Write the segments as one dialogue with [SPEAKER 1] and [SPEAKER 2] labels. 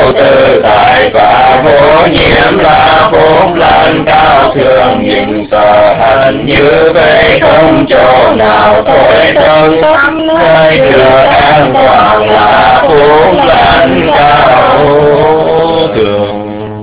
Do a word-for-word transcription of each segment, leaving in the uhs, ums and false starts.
[SPEAKER 1] tư tại và vô nhiễm là phúc lành cao thượng, nhưng sợ hạnh như vậy không chỗ nào thôi thân tâm nơi được an toàn là phúc lành cao thượng.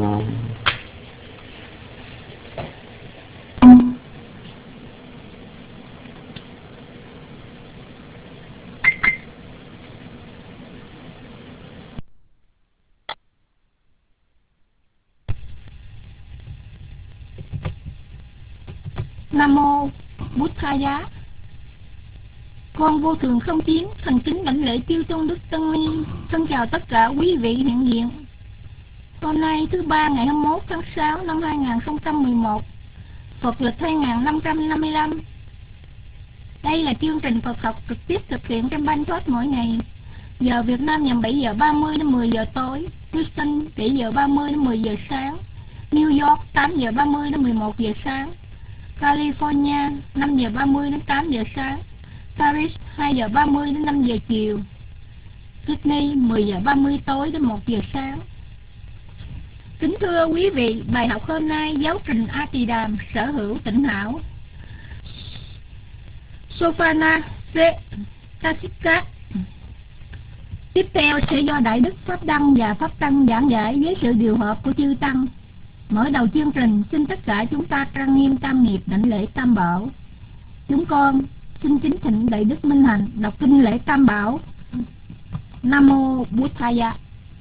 [SPEAKER 2] Nam mô Bụt Tha Giá. Con vô thường không chiến, thành kính đảnh lễ chư tôn đức tăng ni. Thân chào tất cả quý vị hiện diện. Hôm nay thứ ba ngày hai mươi mốt tháng sáu năm hai nghìn không trăm mười một, Phật lịch hai nghìn năm trăm năm mươi lăm. Đây là chương trình Phật học trực tiếp thực hiện trên Banh Thoát mỗi ngày. Giờ Việt Nam nhằm bảy giờ ba mươi đến mười giờ tối, Houston bảy giờ ba mươi đến mười giờ sáng, New York tám giờ ba mươi đến mười một giờ sáng, California năm giờ ba mươi đến tám giờ sáng, Paris hai giờ ba mươi đến năm giờ chiều, Sydney mười giờ ba mươi tối đến một giờ sáng. Kính thưa quý vị, bài học hôm nay giáo trình A Tỳ Đàm sở hữu tịnh hảo Sophana Se Tasika. Tiếp theo sẽ do Đại Đức Pháp Đăng và Pháp Tăng giảng giải với sự điều hợp của chư Tăng. Mở đầu chương trình, xin tất cả chúng ta trang nghiêm tam nghiệp đảnh lễ Tam Bảo. Chúng con xin kính thỉnh Đại Đức Minh Hạnh đọc kinh lễ Tam Bảo. Nam mô Bụt Tha Giá.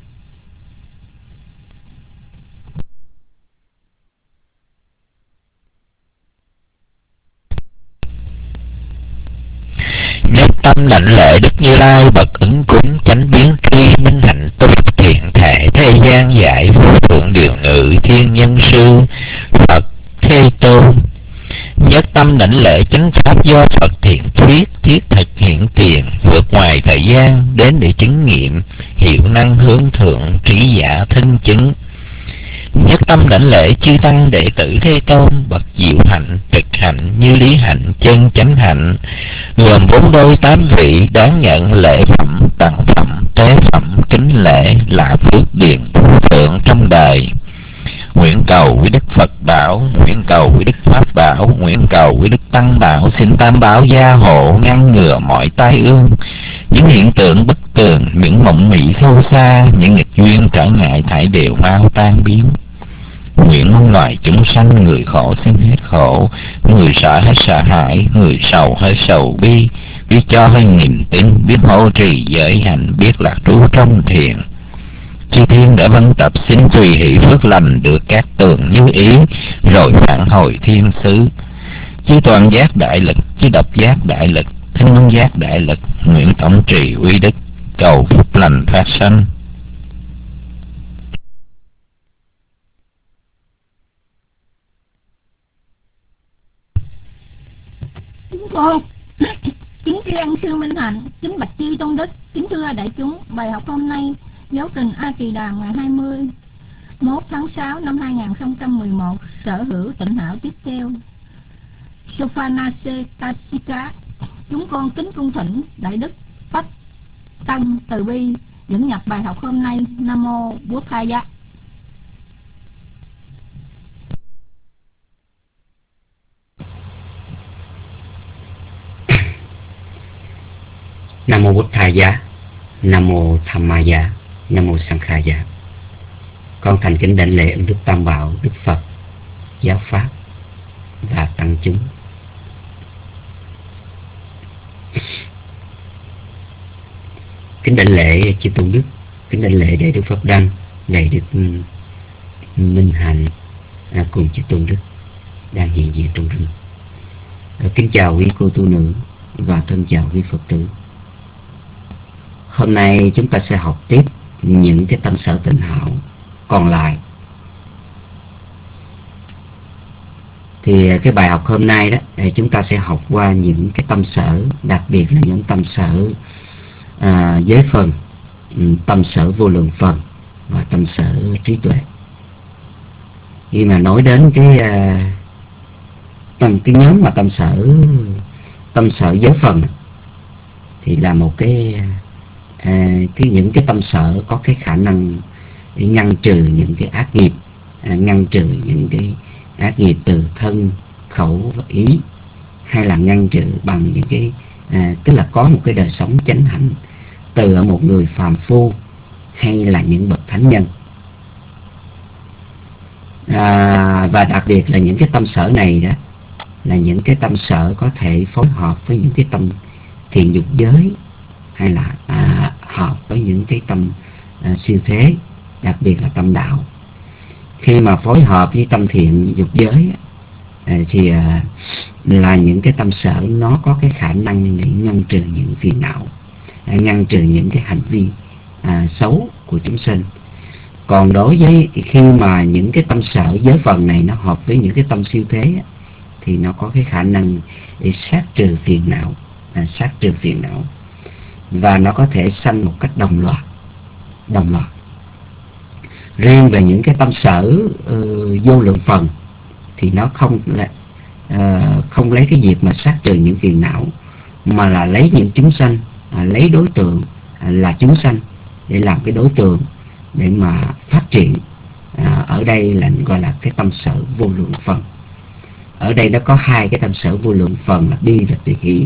[SPEAKER 3] Nhất tâm đảnh lễ Đức Như Lai bậc ứng cúng chánh biến tri minh hạnh túc thiện thể thế gian giải vô thượng điều ngự thiên nhân sư Phật Thế Tôn. Nhất tâm đảnh lễ chánh pháp do Phật thiện thuyết thiết thực hiện tiền vượt ngoài thời gian đến để chứng nghiệm hiệu năng hướng thượng trí giả thân chứng. Nhất tâm đảnh lễ chư tăng đệ tử Thế Tôn bậc diệu hạnh trực hạnh như lý hạnh chân chánh hạnh, gồm bốn đôi tám vị đáng nhận lễ phẩm tặng phẩm tế phẩm kính lễ là phước điền vô thượng trong đời. Nguyện cầu quý Đức Phật Bảo, nguyện cầu quý Đức Pháp Bảo, nguyện cầu quý Đức Tăng Bảo xin Tam Bảo gia hộ ngăn ngừa mọi tai ương, những hiện tượng bất tường, những mộng mị sâu xa, những nghịch duyên trở ngại thải đều mau tan biến. Nguyện muôn loài chúng sanh, người khổ xin hết khổ, người sợ hết sợ hãi, người sầu hết sầu bi, biết cho hơi niềm tin, biết hộ trì giới hạnh, biết lạc trú trong thiền. Chư thiên đã vân tập xin tùy hỷ phước lành được các tường như ý, rồi phản hồi thiên xứ. Chư toàn giác đại lực, chư độc giác đại lực, thanh văn giác đại lực, nguyện tổng trì uy đức, cầu phúc lành phát sanh.
[SPEAKER 2] Chúng con kính tri ân sư Minh Hạnh, kính bạch chư tôn đức, kính thưa đại chúng. Bài học hôm nay giáo trình A Tỳ Đàm ngày hai mươi mốt tháng sáu năm hai nghìn không trăm mười một, sở hữu tịnh hảo tiếp theo Sophanase Tasika. Chúng con kính cung thỉnh Đại Đức Pháp Tăng Từ Bi dẫn nhập bài học hôm nay. Nam mô Bụt Tha Giá.
[SPEAKER 4] Nam mô Bụt Tha Giá, Nam mô Tham Ma Giá, Nam mô Sang Kha Giá. Con thành kính đảnh lễ ơn Đức Tam Bảo, Đức Phật, Giáo Pháp và Tăng chúng. Kính đảnh lễ chư tôn đức, kính đảnh lễ Đại Đức Pháp Đăng, Đại Đức Minh Hạnh à, cùng chư tôn đức đang hiện diện trong rừng. À, kính chào quý cô tu nữ và thân chào quý Phật tử. Hôm nay chúng ta sẽ học tiếp những cái tâm sở tịnh hảo còn lại. Thì cái bài học hôm nay đó chúng ta sẽ học qua những cái tâm sở, đặc biệt là những tâm sở à, giới phần, tâm sở vô lượng phần và tâm sở trí tuệ. Khi mà nói đến cái à, tâm cái nhóm mà tâm sở tâm sở giới phần thì là một cái à, cái những cái tâm sở có cái khả năng để ngăn trừ những cái ác nghiệp, à, ngăn trừ những cái ác nghiệp từ thân, khẩu và ý, hay là ngăn trừ bằng những cái à, tức là có một cái đời sống chánh hạnh từ ở một người phàm phu hay là những bậc thánh nhân. À, và đặc biệt là những cái tâm sở này đó là những cái tâm sở có thể phối hợp với những cái tâm thiện dục giới, hay là à, hợp với những cái tâm à, siêu thế, đặc biệt là tâm đạo. Khi mà phối hợp với tâm thiện dục giới à, thì à, là những cái tâm sở nó có cái khả năng để ngăn trừ những phiền não, à, ngăn trừ những cái hành vi à, xấu của chúng sinh. Còn đối với khi mà những cái tâm sở giới phần này nó hợp với những cái tâm siêu thế thì nó có cái khả năng để sát trừ phiền não, à, sát trừ phiền não, và nó có thể sanh một cách đồng loạt, đồng loạt. Riêng về những cái tâm sở uh, vô lượng phần thì nó không là uh, không lấy cái việc mà sát trừ những phiền não, mà là lấy những chúng sanh, à, lấy đối tượng à, là chúng sanh để làm cái đối tượng để mà phát triển. À, ở đây là gọi là cái tâm sở vô lượng phần. Ở đây nó có hai cái tâm sở vô lượng phần là bi và tùy hỷ.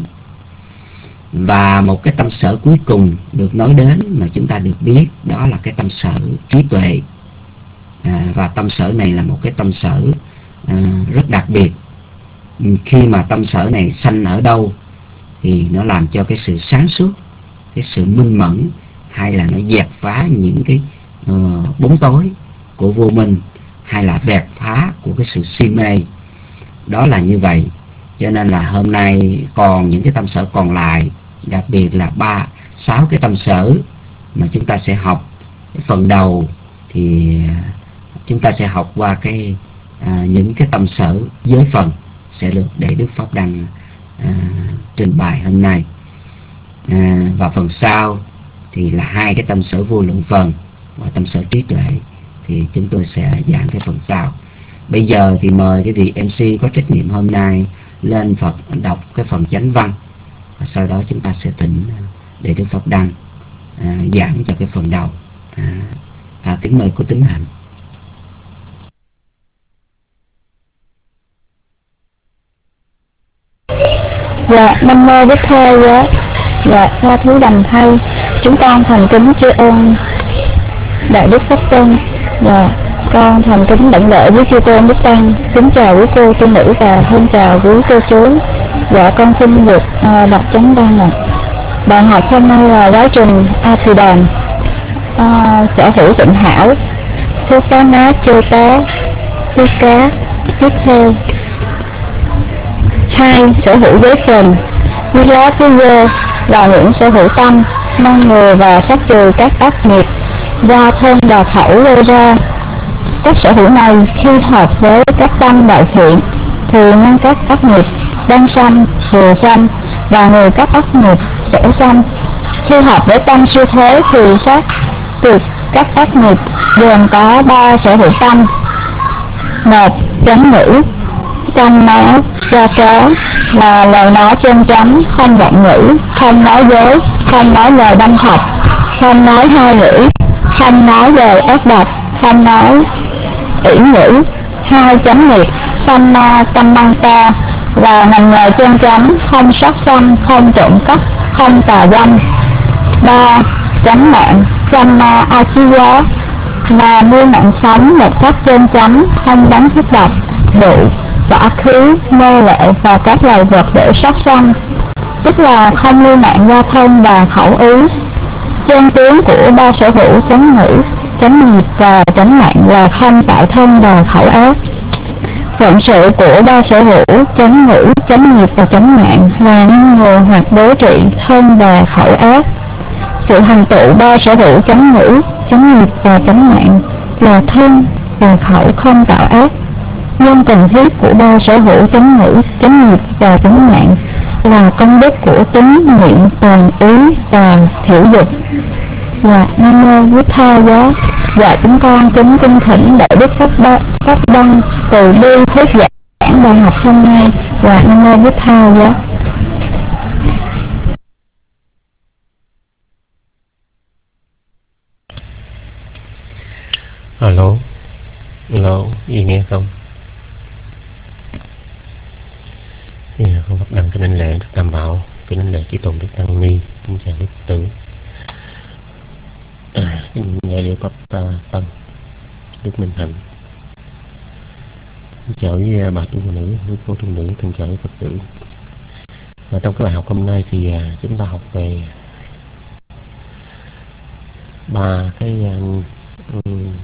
[SPEAKER 4] Và một cái tâm sở cuối cùng được nói đến mà chúng ta được biết đó là cái tâm sở trí tuệ. À, và tâm sở này là một cái tâm sở à, rất đặc biệt. Khi mà tâm sở này sanh ở đâu thì nó làm cho cái sự sáng suốt, cái sự minh mẫn, hay là nó dẹp phá những cái uh, bóng tối của vô minh, hay là vẹt phá của cái sự si mê. Đó là như vậy. Cho nên là hôm nay còn những cái tâm sở còn lại, đặc biệt là ba sáu cái tâm sở mà chúng ta sẽ học. Cái phần đầu thì chúng ta sẽ học qua cái à, những cái tâm sở giới phần sẽ được để Đức Pháp Đăng à, trình bày hôm nay. À, và phần sau thì là hai cái tâm sở vô lượng phần và tâm sở trí tuệ, thì chúng tôi sẽ giảng cái phần sau. Bây giờ thì mời cái vị em xê có trách nhiệm hôm nay lên Phật đọc cái phần chánh văn, và sau đó chúng ta sẽ thỉnh để Đức Pháp Đăng à, giảng cho cái phần đầu. À, à, kính mời cô Tính Hạnh.
[SPEAKER 5] Dạ, Nam Mô Bích Thơ Giá. Dạ, Tha Thứ Đành Thay. Chúng con thành kính tri ân Đại Đức Pháp Tân. Dạ, con thành kính đảnh lễ với chư tôn Đức Tăng. Kính chào quý cô tu nữ và thân chào quý cô chú. Dạ, con xin được uh, đọc chánh văn ạ. Bài học hôm nay là giáo trình A Tỳ Đàm. Uh, sở hữu tịnh hảo, Phú Cá Ná Chê Tá, Phú Cá, Tiếp theo. Hai, sở hữu giới phần. Quý lá phú vô là những sở hữu tâm, ngăn ngừa và sát trừ các ác nghiệp do thân và khẩu gây ra. Các sở hữu này khi hợp với các tâm đại thiện thì ngăn các ác nghiệp đang sanh, vừa sanh và ngừa các ác nghiệp sẽ sanh. Khi hợp với tâm siêu thế thì sát trừ các ác nghiệp gồm có ba sở hữu tâm. Một, chánh ngữ. Tâm nói ra trá là lời nói chân chánh, không vọng ngữ, không nói dối, không nói lời đâm thọc, không nói hai ngữ, không nói lời ác độc, không nói ỷ ngữ. Hai, chánh nghiệp. Samma kammanta là ngành nghề chân chánh, không sát sanh, không trộm cắp, không tà dâm. Ba, chánh mạng. Samma achiya là nuôi mạng sống một cách chân chánh, không đánh thức độc, rượu, tỏa khứ, mê lệ và các loài vật để sát sanh, tức là không lưu mạng do thân và khẩu ý. Chân tướng của ba sở hữu chánh ngữ, chánh nghiệp và chánh mạng là không tạo thân và khẩu ác. Phận sự của ba sở hữu chánh ngữ, chánh nghiệp và chánh mạng là ngăn ngừa hoặc đối trị thân và khẩu ác. Sự hành tụ ba sở hữu chánh ngữ, chánh nghiệp và chánh mạng là thân và khẩu không tạo ác. Nhân cần thiết của ba sở hữu chánh ngữ, chánh nghiệp và chánh mạng là công đức của tính, niệm, toàn ý và thiểu dục. Dạ, Nam Mô Bích Tha Giá. Dạ, chúng con kính cung thỉnh Đại Đức Pháp Đăng, Pháp Đăng từ bi thuyết giảng bài học hôm nay. Dạ, Nam Mô Bích Tha Giá.
[SPEAKER 6] Alo, alo, gì nghe không? Yeah, không bắt đăng cái nên lệ Đức Tam Bảo, cái nên lệ chỉ tồn Đức Tăng Ni, cũng chào Đức Tử. À, nghe liệu Pháp uh, Tân, Đức Minh Hạnh. Chào với bà tu nữ, với cô tu nữ, thân chào với Phật tử. Và trong cái bài học hôm nay thì uh, chúng ta học về ba cái uh,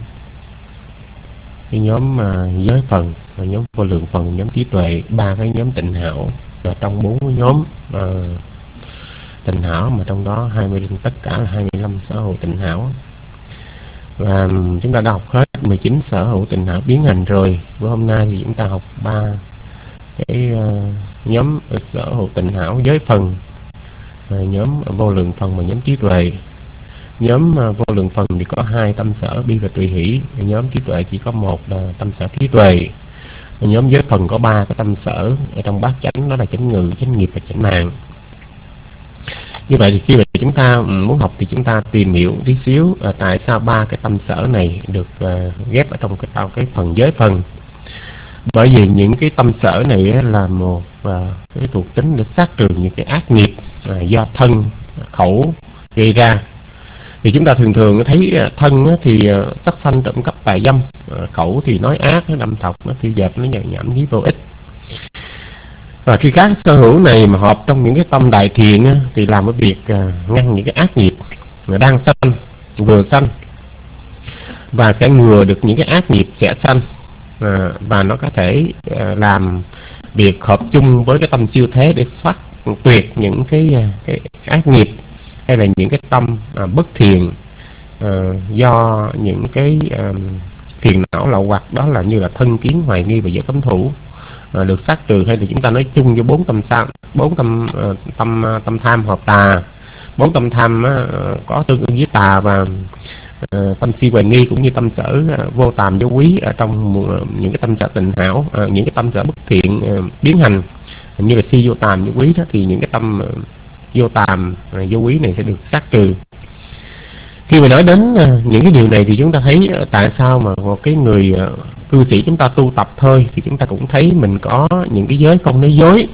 [SPEAKER 6] cái nhóm uh, giới phần, nhóm vô lượng phần, nhóm trí tuệ, ba cái nhóm tịnh hảo. Và trong bốn cái nhóm uh, tịnh hảo mà trong đó hai mươi tất cả là hai mươi lăm sở hữu tịnh hảo. Và chúng ta đã học hết mười chín sở hữu tịnh hảo biến hành rồi. Bữa hôm nay thì chúng ta học ba cái uh, nhóm sở hữu tịnh hảo giới phần, uh, nhóm vô lượng phần và nhóm trí tuệ. Nhóm uh, vô lượng phần thì có hai tâm sở bi và tùy hỷ, nhóm trí tuệ chỉ có một là tâm sở trí tuệ. Nhóm giới phần có ba cái tâm sở ở trong bát chánh, đó là chánh ngự, chánh nghiệp và chánh mạng. Như vậy thì khi mà chúng ta muốn học thì chúng ta tìm hiểu tí xíu à, tại sao ba cái tâm sở này được uh, ghép ở trong cái, trong cái phần giới phần. Bởi vì những cái tâm sở này là một uh, cái thuộc tính để sát trừ những cái ác nghiệp uh, do thân, khẩu gây ra. Thì chúng ta thường thường thấy uh, thân thì uh, sắc sanh trộm cắp tà dâm, uh, khẩu thì nói ác, nó đâm thọc, nó tiêu dệt, nó nhảm nhảm nhí vô ích. Và khi các sở hữu này mà hợp trong những cái tâm đại thiện á, thì làm cái việc à, ngăn những cái ác nghiệp đang sanh, vừa sanh, và sẽ ngừa được những cái ác nghiệp sẽ sanh, à, và nó có thể à, làm việc hợp chung với cái tâm siêu thế để phát tuyệt những cái, cái ác nghiệp hay là những cái tâm à, bất thiện à, do những cái à, phiền não lậu hoặc, đó là như là thân kiến, hoài nghi và giới cấm thủ À, được sát trừ, hay là chúng ta nói chung với bốn tâm tham, bốn tâm uh, tâm uh, tâm tham hợp tà, bốn tâm tham uh, có tương ứng với tà, và uh, tâm si hoài nghi cũng như tâm sở uh, vô tàm vô quý ở trong uh, những cái tâm sở tịnh hảo, uh, những cái tâm sở bất thiện uh, biến hành như là si vô tàm vô quý đó, thì những cái tâm uh, vô tàm uh, vô quý này sẽ được sát trừ. Khi mà nói đến uh, những cái điều này thì chúng ta thấy uh, tại sao mà một cái người uh, cư sĩ chúng ta tu tập thôi thì chúng ta cũng thấy mình có những cái giới không nói dối.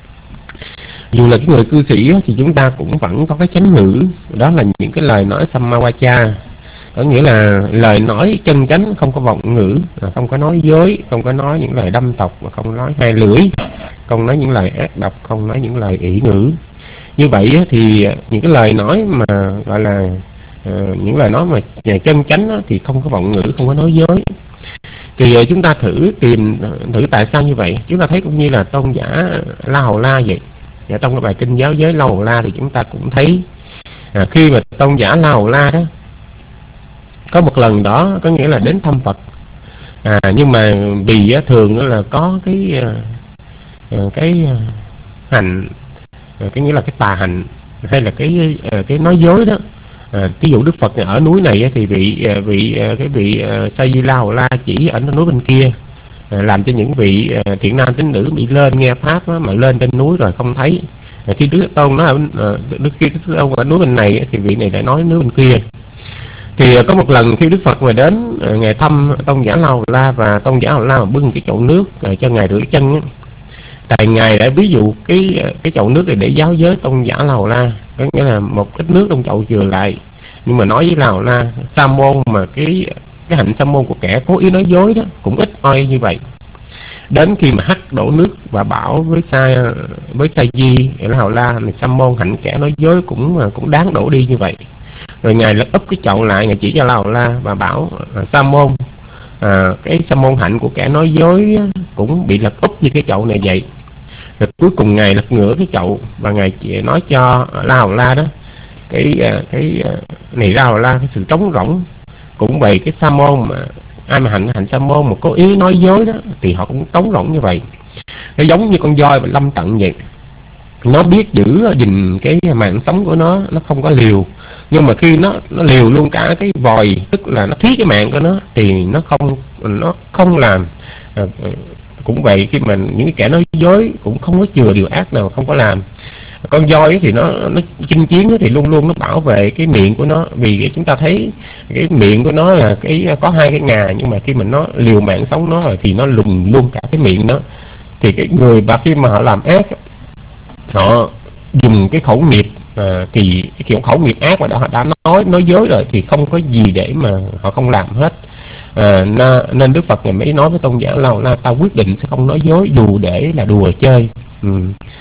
[SPEAKER 6] Dù là cái người cư sĩ thì chúng ta cũng vẫn có cái chánh ngữ, đó là những cái lời nói sammawacha, có nghĩa là lời nói chân chánh, không có vọng ngữ, không có nói dối, không có nói những lời đâm tọc, không nói hai lưỡi, không nói những lời ác độc, không nói những lời ỷ ngữ. Như vậy thì những cái lời nói mà gọi là uh, những lời nói mà chân chánh thì không có vọng ngữ, không có nói dối. Thì chúng ta thử tìm thử tại sao như vậy. Chúng ta thấy cũng như là tôn giả La Hầu La vậy. Và trong cái bài kinh giáo giới La Hầu La thì chúng ta cũng thấy à, khi mà tôn giả La Hầu La đó có một lần đó, có nghĩa là đến thăm Phật, à, nhưng mà vì á, thường là có cái cái hành, cái nghĩa là cái tà hành hay là cái cái nói dối đó. À, ví dụ Đức Phật ở núi này thì vị vị cái vị Sa Di La Hầu La chỉ ở núi bên kia, à, làm cho những vị thiện nam tín nữ bị lên nghe pháp đó, mà lên trên núi rồi không thấy. À, khi Đức Tôn nó ở Đức khi Đức Tôn ở núi bên này thì vị này lại nói núi bên kia. Thì có một lần khi Đức Phật mà đến ngài thăm tôn giả La Hầu La, và tôn giả Hầu La mà bưng cái chậu nước cho ngài rửa chân, tại ngài đã ví dụ cái cái chậu nước này để giáo giới tôn giả La Hầu La, có nghĩa là một ít nước trong chậu chừa lại, nhưng mà nói với La Hầu La sa môn mà cái cái hạnh sa môn của kẻ cố ý nói dối đó cũng ít oi như vậy. Đến khi mà hắt đổ nước và bảo với sa với Sa Di La Hầu La này, sa môn hạnh kẻ nói dối cũng cũng đáng đổ đi như vậy. Rồi ngài lại úp cái chậu lại, ngài chỉ cho La Hầu La và bảo sa môn à, cái sa môn hạnh của kẻ nói dối cũng bị lật úp như cái chậu này vậy. Rồi cuối cùng ngài lật ngửa cái chậu và ngài chỉ nói cho La Hầu La đó, cái cái này La Hầu La, cái sự trống rỗng cũng vậy. Cái sa môn mà ai mà hạnh hạnh sa môn mà cố ý nói dối đó thì họ cũng trống rỗng như vậy. Nó giống như con voi và lâm tận vậy, nó biết giữ gìn cái mạng sống của nó, nó không có liều, nhưng mà khi nó nó liều luôn cả cái vòi, tức là nó thí cái mạng của nó, thì nó không nó không làm. Cũng vậy, khi mà những cái kẻ nói dối cũng không có chừa điều ác nào không có làm. Con voi thì nó nó chinh chiến thì luôn luôn nó bảo vệ cái miệng của nó, vì chúng ta thấy cái miệng của nó là cái có hai cái ngà, nhưng mà khi mà nó liều mạng sống nó rồi thì nó lùng luôn cả cái miệng đó. Thì cái người và khi mà họ làm ác, họ dùng cái khẩu nghiệp, à, thì cái kiểu khẩu nghiệp ác mà đã họ đã nói nói dối rồi thì không có gì để mà họ không làm hết. À, nên Đức Phật ngày mới nói với tôn giả là, là ta quyết định sẽ không nói dối dù để là đùa chơi. Ừ.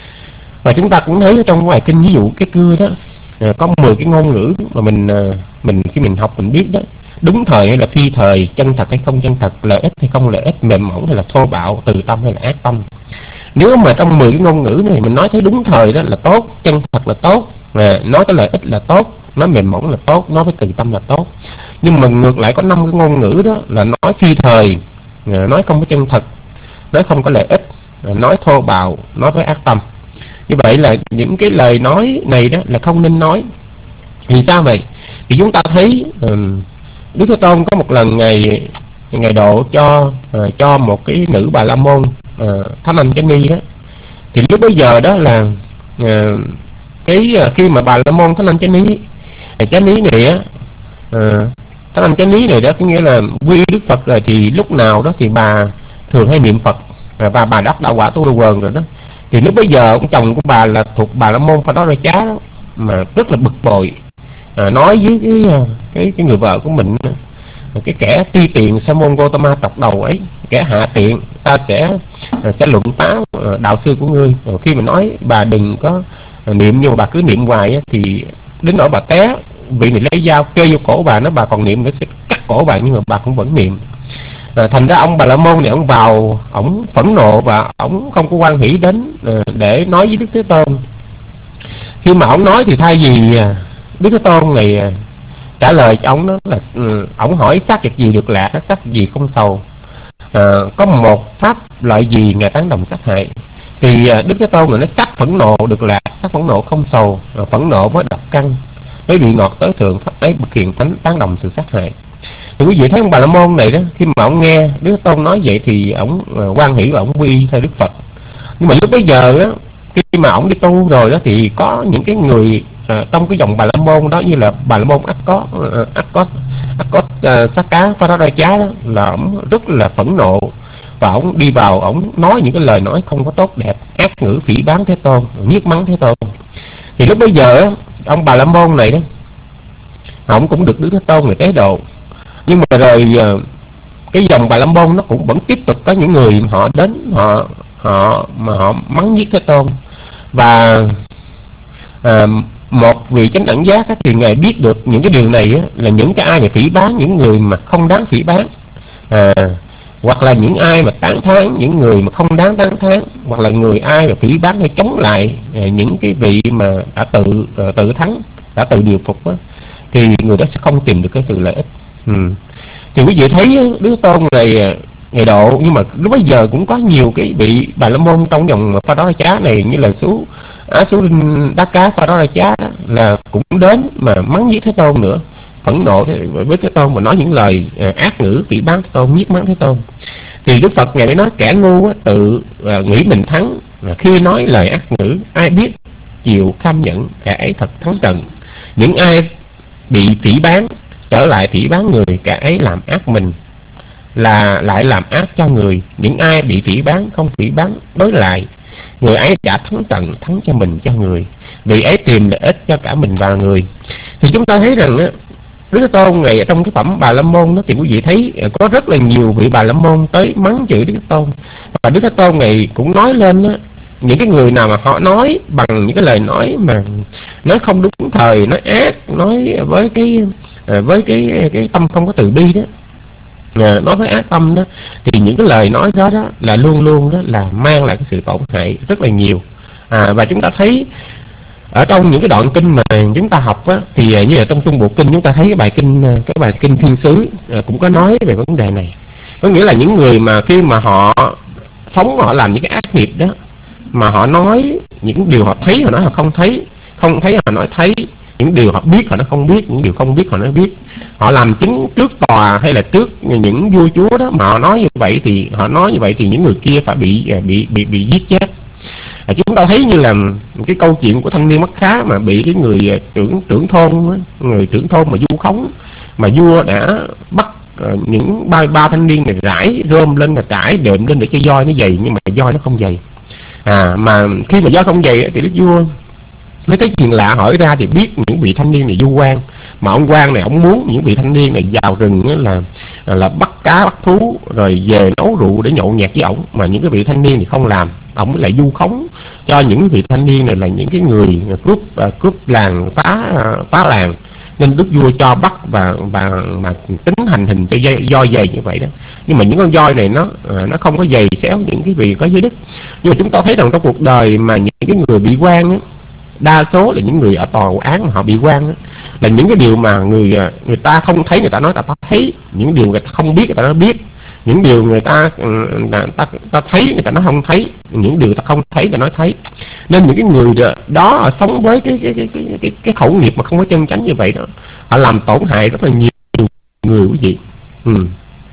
[SPEAKER 6] Và chúng ta cũng thấy ở trong bài kinh, ví dụ cái cưa đó, à, có mười cái ngôn ngữ mà mình à, mình khi mình học mình biết đó, đúng thời hay là phi thời, chân thật hay không chân thật, lợi ích hay không lợi ích, mềm mỏng hay là thô bạo, từ tâm hay là ác tâm. Nếu mà trong mười cái ngôn ngữ này mình nói thấy đúng thời đó là tốt, chân thật là tốt, à, nói cái lợi ích là tốt, nói mềm mỏng là tốt, nói với từ tâm là tốt. Nhưng mà ngược lại có năm cái ngôn ngữ đó là nói phi thời, à, nói không có chân thật, nói không có lợi ích, à, nói thô bạo, nói với ác tâm. Như vậy là những cái lời nói này đó là không nên nói. Vì sao vậy? Thì chúng ta thấy um, Đức Thế Tôn có một lần ngày ngày độ cho uh, cho một cái nữ Bà La Môn, uh, Thánh Anh Chánh Ni đó. Thì lúc bấy giờ đó là uh, cái uh, khi mà Bà La Môn Thánh Anh Chánh Ni, Chánh Ni này á, uh, Thánh Anh Chánh Ni này đó có nghĩa là quy Đức Phật rồi, thì lúc nào đó thì bà thường hay niệm Phật, uh, và bà đắc đạo quả Tu Đà Quần rồi đó. Thì lúc bấy giờ ông chồng của bà là thuộc Bà La Môn Phật đó ra chá đó, mà rất là bực bội, à, nói với cái, cái cái người vợ của mình, cái kẻ ti tiện Sa môn Gotama tộc đầu ấy, kẻ hạ tiện, ta sẽ sẽ luận phá đạo sư của ngươi. Rồi khi mà nói bà đừng có niệm, nhưng mà bà cứ niệm hoài á, thì đến nỗi bà té, vị này lấy dao kê vô cổ bà, nó bà còn niệm, nó sẽ cắt cổ bà, nhưng mà bà cũng vẫn niệm. À, thành ra ông Bà La Môn này ông vào, ông phẫn nộ và ông không có quan hỷ đến à, để nói với Đức Thế Tôn. Khi mà ông nói thì thay vì à, Đức Thế Tôn này à, trả lời cho ông đó là ừ, ông hỏi xác việc gì được lạc, xác gì không sầu, à, có một pháp lợi gì ngài tán đồng sát hại. Thì à, Đức Thế Tôn này nó sắc phẫn nộ được lạc, sắc phẫn nộ không sầu, à, phẫn nộ với độc căn, với vị ngọt tới thượng, pháp ấy bậc hiền thánh tán đồng sự sát hại. Thì quý vị thấy ông Bà La Môn này đó, khi mà ông nghe Đức Thế Tôn nói vậy thì ông uh, quan hỷ và ông quy theo Đức Phật. Nhưng mà lúc bấy giờ đó, khi mà ông đi tu rồi đó, thì có những cái người uh, trong cái dòng Bà La Môn đó, như là Bà La Môn Akkot, uh, Akkot, Akkot uh, Sát Cá Phá Đó Đa Chá đó, là ông rất là phẫn nộ và ông đi vào, ông nói những cái lời nói không có tốt đẹp, ác ngữ phỉ báng Thế Tôn, nhiếc mắng Thế Tôn. Thì lúc bấy giờ đó, ông Bà La Môn này đó, ông cũng được Đức Thế Tôn này tế độ. Nhưng mà rồi cái dòng Bà La Môn nó cũng vẫn tiếp tục có những người họ đến, họ họ mà họ mắng nhiếc Thế Tôn. Và à, một vị chánh đẳng giác á, thì ngài biết được những cái điều này á, là những cái ai mà phỉ báng những người mà không đáng phỉ báng, à, hoặc là những ai mà tán thán những người mà không đáng tán thán, hoặc là người ai mà phỉ báng hay chống lại à, những cái vị mà đã tự uh, tự thắng, đã tự điều phục á, thì người đó sẽ không tìm được cái sự lợi ích. Ừ. Thì quý vị thấy Đức Tôn này ngày độ, nhưng mà lúc bấy giờ cũng có nhiều cái vị Bà La Môn trong dòng Phá Đó Đa Chá này, như là Sú Á Sú Linh Đá Cá Phá Đó Đa Chá đó, là cũng đến mà mắng nhiếc Thế Tôn nữa, phẫn nộ với Thế Tôn mà nói những lời ác ngữ phỉ báng Thế Tôn, nhiếc mắng Thế Tôn. Thì Đức Phật ngày mới nói kẻ ngu á, tự uh, nghĩ mình thắng, khi nói lời ác ngữ ai biết chịu kham nhận, kẻ ấy thật thắng trận. Những ai bị phỉ báng trở lại phỉ báng người, kẻ ấy làm ác mình, là lại làm ác cho người. Những ai bị phỉ báng không phỉ báng đối lại, người ấy đã thắng trận, thắng cho mình cho người, vì ấy tìm lợi ích cho cả mình và người. Thì chúng ta thấy rằng á, Đức Thế Tôn này trong cái phẩm Bà La Môn đó, thì quý vị thấy có rất là nhiều vị Bà La Môn tới mắng chửi Đức Thế Tôn. Và Đức Thế Tôn này cũng nói lên á, những cái người nào mà họ nói bằng những cái lời nói mà nói không đúng thời, nói ác, nói với cái với cái cái tâm không có từ bi đó, à, nói với ác tâm đó, thì những cái lời nói đó đó là luôn luôn đó là mang lại cái sự tổn hại rất là nhiều. À, và chúng ta thấy ở trong những cái đoạn kinh mà chúng ta học á, thì như là trong Trung Bộ Kinh chúng ta thấy cái bài kinh cái bài kinh Thiên Sứ cũng có nói về vấn đề này. Có nghĩa là những người mà khi mà họ sống, họ làm những cái ác nghiệp đó, mà họ nói những điều họ thấy họ nói họ không thấy, không thấy họ nói thấy, những điều họ biết họ nói không biết, những điều không biết họ nói biết, họ làm chứng trước tòa hay là trước những vua chúa đó mà họ nói như vậy, thì họ nói như vậy thì những người kia phải bị bị bị bị giết chết. À, chúng ta thấy như là cái câu chuyện của thanh niên mắt khá mà bị cái người trưởng trưởng thôn, người trưởng thôn mà vu khống, mà vua đã bắt uh, những ba ba thanh niên này rải rơm lên, là trải đệm lên để cho voi nó dày, nhưng mà voi nó không dày. À, mà khi mà voi không dày thì đức vua mới thấy chuyện lạ, hỏi ra thì biết những vị thanh niên này vu quan, mà ông quan này ông muốn những vị thanh niên này vào rừng là là bắt cá bắt thú rồi về nấu rượu để nhậu nhẹt với ổng, mà những cái vị thanh niên thì không làm, ổng lại vu khống cho những vị thanh niên này là những cái người cướp uh, cướp làng, phá uh, phá làng, nên đức vua cho bắt và và mà tính hành hình cho dây, voi dày như vậy đó. Nhưng mà những con voi này nó uh, nó không có dày xéo những cái vị có giới đức. Nhưng mà chúng ta thấy rằng trong cuộc đời mà những cái người bị quan á, đa số là những người ở tòa án mà họ bị quan á, là những cái điều mà người người ta không thấy người ta nói ta thấy, những điều người ta không biết người ta nói biết, những điều người ta ta, ta, ta thấy người ta nói không thấy, những điều ta không thấy người ta nói thấy. Nên những cái người đó, đó sống với cái cái cái cái cái, cái khẩu nghiệp mà không có chân chánh như vậy đó, họ làm tổn hại rất là nhiều người quý vị. Ừ.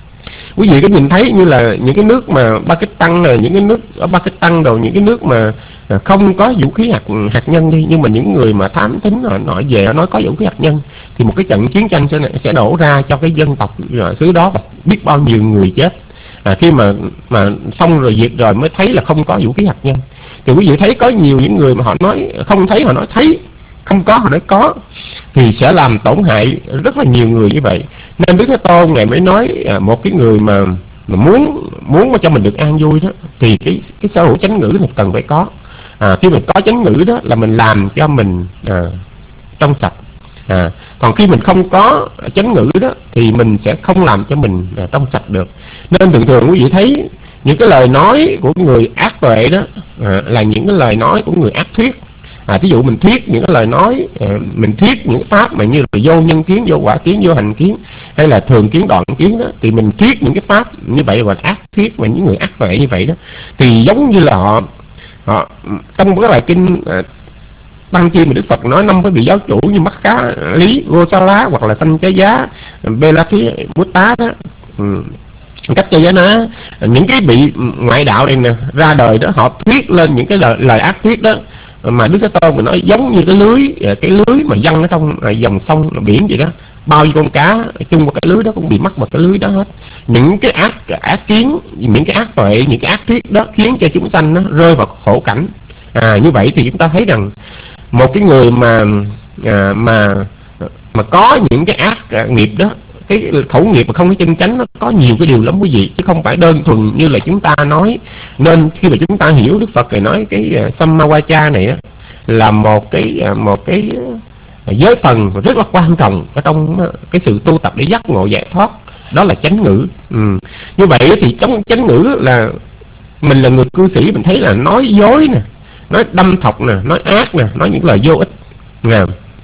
[SPEAKER 6] Quý vị có nhìn thấy như là những cái nước mà Pakistan, là những cái nước ở Pakistan rồi, những cái nước mà không có vũ khí hạt hạt nhân đi, nhưng mà những người mà thám thính họ nói về, họ nói có vũ khí hạt nhân thì một cái trận chiến tranh sẽ sẽ đổ ra cho cái dân tộc xứ đó, biết bao nhiêu người chết. À, khi mà mà xong rồi diệt rồi mới thấy là không có vũ khí hạt nhân. Thì quý vị thấy có nhiều những người mà họ nói không thấy họ nói thấy, không có họ nói có, thì sẽ làm tổn hại rất là nhiều người như vậy. Nên Đức Thế Tôn này mới nói à, một cái người mà, mà muốn muốn cho mình được an vui đó, thì cái cái sở hữu chánh ngữ này cần phải có. À, khi mình có chánh ngữ đó là mình làm cho mình à, trong sạch. À, còn khi mình không có chánh ngữ đó thì mình sẽ không làm cho mình à, trong sạch được. Nên thường thường quý vị thấy những cái lời nói của người ác tuệ đó à, là những cái lời nói của người ác thuyết. À, ví dụ mình thuyết những cái lời nói, à, mình thuyết những pháp mà như là vô nhân kiến, vô quả kiến, vô hành kiến, hay là thường kiến, đoạn kiến đó, thì mình thuyết những cái pháp như vậy gọi là ác thuyết. Và những người ác tuệ như vậy đó thì giống như là họ họ trong cái bài kinh à, Tăng Chi mà Đức Phật nói năm cái vị giáo chủ như Mắc Cá Lý, Gosala hoặc là Sanh Trái Giá, Bê La Thí, Bút Tá đó, ừ, Cách Cho Giá Ná, những cái vị ngoại đạo này nè ra đời đó, họ thuyết lên những cái lời, lời ác thuyết đó, mà Đức Thế Tôn mình nói giống như cái lưới cái lưới mà văng ở trong dòng sông biển vậy đó, bao nhiêu con cá chung một cái lưới đó cũng bị mắc vào cái lưới đó hết. Những cái ác ác kiến, những cái ác tuệ, những cái ác thuyết đó khiến cho chúng sanh nó rơi vào khổ cảnh. À, như vậy thì chúng ta thấy rằng một cái người mà à, mà mà có những cái ác à, nghiệp đó, cái khẩu nghiệp mà không có chân chánh, nó có nhiều cái điều lắm quý vị, chứ không phải đơn thuần như là chúng ta nói. Nên khi mà chúng ta hiểu Đức Phật này nói cái uh, Sammawacha này đó, là một cái uh, một cái uh, giới phần rất là quan trọng ở trong uh, cái sự tu tập để giác ngộ giải thoát, đó là chánh ngữ. Ừ. Như vậy thì trong chánh ngữ là mình là người cư sĩ, mình thấy là nói dối nè, nói đâm thọc nè, nói ác nè, nói những lời vô ích nè.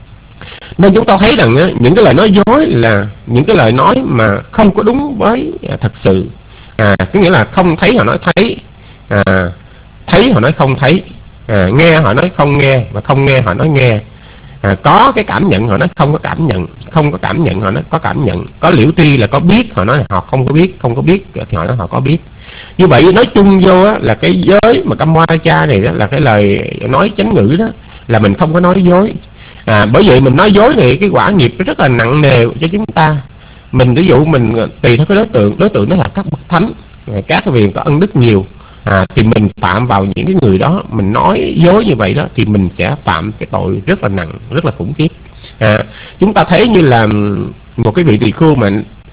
[SPEAKER 6] Nên chúng ta thấy rằng á, những cái lời nói dối là những cái lời nói mà không có đúng với à, thật sự. À, có nghĩa là không thấy họ nói thấy, à, thấy họ nói không thấy, à, nghe họ nói không nghe, và không nghe họ nói nghe. À, có cái cảm nhận họ nói không có cảm nhận, không có cảm nhận họ nói có cảm nhận, có liễu tri là có biết, họ nói là họ không có biết, không có biết thì họ nói họ có biết. Như vậy nói chung vô á, là cái giới mà Kammawacha này đó, là cái lời nói chánh ngữ đó, là mình không có nói dối. À, bởi vậy mình nói dối thì cái quả nghiệp rất là nặng nề cho chúng ta. Mình ví dụ mình tùy theo cái đối tượng, đối tượng đó là các bậc thánh, các cái vị có ân đức nhiều, à, thì mình phạm vào những cái người đó, mình nói dối như vậy đó, thì mình sẽ phạm cái tội rất là nặng, rất là khủng khiếp. À, chúng ta thấy như là một cái vị tỳ khưu mà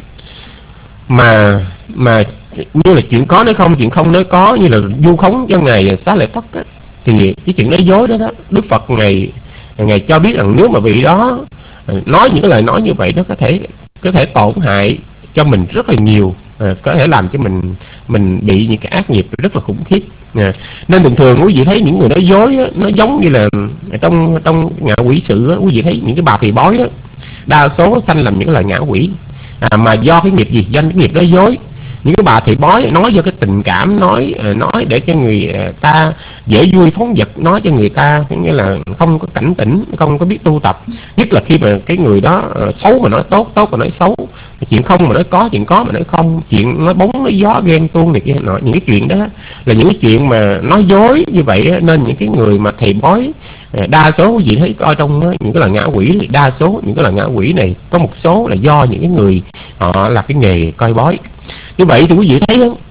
[SPEAKER 6] mà mà như là chuyện có nói không, chuyện không nói có, như là vu khống cho ngài Xá Lợi Phất á, thì cái chuyện nói dối đó đó, Đức Phật ngài ngài cho biết rằng nếu mà vị đó nói những cái lời nói như vậy, nó có thể có thể tổn hại cho mình rất là nhiều, à, có thể làm cho mình mình bị những cái ác nghiệp rất là khủng khiếp. À, nên thường thường quý vị thấy những người nói dối á, nó giống như là trong trong ngạ quỷ sự á, quý vị thấy những cái bà thầy bói đó, đa số sanh làm những cái lời ngạ quỷ. À, mà do cái nghiệp gì? Do cái nghiệp nói dối. những cái bà thầy bói nói do cái tình cảm, nói nói để cho người ta dễ vui phóng dật, nói cho người ta nghĩa là không có cảnh tỉnh, không có biết tu tập. Nhất là khi mà cái người đó xấu mà nói tốt, tốt mà nói xấu, chuyện không mà nói có, chuyện có mà nói không, chuyện nói bóng nói gió, ghen tuông này kia nọ, những cái chuyện đó là những cái chuyện mà nói dối như vậy. Nên những cái người mà thầy bói, đa số quý vị thấy coi trong những cái lời ngã quỷ, đa số những cái lời ngã quỷ này có một số là do những cái người họ là cái nghề coi bói. Như vậy thì quý vị thấy đó,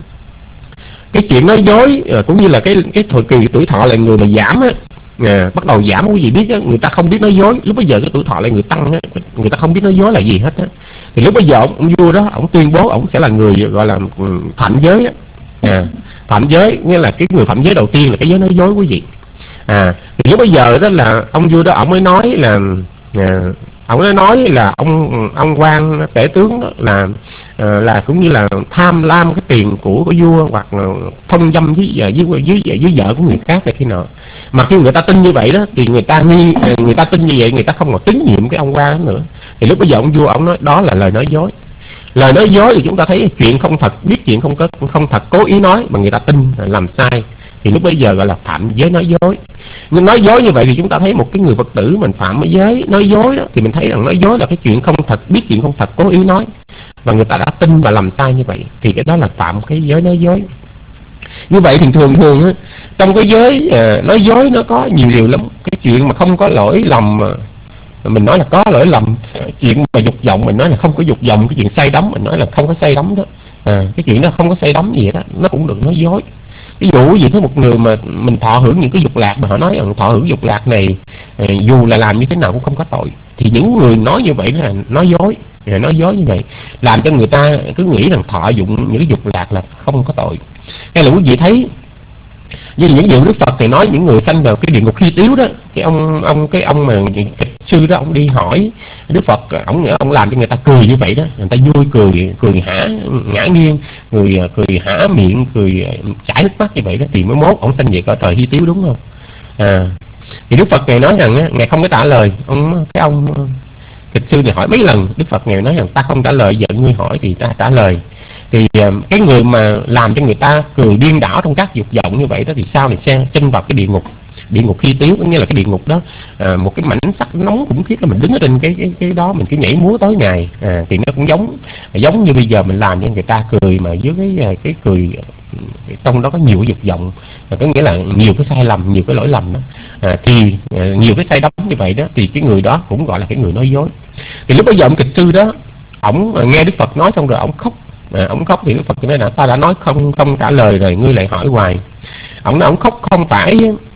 [SPEAKER 6] cái chuyện nói dối cũng như là cái cái thời kỳ tuổi thọ là người mà giảm á, à, bắt đầu giảm, quý vị biết á, người ta không biết nói dối. Lúc bây giờ cái tuổi thọ lại người tăng á, người ta không biết nói dối là gì hết á. Thì lúc bây giờ ông, ông vua đó, ông tuyên bố ông sẽ là người gọi là phạm giới á. À, phạm giới nghĩa là cái người phạm giới đầu tiên là cái giới nói dối quý vị. À, thì lúc bây giờ đó là ông vua đó ông mới nói là à, ông mới nói là ông ông quan tể tướng đó là à, là cũng như là tham lam cái tiền của của vua, hoặc thông dâm với với với, với, với vợ của người khác này khi nọ. Mà khi người ta tin như vậy đó thì người ta nghi, người ta tin như vậy, người ta không còn tín nhiệm cái ông quan đó nữa. Thì lúc bây giờ ông vua ông nói đó là lời nói dối. Lời nói dối thì chúng ta thấy chuyện không thật, biết chuyện không có không thật, cố ý nói mà người ta tin làm sai, thì lúc bây giờ gọi là phạm giới nói dối. Nhưng nói dối như vậy thì chúng ta thấy một cái người Phật tử mình phạm cái giới nói dối đó, thì mình thấy rằng nói dối là cái chuyện không thật, biết chuyện không thật, cố ý nói, và người ta đã tin và làm sai như vậy, thì cái đó là phạm cái giới nói dối. Như vậy thì thường thường á, trong cái giới à, nói dối nó có nhiều điều lắm. Cái chuyện mà không có lỗi lầm mà mình nói là có lỗi lầm, chuyện mà dục vọng mình nói là không có dục vọng, cái chuyện say đắm mình nói là không có say đắm đó. À, cái chuyện đó không có say đắm gì đó, nó cũng được nói dối. Ví dụ gì thấy một người mà mình thọ hưởng những cái dục lạc mà họ nói rằng thọ hưởng dục lạc này à, dù là làm như thế nào cũng không có tội, thì những người nói như vậy là nói dối. À, nói dối như vậy làm cho người ta cứ nghĩ rằng thọ dụng những cái dục lạc là không có tội. Hay là quý vị thấy như những điều Đức Phật thì nói những người sanh vào cái địa ngục khi tiếu đó, cái ông ông cái ông mà kịch sư đó, ông đi hỏi Đức Phật, ông ông làm cho người ta cười như vậy đó, người ta vui cười, cười hả ngã nghiêng, người cười hả miệng, cười chảy nước mắt như vậy đó, thì mới mốt ông sanh về cõi trời hy tiếu, đúng không? À, thì Đức Phật ngài nói rằng á, ngài không có trả lời. Ông cái ông kịch sư này hỏi mấy lần, Đức Phật ngài nói rằng ta không trả lời, giận ngươi hỏi thì ta trả lời. Thì cái người mà làm cho người ta cười điên đảo trong các dục vọng như vậy đó, thì sau này sẽ chân vào cái địa ngục, địa ngục khi tiếu, có nghĩa là cái địa ngục đó à, một cái mảnh sắt nóng khủng khiếp, là mình đứng ở trên cái cái cái đó mình cứ nhảy múa tối ngày. À, thì nó cũng giống giống như bây giờ mình làm cho người ta cười mà dưới cái cái cười trong đó có nhiều cái dục vọng, có nghĩa là nhiều cái sai lầm, nhiều cái lỗi lầm đó. À, thì à, nhiều cái sai đắm như vậy đó, thì cái người đó cũng gọi là cái người nói dối. Thì lúc bây giờ ông kịch sư đó, ổng nghe Đức Phật nói xong rồi ổng khóc. À, ông khóc thì Đức Phật nói là ta đã nói không không trả lời rồi, ngươi lại hỏi hoài. Ông nói ông khóc không phải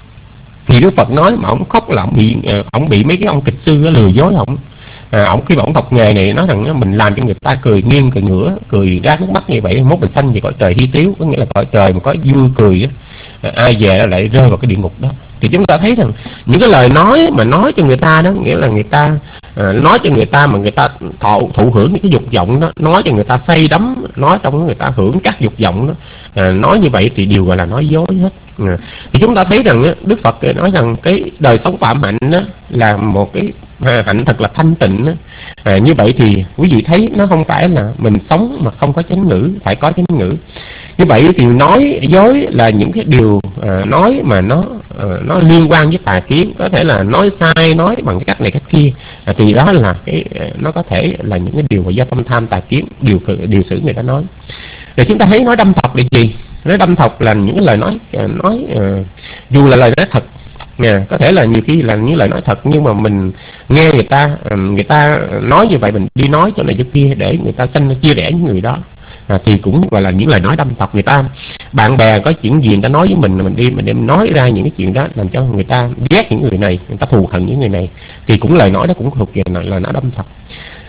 [SPEAKER 6] thì Đức Phật nói, mà ông khóc là ông bị ông bị mấy cái ông kịch sư đó lừa dối ông. À, ông khi mà ông học nghề này nói rằng mình làm cho người ta cười nghiêng, cười ngửa, cười ra nước mắt như vậy, mốt mình sanh về cõi trời hy tiếu, có nghĩa là cõi trời mà có vui cười á, à, ai về lại rơi vào cái địa ngục đó. Thì chúng ta thấy rằng những cái lời nói mà nói cho người ta đó, nghĩa là người ta à, nói cho người ta mà người ta thọ thụ hưởng những cái dục vọng đó, nói cho người ta say đắm, nói trong người ta hưởng các dục vọng đó, à, nói như vậy thì đều gọi là nói dối hết. À, thì chúng ta thấy rằng Đức Phật nói rằng cái đời sống phạm hạnh đó là một cái à, hạnh thật là thanh tịnh đó. À, như vậy thì quý vị thấy nó không phải là mình sống mà không có chánh ngữ, phải có chánh ngữ. Như vậy thì nói dối là những cái điều à, nói mà nó à, nó liên quan với tà kiến, có thể là nói sai, nói bằng cái cách này cách kia, à, thì đó là cái nó có thể là những cái điều mà do tâm tham tà kiến điều điều xử người ta nói. Rồi chúng ta thấy nói đâm thọc là gì? Nói đâm thọc là những cái lời nói nói à, dù là lời nói thật, à, có thể là nhiều khi là những lời nói thật, nhưng mà mình nghe người ta à, người ta nói như vậy, mình đi nói cho này cho kia để người ta sanh chia rẽ những người đó. À, thì cũng gọi là những lời nói đâm thọc. Người ta bạn bè có chuyện gì người ta nói với mình, mình đi mình đem nói ra những cái chuyện đó làm cho người ta ghét những người này, người ta thù hận những người này, thì cũng lời nói đó cũng thuộc về lời nói đâm thọc.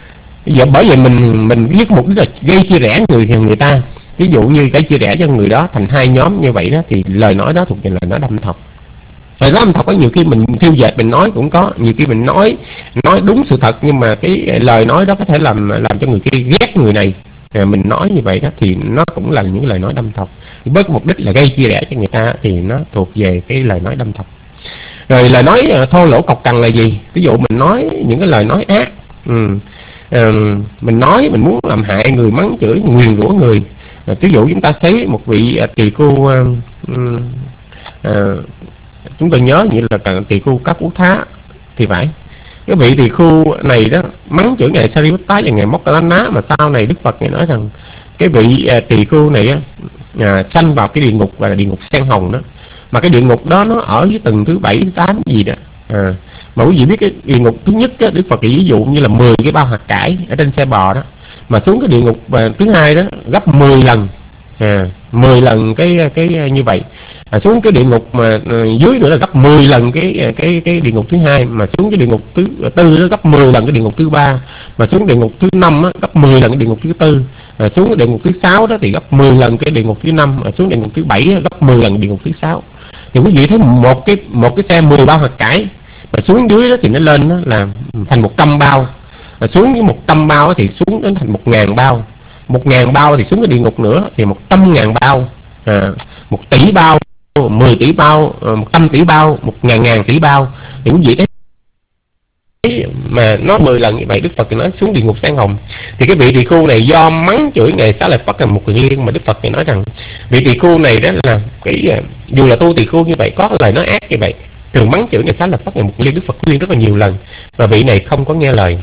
[SPEAKER 6] Giờ bởi vậy mình mình viết mục đích là gây chia rẽ người người ta, ví dụ như cái chia rẽ cho người đó thành hai nhóm như vậy đó, thì lời nói đó thuộc về lời nói đâm thọc. Lời nói đâm thọc có nhiều khi mình thiêu dệt mình nói cũng có, nhiều khi mình nói nói đúng sự thật nhưng mà cái lời nói đó có thể làm làm cho người kia ghét người này. À, mình nói như vậy đó thì nó cũng là những lời nói đâm thọc, với mục đích là gây chia rẽ cho người ta, thì nó thuộc về cái lời nói đâm thọc. Rồi lời nói thô lỗ cộc cằn là gì? Ví dụ mình nói những cái lời nói ác, ừ. à, mình nói mình muốn làm hại người, mắng chửi, nguyền rủa người, Ví dụ chúng ta thấy một vị tỳ khu, à, à, chúng tôi nhớ như là tỳ khu Các Quốc Thá thì phải, cái vị tỳ khu này đó mắng chửi ngài Sariputta và ngài Moggallana, mà sau này Đức Phật ngài nói rằng cái vị à, tỳ khu này á, à, sanh vào cái địa ngục và là địa ngục sen hồng đó, mà cái địa ngục đó nó ở với tầng thứ bảy, thứ tám gì đó. À, mà quý vị biết cái địa ngục thứ nhất á, Đức Phật ví dụ như là mười cái bao hạt cải ở trên xe bò đó, mà xuống cái địa ngục à, thứ hai đó gấp mười lần, à, mười lần cái cái như vậy. À, xuống cái địa ngục mà à, dưới nữa là gấp mười lần cái cái cái địa ngục thứ hai, mà xuống cái địa ngục thứ tư nó gấp mười lần cái địa ngục thứ ba, mà xuống địa ngục thứ năm á, gấp mười lần cái địa ngục thứ tư, à, xuống cái địa ngục thứ sáu đó thì gấp mười lần cái địa ngục thứ năm, à, xuống địa ngục thứ bảy á, gấp mười lần địa ngục thứ sáu. Thì quý vị thấy một cái một cái xe mười bao hạt cải, mà xuống dưới đó thì nó lên đó là thành một trăm bao, à, xuống với một trăm bao thì xuống đến thành một ngàn bao, một ngàn bao thì xuống cái địa ngục nữa thì một trăm ngàn bao, à, một tỷ bao, mười tỷ bao, một trăm tỷ bao, một ngàn ngàn tỷ bao. Thì quý vị thấy mà nó mười lần như vậy. Đức Phật nói xuống địa ngục sen hồng. Thì cái vị tỳ khu này do mắng chửi ngài Xá Lợi Phất là một người liên, mà Đức Phật thì nói rằng vị tỳ khu này đó là cái dù là tu tỳ khu như vậy, có lời nói ác như vậy, thường mắng chửi ngài Xá Lợi Phất là một liên. Đức Phật khuyên rất là nhiều lần và vị này không có nghe lời.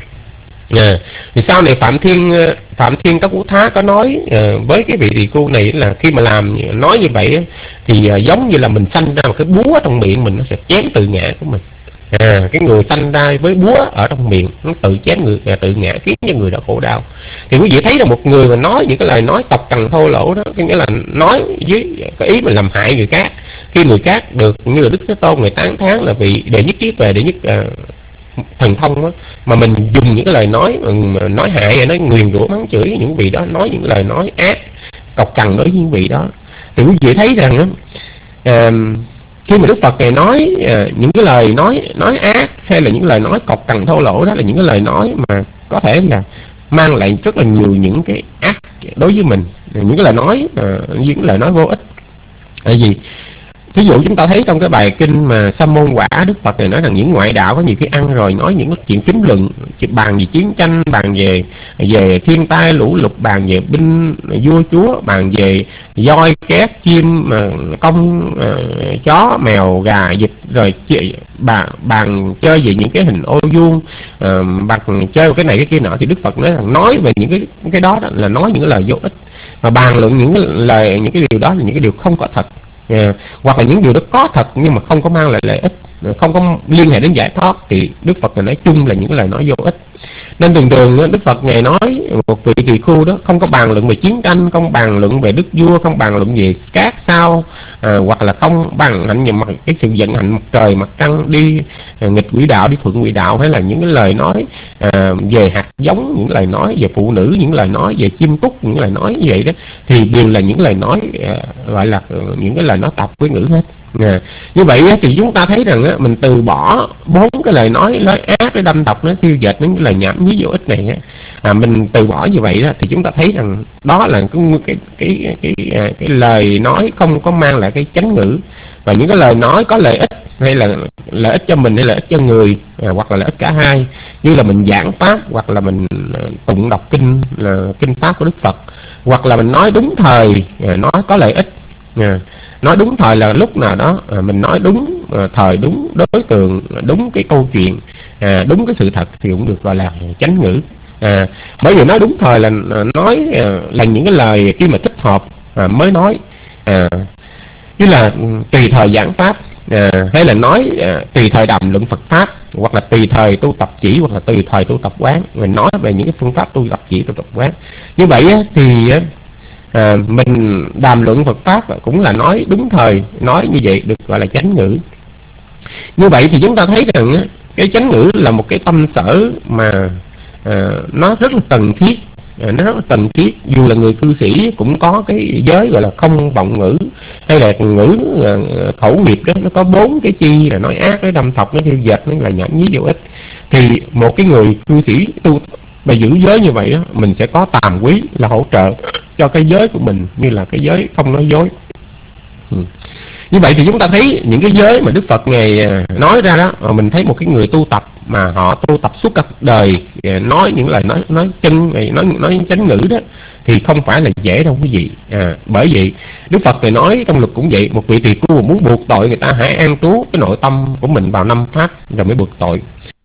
[SPEAKER 6] À, thì sau này Phạm Thiên Phạm Thiên Các Quốc Thá có nói à, với cái vị tỳ khu này là khi mà làm nói như vậy thì à, giống như là mình sanh ra một cái búa trong miệng mình, nó sẽ chém tự ngã của mình. À, cái người sanh ra với búa ở trong miệng, nó tự chém người, à, tự ngã, khiến cho người đó khổ đau. Thì quý vị thấy là một người mà nói những cái lời nói tộc cằn thô lỗ đó, có nghĩa là nói với cái ý mà làm hại người khác, khi người khác được như là Đức Thế Tôn người tán thán là vị đệ nhất trí tuệ, đệ nhất à, thần thông đó, mà mình dùng những cái lời nói mà nói hại, nói nguyền rủa mắng chửi những vị đó, nói những lời nói ác cọc cằn đối với những vị đó, thì quý vị thấy rằng đó, à, khi mà Đức Phật này nói à, những cái lời nói nói ác hay là những lời nói cọc cằn thô lỗ, đó là những cái lời nói mà có thể là mang lại rất là nhiều những cái ác đối với mình, những cái lời nói à, những cái lời nói vô ích. Tại vì ví dụ chúng ta thấy trong cái bài kinh mà Sa môn quả, Đức Phật này nói rằng những ngoại đạo có nhiều khi ăn rồi nói những chuyện chính luận, bàn về chiến tranh, bàn về về thiên tai lũ lụt, bàn về binh vua chúa, bàn về voi két chim, mà công uh, chó mèo gà vịt, rồi bàn, bàn chơi về những cái hình ô vuông, uh, bàn chơi cái này cái kia nọ. Thì Đức Phật nói rằng nói về những cái cái đó, đó là nói những cái lời vô ích, mà bàn luận những cái lời những cái điều đó là những cái điều không có thật. Yeah. Hoặc là những điều đó có thật nhưng mà không có mang lại lợi ích, không có liên hệ đến giải thoát, thì Đức Phật này nói chung là những cái lời nói vô ích. Nên thường thường Đức Phật ngài nói một vị tỳ khu đó không có bàn luận về chiến tranh, không bàn luận về đức vua, không bàn luận về cát sao, à, hoặc là không bàn luận về mặt cái sự vận hành mặt trời mặt trăng đi à, nghịch quỹ đạo, đi thuận quỹ đạo, hay là những cái lời nói à, về hạt giống, những lời nói về phụ nữ, những lời nói về chim cút, những lời nói như vậy đó, thì đều là những lời nói à, gọi là những cái lời nói tạp quý ngữ hết. À, như vậy thì chúng ta thấy rằng á, mình từ bỏ bốn cái lời nói nói ác, cái đâm độc, nó tiêu dệt, những lời nhảm nhí vô ích này á, à, mình từ bỏ như vậy đó, thì chúng ta thấy rằng đó là cái cái cái cái, cái, cái lời nói không có mang lại cái chánh ngữ, và những cái lời nói có lợi ích, hay là lợi ích cho mình hay lợi ích cho người, à, hoặc là lợi ích cả hai, như là mình giảng pháp, hoặc là mình tụng đọc kinh là kinh pháp của Đức Phật, hoặc là mình nói đúng thời, à, nói có lợi ích. À, nói đúng thời là lúc nào đó à, mình nói đúng à, thời, đúng đối tượng, đúng cái câu chuyện, à, đúng cái sự thật thì cũng được gọi là chánh ngữ. À, bởi vì nói đúng thời là nói à, là những cái lời khi mà thích hợp à, mới nói, à, như là tùy thời giảng pháp, à, hay là nói à, tùy thời đàm luận Phật pháp, hoặc là tùy thời tu tập chỉ, hoặc là tùy thời tu tập quán. Mình nói về những cái phương pháp tu tập chỉ, tu tập quán. Như vậy á, thì á, À, mình đàm luận Phật pháp cũng là nói đúng thời, nói như vậy được gọi là chánh ngữ. Như vậy thì chúng ta thấy rằng cái chánh ngữ là một cái tâm sở mà à, nó rất là cần thiết, à, nó rất là cần thiết. Dù là người cư sĩ cũng có cái giới gọi là không vọng ngữ, hay là ngữ à, khẩu nghiệp đó, nó có bốn cái chi là nói ác, nói đâm thọc, nói tiêu dệt, nó là nhảm nhí vô ích. Thì một cái người cư sĩ tu mà giữ giới như vậy đó, mình sẽ có tàm quý là hỗ trợ cho cái giới của mình, như là cái giới không nói dối. Ừ. Như vậy thì chúng ta thấy những cái giới mà Đức Phật ngài nói ra đó, mình thấy một cái người tu tập mà họ tu tập suốt cả cuộc đời nói những lời nói nói chân nói nói chánh ngữ đó thì không phải là dễ đâu quý vị. À, bởi vậy Đức Phật này nói trong luật cũng vậy, một vị tỳ khưu muốn buộc tội người ta hãy an trú cái nội tâm của mình vào năm pháp rồi mới buộc tội.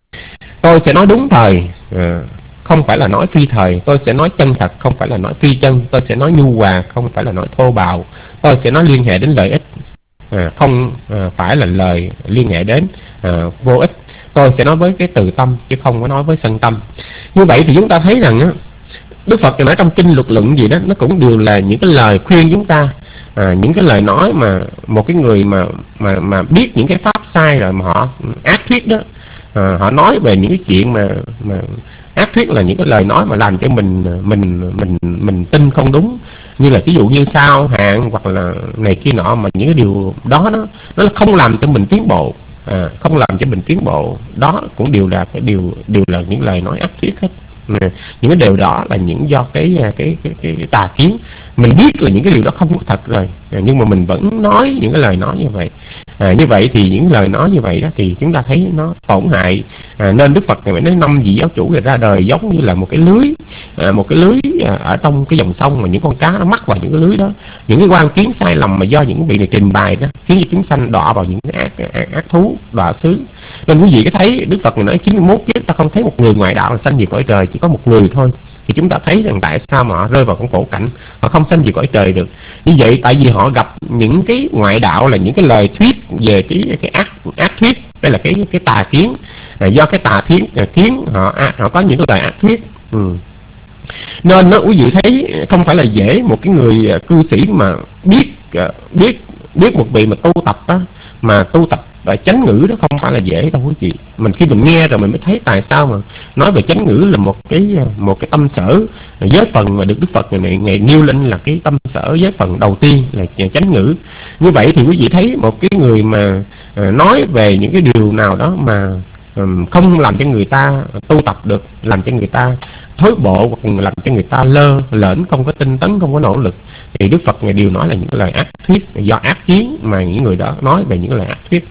[SPEAKER 6] Tôi sẽ nói đúng thời, à, không phải là nói phi thời. Tôi sẽ nói chân thật, không phải là nói phi chân. Tôi sẽ nói nhu hòa, không phải là nói thô bạo. Tôi sẽ nói liên hệ đến lợi ích, à, không à, phải là lời liên hệ đến à, vô ích. Tôi sẽ nói với cái từ tâm chứ không có nói với sân tâm. Như vậy thì chúng ta thấy rằng á, Đức Phật nói trong kinh luật luận gì đó, nó cũng đều là những cái lời khuyên chúng ta, à, những cái lời nói mà một cái người mà mà mà biết những cái pháp sai rồi mà họ ác thuyết đó, à, họ nói về những cái chuyện mà mà ác thuyết là những cái lời nói mà làm cho mình mình mình mình tin không đúng, như là ví dụ như sao hạn hoặc là này kia nọ, mà những cái điều đó nó nó không làm cho mình tiến bộ, à, không làm cho mình tiến bộ, đó cũng đều là cái điều đều là những lời nói ác thuyết hết. Những cái điều đó là những do cái cái cái, cái, cái tà kiến. Mình biết là những cái điều đó không có thật rồi, nhưng mà mình vẫn nói những cái lời nói như vậy. À, như vậy thì những lời nói như vậy đó thì chúng ta thấy nó tổn hại. À, nên Đức Phật này nói năm vị giáo chủ ra đời giống như là một cái lưới, à, một cái lưới à, ở trong cái dòng sông mà những con cá nó mắc vào những cái lưới đó. Những cái quan kiến sai lầm mà do những vị này trình bày đó khiến cho chúng sanh đọa vào những cái ác, ác, ác thú, đọa xứ. Nên quý vị có thấy Đức Phật này nói chín mươi mốt kiếp ta không thấy một người ngoại đạo là sanh về cõi trời, chỉ có một người thôi. Thì chúng ta thấy rằng tại sao mà họ rơi vào con khổ cảnh, họ không sanh về cõi trời được. Như vậy tại vì họ gặp những cái ngoại đạo là những cái lời thuyết về cái cái ác ác thuyết, đây là cái cái tà kiến. À, do cái tà kiến kiến họ họ có những cái lời ác thuyết. Ừ. Nên nó quý vị thấy không phải là dễ một cái người cư sĩ mà biết biết biết một vị mà tu tập đó, mà tu tập và chánh ngữ đó không phải là dễ đâu quý vị. Mình khi mình nghe rồi mình mới thấy tại sao mà nói về chánh ngữ là một cái một cái tâm sở giới phần mà được Đức Phật ngày ngày nêu lên là cái tâm sở giới phần đầu tiên là chánh ngữ. Như vậy thì quý vị thấy một cái người mà nói về những cái điều nào đó mà không làm cho người ta tu tập được, làm cho người ta thối bộ hoặc làm cho người ta lơ lỡn, không có tinh tấn, không có nỗ lực, thì Đức Phật ngày đều nói là những cái lời ác thuyết, do ác kiến mà những người đó nói về những lời ác thuyết.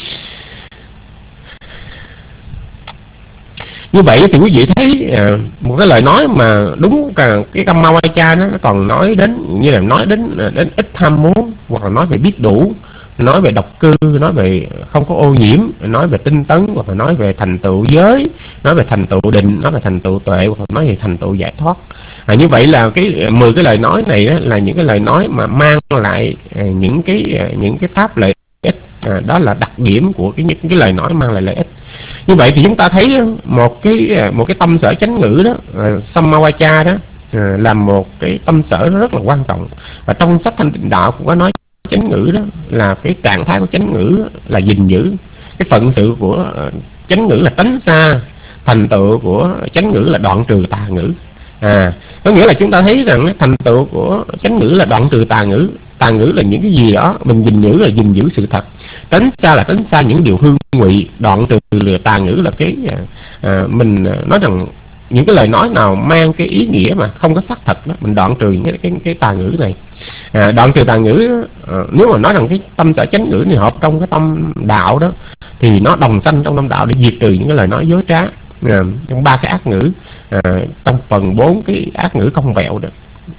[SPEAKER 6] Như vậy thì quý vị thấy một cái lời nói mà đúng cả cái Kammawacha nó còn nói đến như là nói đến đến ít tham muốn, hoặc là nói về biết đủ, nói về độc cư, nói về không có ô nhiễm, nói về tinh tấn, hoặc là nói về thành tựu giới, nói về thành tựu định, nói về thành tựu tuệ, hoặc là nói về thành tựu giải thoát. À, như vậy là cái mười cái lời nói này đó, là những cái lời nói mà mang lại à, những cái à, những cái pháp lợi ích. À, đó là đặc điểm của cái những cái lời nói mang lại lợi ích. Như vậy thì chúng ta thấy một cái một cái tâm sở chánh ngữ đó, uh, Sammawacha đó, uh, là một cái tâm sở nó rất là quan trọng. Và trong sách Thanh Tịnh Đạo cũng có nói chánh ngữ đó là cái trạng thái của chánh ngữ là gìn giữ. Cái phận sự của uh, chánh ngữ là tránh xa, thành tựu của chánh ngữ là đoạn trừ tà ngữ. À, có nghĩa là chúng ta thấy rằng thành tựu của chánh ngữ là đoạn trừ tà ngữ. Tà ngữ là những cái gì đó mình gìn giữ là gìn giữ sự thật, tránh xa là tránh xa những điều hư ngụy, đoạn trừ tà ngữ là cái à, mình nói rằng những cái lời nói nào mang cái ý nghĩa mà không có xác thật đó, mình đoạn trừ những cái cái, cái tà ngữ này. À, đoạn trừ tà ngữ à, nếu mà nói rằng cái tâm sở chánh ngữ này hợp trong cái tâm đạo đó thì nó đồng sanh trong tâm đạo để diệt trừ những cái lời nói dối trá, à, trong ba cái ác ngữ, à, trong phần bốn cái ác ngữ không vẹo đó.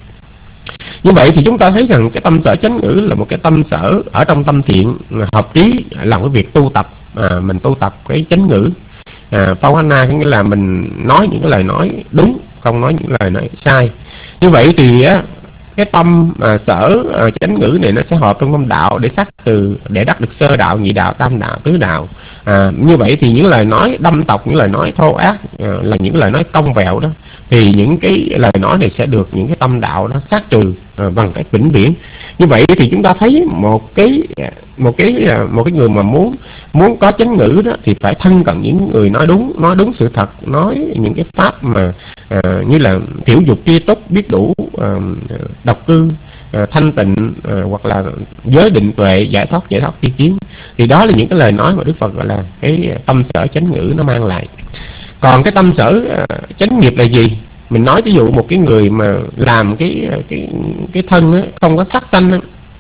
[SPEAKER 6] Như vậy thì chúng ta thấy rằng cái tâm sở chánh ngữ là một cái tâm sở ở trong tâm thiện hợp trí, làm cái việc tu tập, à, mình tu tập cái chánh ngữ, à, Phavana có nghĩa là mình nói những cái lời nói đúng, không nói những lời nói sai. Như vậy thì á, cái tâm à, sở à, chánh ngữ này nó sẽ hợp trong tâm đạo để xác từ để đắc được sơ đạo, nhị đạo, tam đạo, tứ đạo. À, như vậy thì những lời nói đâm tộc, những lời nói thô ác, à, là những lời nói cong vẹo đó, thì những cái lời nói này sẽ được những cái tâm đạo nó sát trừ à, bằng cách vĩnh viễn. Như vậy thì chúng ta thấy một cái một cái một cái người mà muốn muốn có chánh ngữ đó thì phải thân cận những người nói đúng, nói đúng sự thật, nói những cái pháp mà à, như là thiểu dục tri túc, biết đủ, à, độc cư, à, thanh tịnh, à, hoặc là giới định tuệ, giải thoát giải thoát tri kiến. Thì đó là những cái lời nói mà Đức Phật gọi là cái tâm sở chánh ngữ nó mang lại. Còn cái tâm sở uh, chánh nghiệp là gì? Mình nói ví dụ một cái người mà làm cái cái cái thân á, không có sát sanh á,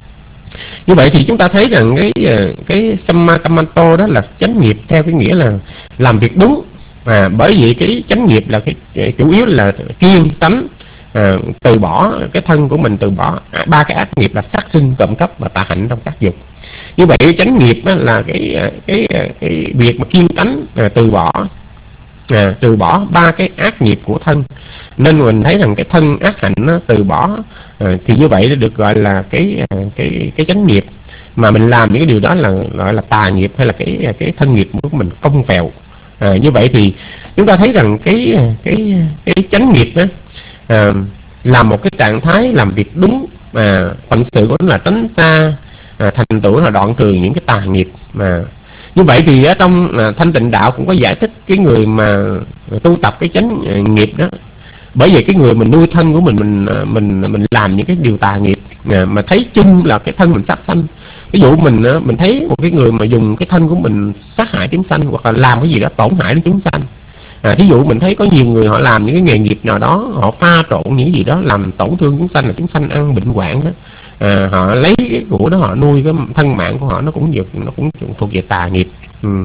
[SPEAKER 6] Như vậy thì chúng ta thấy rằng cái cái Sammakammanto đó là chánh nghiệp theo cái nghĩa là làm việc đúng. À, bởi vì cái chánh nghiệp là cái, cái chủ yếu là kiêng tánh, à, từ bỏ cái thân của mình, từ bỏ à, ba cái ác nghiệp là sát sinh, trộm cắp và tà hạnh trong các dục. Như vậy chánh nghiệp đó là cái cái cái, cái việc mà kiêng tánh, à, từ bỏ à, từ bỏ ba cái ác nghiệp của thân. Nên mình thấy rằng cái thân ác hạnh nó từ bỏ, à, thì như vậy nó được gọi là cái cái cái chánh nghiệp. Mà mình làm những cái điều đó là gọi là tà nghiệp, hay là cái cái thân nghiệp của mình cong vẹo. À, như vậy thì chúng ta thấy rằng cái cái cái chánh nghiệp đó à, là một cái trạng thái làm việc đúng, mà phận sự của nó là tránh xa, à, thành tựu là đoạn trừ những cái tà nghiệp. Mà như vậy thì ở trong à, Thanh Tịnh Đạo cũng có giải thích cái người mà tu tập cái chánh à, nghiệp đó. Bởi vì cái người mình nuôi thân của mình mình mình mình làm những cái điều tà nghiệp, à, mà thấy chung là cái thân mình sát sanh. Ví dụ mình mình thấy một cái người mà dùng cái thân của mình sát hại chúng sanh, hoặc là làm cái gì đó tổn hại đến chúng sanh. À, thí dụ mình thấy có nhiều người họ làm những cái nghề nghiệp nào đó, họ pha trộn những gì đó làm tổn thương chúng sanh, là chúng sanh ăn bệnh hoạn đó. À, họ lấy cái của đó họ nuôi cái thân mạng của họ, nó cũng được, nó cũng thuộc về tà nghiệp. Ừ.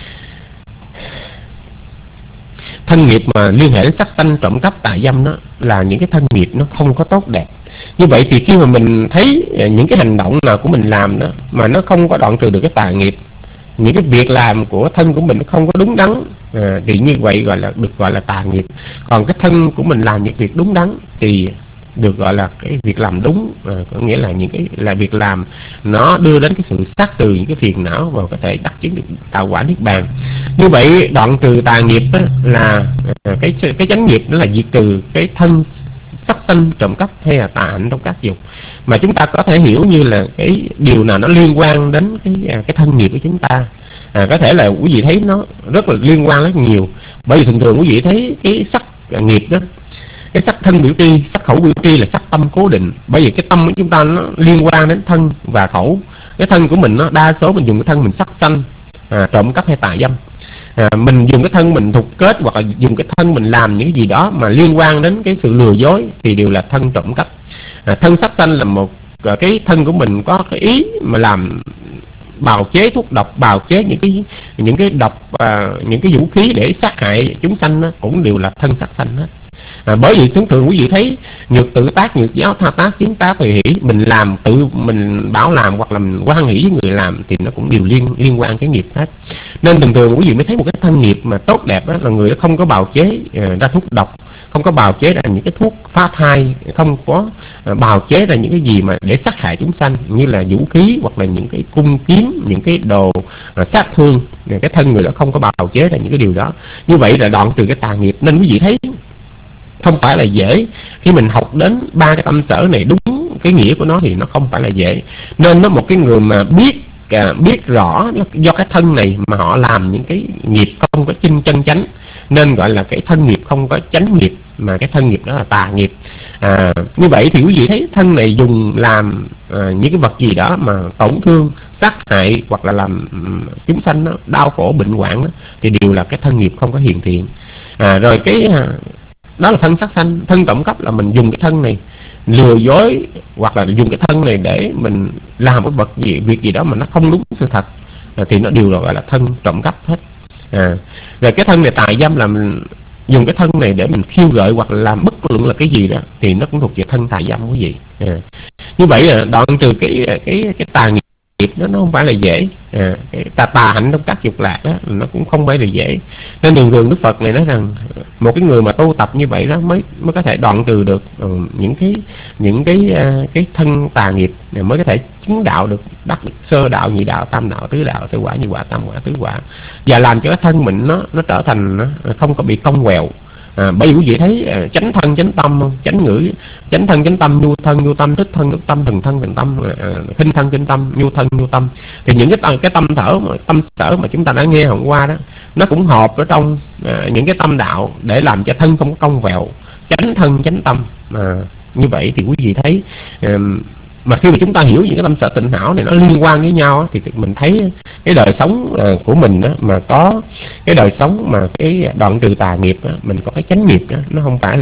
[SPEAKER 6] Thân nghiệp mà liên hệ đến sát sanh, trộm cắp, tà dâm, đó là những cái thân nghiệp nó không có tốt đẹp. Như vậy thì khi mà mình thấy những cái hành động nào của mình làm đó mà nó không có đoạn trừ được cái tà nghiệp, những cái việc làm của thân của mình nó không có đúng đắn, à, thì như vậy gọi là được gọi là tà nghiệp. Còn cái thân của mình làm những việc đúng đắn thì được gọi là cái việc làm đúng, à, có nghĩa là những cái là việc làm nó đưa đến cái sự sát trừ những cái phiền não và có thể đắc chứng được tạo quả niết bàn. Như vậy đoạn trừ tà nghiệp đó là à, cái cái chánh nghiệp, đó là diệt trừ cái thân sát sanh, trộm cắp hay là tà hạnh trong các dục. Mà chúng ta có thể hiểu như là cái điều nào nó liên quan đến cái cái thân nghiệp của chúng ta. À, có thể là quý vị thấy nó rất là liên quan rất nhiều. Bởi vì thường thường quý vị thấy cái sắc nghiệp đó, cái sắc thân biểu tri, sắc khẩu biểu tri là sắc tâm cố định. Bởi vì cái tâm của chúng ta nó liên quan đến thân và khẩu. Cái thân của mình nó đa số mình dùng cái thân mình sát sanh, à, trộm cắp hay tà dâm. À, mình dùng cái thân mình thục kết, hoặc là dùng cái thân mình làm những cái gì đó mà liên quan đến cái sự lừa dối thì đều là thân trộm cắp. À, thân sát sanh là một à, cái thân của mình có cái ý mà làm bào chế thuốc độc, bào chế những cái những cái độc, à, những cái vũ khí để sát hại chúng sanh đó, cũng đều là thân sát sanh hết. À, bởi vì thường thường quý vị thấy nhược tự tác, nhược giáo tha tác, kiến tác tùy hỷ, mình làm tự mình bảo làm hoặc là mình hoan hỷ với người làm thì nó cũng đều liên liên quan cái nghiệp hết. Nên thường thường quý vị mới thấy một cái thân nghiệp mà tốt đẹp đó là người đó không có bào chế uh, ra thuốc độc, không có bào chế ra những cái thuốc phá thai, không có uh, bào chế ra những cái gì mà để sát hại chúng sanh như là vũ khí hoặc là những cái cung kiếm, những cái đồ uh, sát thương. Cái thân người đó không có bào chế ra những cái điều đó. Như vậy là đoạn trừ cái tà nghiệp. Nên quý vị thấy không phải là dễ. Khi mình học đến ba cái tâm sở này đúng cái nghĩa của nó thì nó không phải là dễ. Nên nó một cái người mà biết à, biết rõ do cái thân này mà họ làm những cái nghiệp không có chân chân chánh, nên gọi là cái thân nghiệp không có chánh nghiệp, mà cái thân nghiệp đó là tà nghiệp. À, như vậy thì quý vị thấy thân này dùng làm à, những cái vật gì đó mà tổn thương, sát hại hoặc là làm um, chúng sanh đó, đau khổ bệnh hoạn đó, thì đều là cái thân nghiệp không có hiền thiện. À, rồi cái à, đó là thân sát sanh. Thân trộm cắp là mình dùng cái thân này lừa dối, hoặc là dùng cái thân này để mình làm một vật gì, việc gì đó mà nó không đúng sự thật, à, thì nó đều là gọi là thân trộm cắp hết. À, rồi cái thân này tà dâm là mình dùng cái thân này để mình khiêu gợi hoặc là làm bất luận là cái gì đó, thì nó cũng thuộc về thân tà dâm quý vị. À, như vậy là đoạn trừ cái cái cái tà nghiệp đó nó không phải là dễ. À, cái tà tà hạnh trong các dục lạc đó nó cũng không phải là dễ. Nên thường thường Đức Phật này nói rằng một cái người mà tu tập như vậy đó mới mới có thể đoạn trừ được uh, những cái những cái uh, cái thân tà nghiệp, mới có thể chứng đạo được, đắc được sơ đạo, nhị đạo, tam đạo, tứ đạo, tứ quả, nhị quả, tam quả, tứ quả, và làm cho cái thân mình nó nó trở thành nó không có bị cong quẹo. À, bởi vì quý vị thấy à, chánh thân chánh tâm không? Chánh ngữ, chánh thân chánh tâm, nhu thân nhu tâm, thích thân thích tâm, thần thân thần tâm, à, khinh thân khinh tâm, nhu thân nhu tâm. Thì những cái cái tâm thở mà tâm sở mà chúng ta đã nghe hôm qua đó, nó cũng hợp ở trong à, những cái tâm đạo để làm cho thân không có cong vẹo. Chánh thân chánh tâm. À, như vậy thì quý vị thấy à, mà khi mà chúng ta hiểu những cái tâm sở tịnh hảo này nó liên quan với nhau thì mình thấy cái đời sống của mình đó, mà có cái đời sống mà cái đoạn trừ tà nghiệp đó, mình có cái chánh nghiệp đó, nó không phải là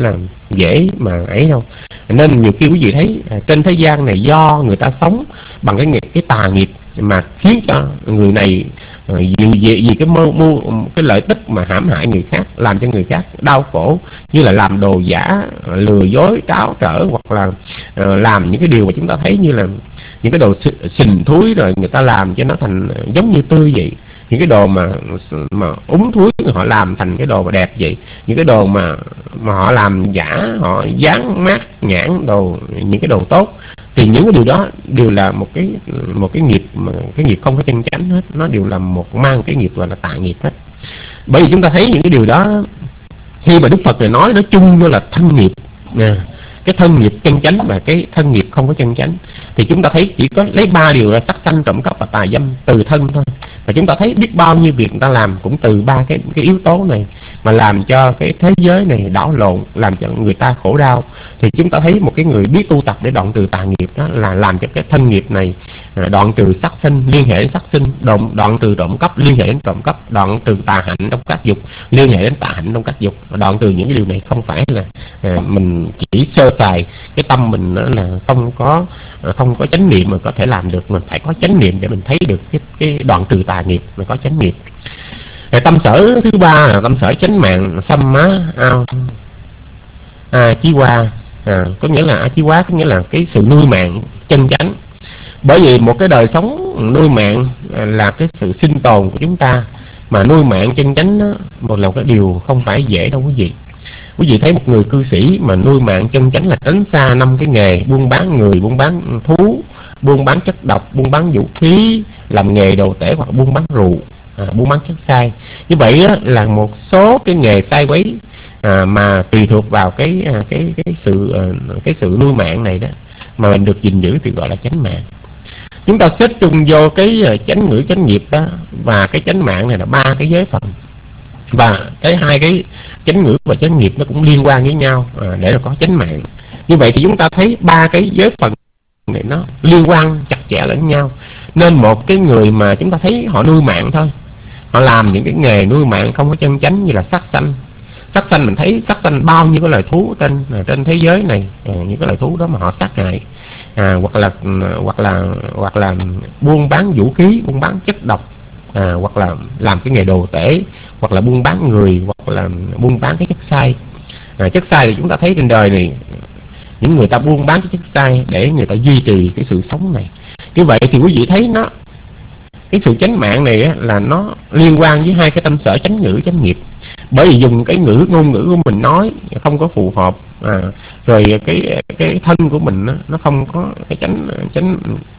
[SPEAKER 6] dễ mà ấy đâu. Nên nhiều khi quý vị thấy à, trên thế gian này do người ta sống bằng cái nghiệp, cái tà nghiệp mà khiến cho người này à, vì, vì, vì cái mưu, mưu, cái lợi tức mà hãm hại người khác, làm cho người khác đau khổ, như là làm đồ giả, lừa dối, tráo trở, hoặc là à, làm những cái điều mà chúng ta thấy như là những cái đồ sình thúi, rồi người ta làm cho nó thành giống như tươi vậy. Những cái đồ mà mà úng thúi họ làm thành cái đồ mà đẹp vậy. Những cái đồ mà mà họ làm giả, họ dán mát nhãn đồ, những cái đồ tốt, thì những cái điều đó đều là một cái một cái nghiệp mà cái nghiệp không có chân chánh hết. Nó đều là một mang cái nghiệp gọi là tà nghiệp hết. Bởi vì chúng ta thấy những cái điều đó, khi mà Đức Phật này nói nói chung nó là thân nghiệp nè, cái thân nghiệp chân chánh và cái thân nghiệp không có chân chánh, thì chúng ta thấy chỉ có lấy ba điều là sát sanh, trộm cắp và tà dâm từ thân thôi. Và chúng ta thấy biết bao nhiêu việc người ta làm cũng từ ba cái cái yếu tố này mà làm cho cái thế giới này đảo lộn, làm cho người ta khổ đau. Thì chúng ta thấy một cái người biết tu tập để đoạn trừ tà nghiệp đó là làm cho cái thân nghiệp này đoạn trừ sát sinh liên hệ đến sát sinh, đoạn, đoạn trừ trộm cắp liên hệ đến trộm cắp, đoạn trừ tà hạnh trong các dục liên hệ đến tà hạnh trong các dục. Đoạn trừ những cái điều này không phải là à, mình chỉ sơ sài cái tâm mình đó là không có không có chánh niệm mà có thể làm được. Mình phải có chánh niệm để mình thấy được cái, cái đoạn trừ tà nghiệp, mà có chánh niệm. Tâm sở thứ ba là tâm sở chánh mạng sâm má ao a chí qua, à, có nghĩa là a chí quá có nghĩa là cái sự nuôi mạng chân chánh. Bởi vì một cái đời sống nuôi mạng là cái sự sinh tồn của chúng ta, mà nuôi mạng chân chánh đó, một là cái điều không phải dễ đâu quý vị. Quý vị thấy một người cư sĩ mà nuôi mạng chân chánh là tránh xa năm cái nghề buôn bán người, buôn bán thú, buôn bán chất độc, buôn bán vũ khí, làm nghề đồ tể hoặc buôn bán rượu, à, buôn bán chất sai. Như vậy á, là một số cái nghề sai quấy à, mà tùy thuộc vào cái cái cái sự cái sự nuôi mạng này đó mà mình được gìn giữ thì gọi là chánh mạng. Chúng ta xếp chung vô cái chánh ngữ chánh nghiệp đó và cái chánh mạng này là ba cái giới phần, và cái hai cái chánh ngữ và chánh nghiệp nó cũng liên quan với nhau à, để là có chánh mạng. Như vậy thì chúng ta thấy ba cái giới phần này nó liên quan chặt chẽ lẫn nhau. Nên một cái người mà chúng ta thấy họ nuôi mạng thôi, họ làm những cái nghề nuôi mạng không có chân chánh như là sát sanh. Sát sanh mình thấy sát sanh bao nhiêu cái loài thú trên trên thế giới này, à, những cái loài thú đó mà họ sát hại, à, hoặc là hoặc là hoặc là buôn bán vũ khí, buôn bán chất độc, à, hoặc là làm cái nghề đồ tể, hoặc là buôn bán người, hoặc là buôn bán cái chất sai. À, chất sai thì chúng ta thấy trên đời này những người ta buôn bán cái chất sai để người ta duy trì cái sự sống này. Như vậy thì quý vị thấy nó cái sự chánh mạng này á, là nó liên quan với hai cái tâm sở chánh ngữ chánh nghiệp. Bởi vì dùng cái ngữ ngôn ngữ của mình nói không có phù hợp, à, rồi cái cái thân của mình nó, nó không có cái chánh chánh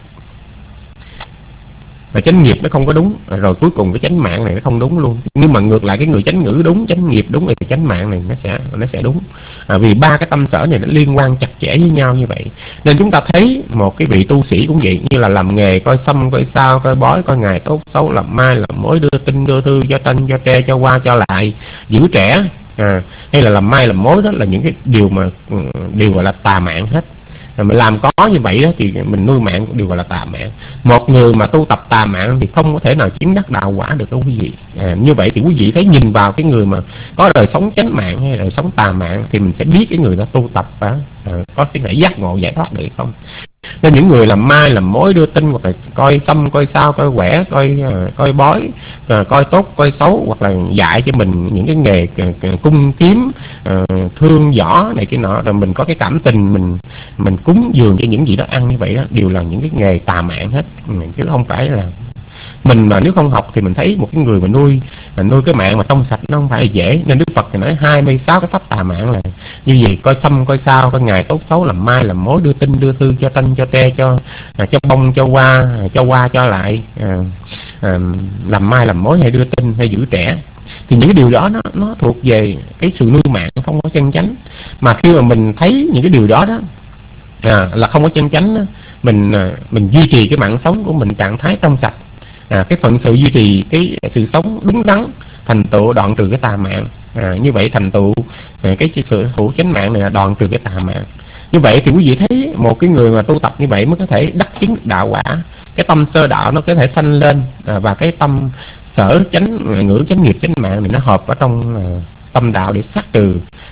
[SPEAKER 6] và chánh nghiệp nó không có đúng, rồi cuối cùng cái chánh mạng này nó không đúng luôn. Nhưng mà ngược lại cái người chánh ngữ đúng, chánh nghiệp đúng thì chánh mạng này nó sẽ nó sẽ đúng, à, vì ba cái tâm sở này nó liên quan chặt chẽ với nhau như vậy. Nên chúng ta thấy một cái vị tu sĩ cũng vậy, như là làm nghề coi xăm coi sao, coi bói, coi ngày tốt xấu, làm mai làm mối, đưa tin đưa thư, cho tranh cho tre, cho qua cho lại, giữ trẻ, à, hay là làm mai làm mối, đó là những cái điều mà điều gọi là tà mạng hết. Mình làm có như vậy đó thì mình nuôi mạng cũng đều gọi là tà mạng. Một người mà tu tập tà mạng thì không có thể nào chứng đắc đạo quả được đâu quý vị. À, như vậy thì quý vị thấy nhìn vào cái người mà có đời sống chánh mạng hay đời sống tà mạng thì mình sẽ biết cái người đó tu tập à, à, có thể giác ngộ giải thoát được hay không. Nên những người làm mai làm mối, đưa tin, hoặc là coi xăm coi sao, coi quẻ, coi uh, coi bói, uh, coi tốt coi xấu, hoặc là dạy cho mình những cái nghề uh, cung kiếm, uh, thương võ này cái nọ, rồi mình có cái cảm tình mình mình cúng dường cho những gì đó ăn như vậy đó, đều là những cái nghề tà mạng hết, chứ không phải là mình. Mà nếu không học thì mình thấy một cái người mà nuôi mà nuôi cái mạng mà trong sạch nó không phải là dễ. Nên Đức Phật thì nói hai mươi sáu cái pháp tà mạng là như vậy: coi xăm coi sao, coi ngày tốt xấu, làm mai làm mối, đưa tin đưa thư, cho tranh cho tre, cho à, cho bông cho qua, à, cho qua cho lại, à, à, làm mai làm mối hay đưa tin hay giữ trẻ. Thì những cái điều đó nó nó thuộc về cái sự nuôi mạng không có chân chánh. Mà khi mà mình thấy những cái điều đó đó à, là không có chân chánh đó, mình à, mình duy trì cái mạng sống của mình trạng thái trong sạch, à, cái phận sự duy trì cái sự sống đúng đắn, thành tựu đoạn trừ cái tà mạng. À, như vậy thành tựu à, cái sự hữu chánh mạng này là đoạn trừ cái tà mạng. Như vậy thì quý vị thấy một cái người mà tu tập như vậy mới có thể đắc chứng đạo quả. Cái tâm sơ đạo nó có thể sanh lên, à, và cái tâm sở chánh ngữ chánh nghiệp chánh mạng này nó hợp ở trong à, tâm đạo để sát trừ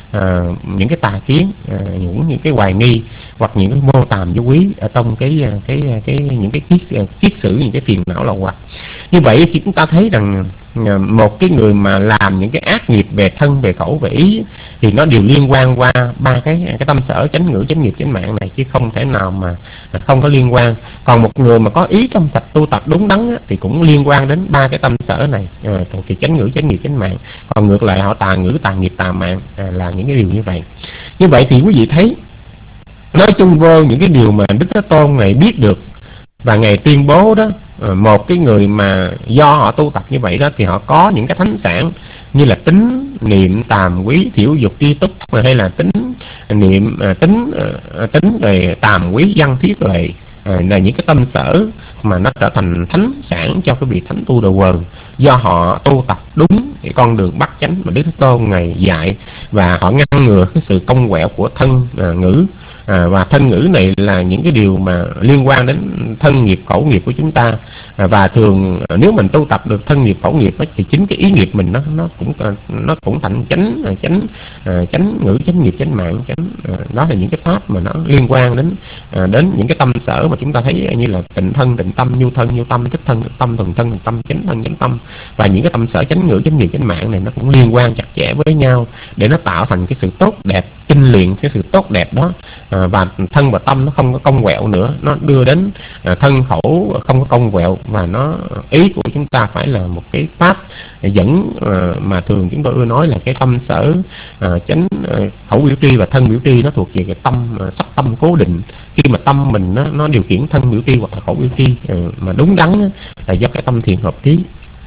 [SPEAKER 6] à, những cái tà kiến, à, những những cái hoài nghi hoặc những cái mô tàm vô quý ở trong cái cái cái, cái những cái kiết kiết sử, những cái phiền não lậu hoặc. Như vậy thì chúng ta thấy rằng một cái người mà làm những cái ác nghiệp về thân, về khẩu, về ý thì nó đều liên quan qua ba cái cái tâm sở, chánh ngữ, chánh nghiệp, chánh mạng này, chứ không thể nào mà không có liên quan. Còn một người mà có ý trong sạch, tu tập đúng đắn á, thì cũng liên quan đến ba cái tâm sở này, à, thì chánh ngữ, chánh nghiệp, chánh mạng. Còn ngược lại họ tà ngữ, tà nghiệp, tà mạng, à, là những cái điều như vậy. Như vậy thì quý vị thấy, nói chung vô những cái điều mà Đức Thế Tôn này biết được và Ngài tuyên bố đó, một cái người mà do họ tu tập như vậy đó thì họ có những cái thánh sản như là tính, niệm, tàm, quý, thiểu, dục, tri túc, hay là tính, niệm, tính, tính về tàm, quý, văn, thiết, lệ, là những cái tâm sở mà nó trở thành thánh sản cho cái vị thánh tu đồ quần, do họ tu tập đúng cái con đường bắt chánh mà Đức Thế Tôn Ngài dạy, và họ ngăn ngừa cái sự cong quẹo của thân, à, ngữ. À, và thân ngữ này là những cái điều mà liên quan đến thân nghiệp, khẩu nghiệp của chúng ta, à, và thường nếu mình tu tập được thân nghiệp, khẩu nghiệp đó, thì chính cái ý nghiệp mình nó nó cũng nó cũng thành chánh chánh à, chánh ngữ, chánh nghiệp, chánh mạng, chánh à, đó là những cái pháp mà nó liên quan đến à, đến những cái tâm sở mà chúng ta thấy như là tịnh thân, tịnh tâm, nhu thân, nhu tâm, thích thân, thích tâm, thuần thân, thuần tâm, chánh thân, chánh tâm, và những cái tâm sở chánh ngữ, chánh nghiệp, chánh mạng này nó cũng liên quan chặt chẽ với nhau để nó tạo thành cái sự tốt đẹp, tinh luyện cái sự tốt đẹp đó. À, và thân và tâm nó không có cong quẹo nữa, nó đưa đến à, thân khẩu không có cong quẹo, và nó ý của chúng ta phải là một cái pháp dẫn à, mà thường chúng tôi ưa nói là cái tâm sở à, chánh à, khẩu biểu tri và thân biểu tri, nó thuộc về cái tâm à, sắc tâm cố định. Khi mà tâm mình nó, nó điều khiển thân biểu tri hoặc là khẩu biểu tri à, mà đúng đắn là do cái tâm thiện hợp trí.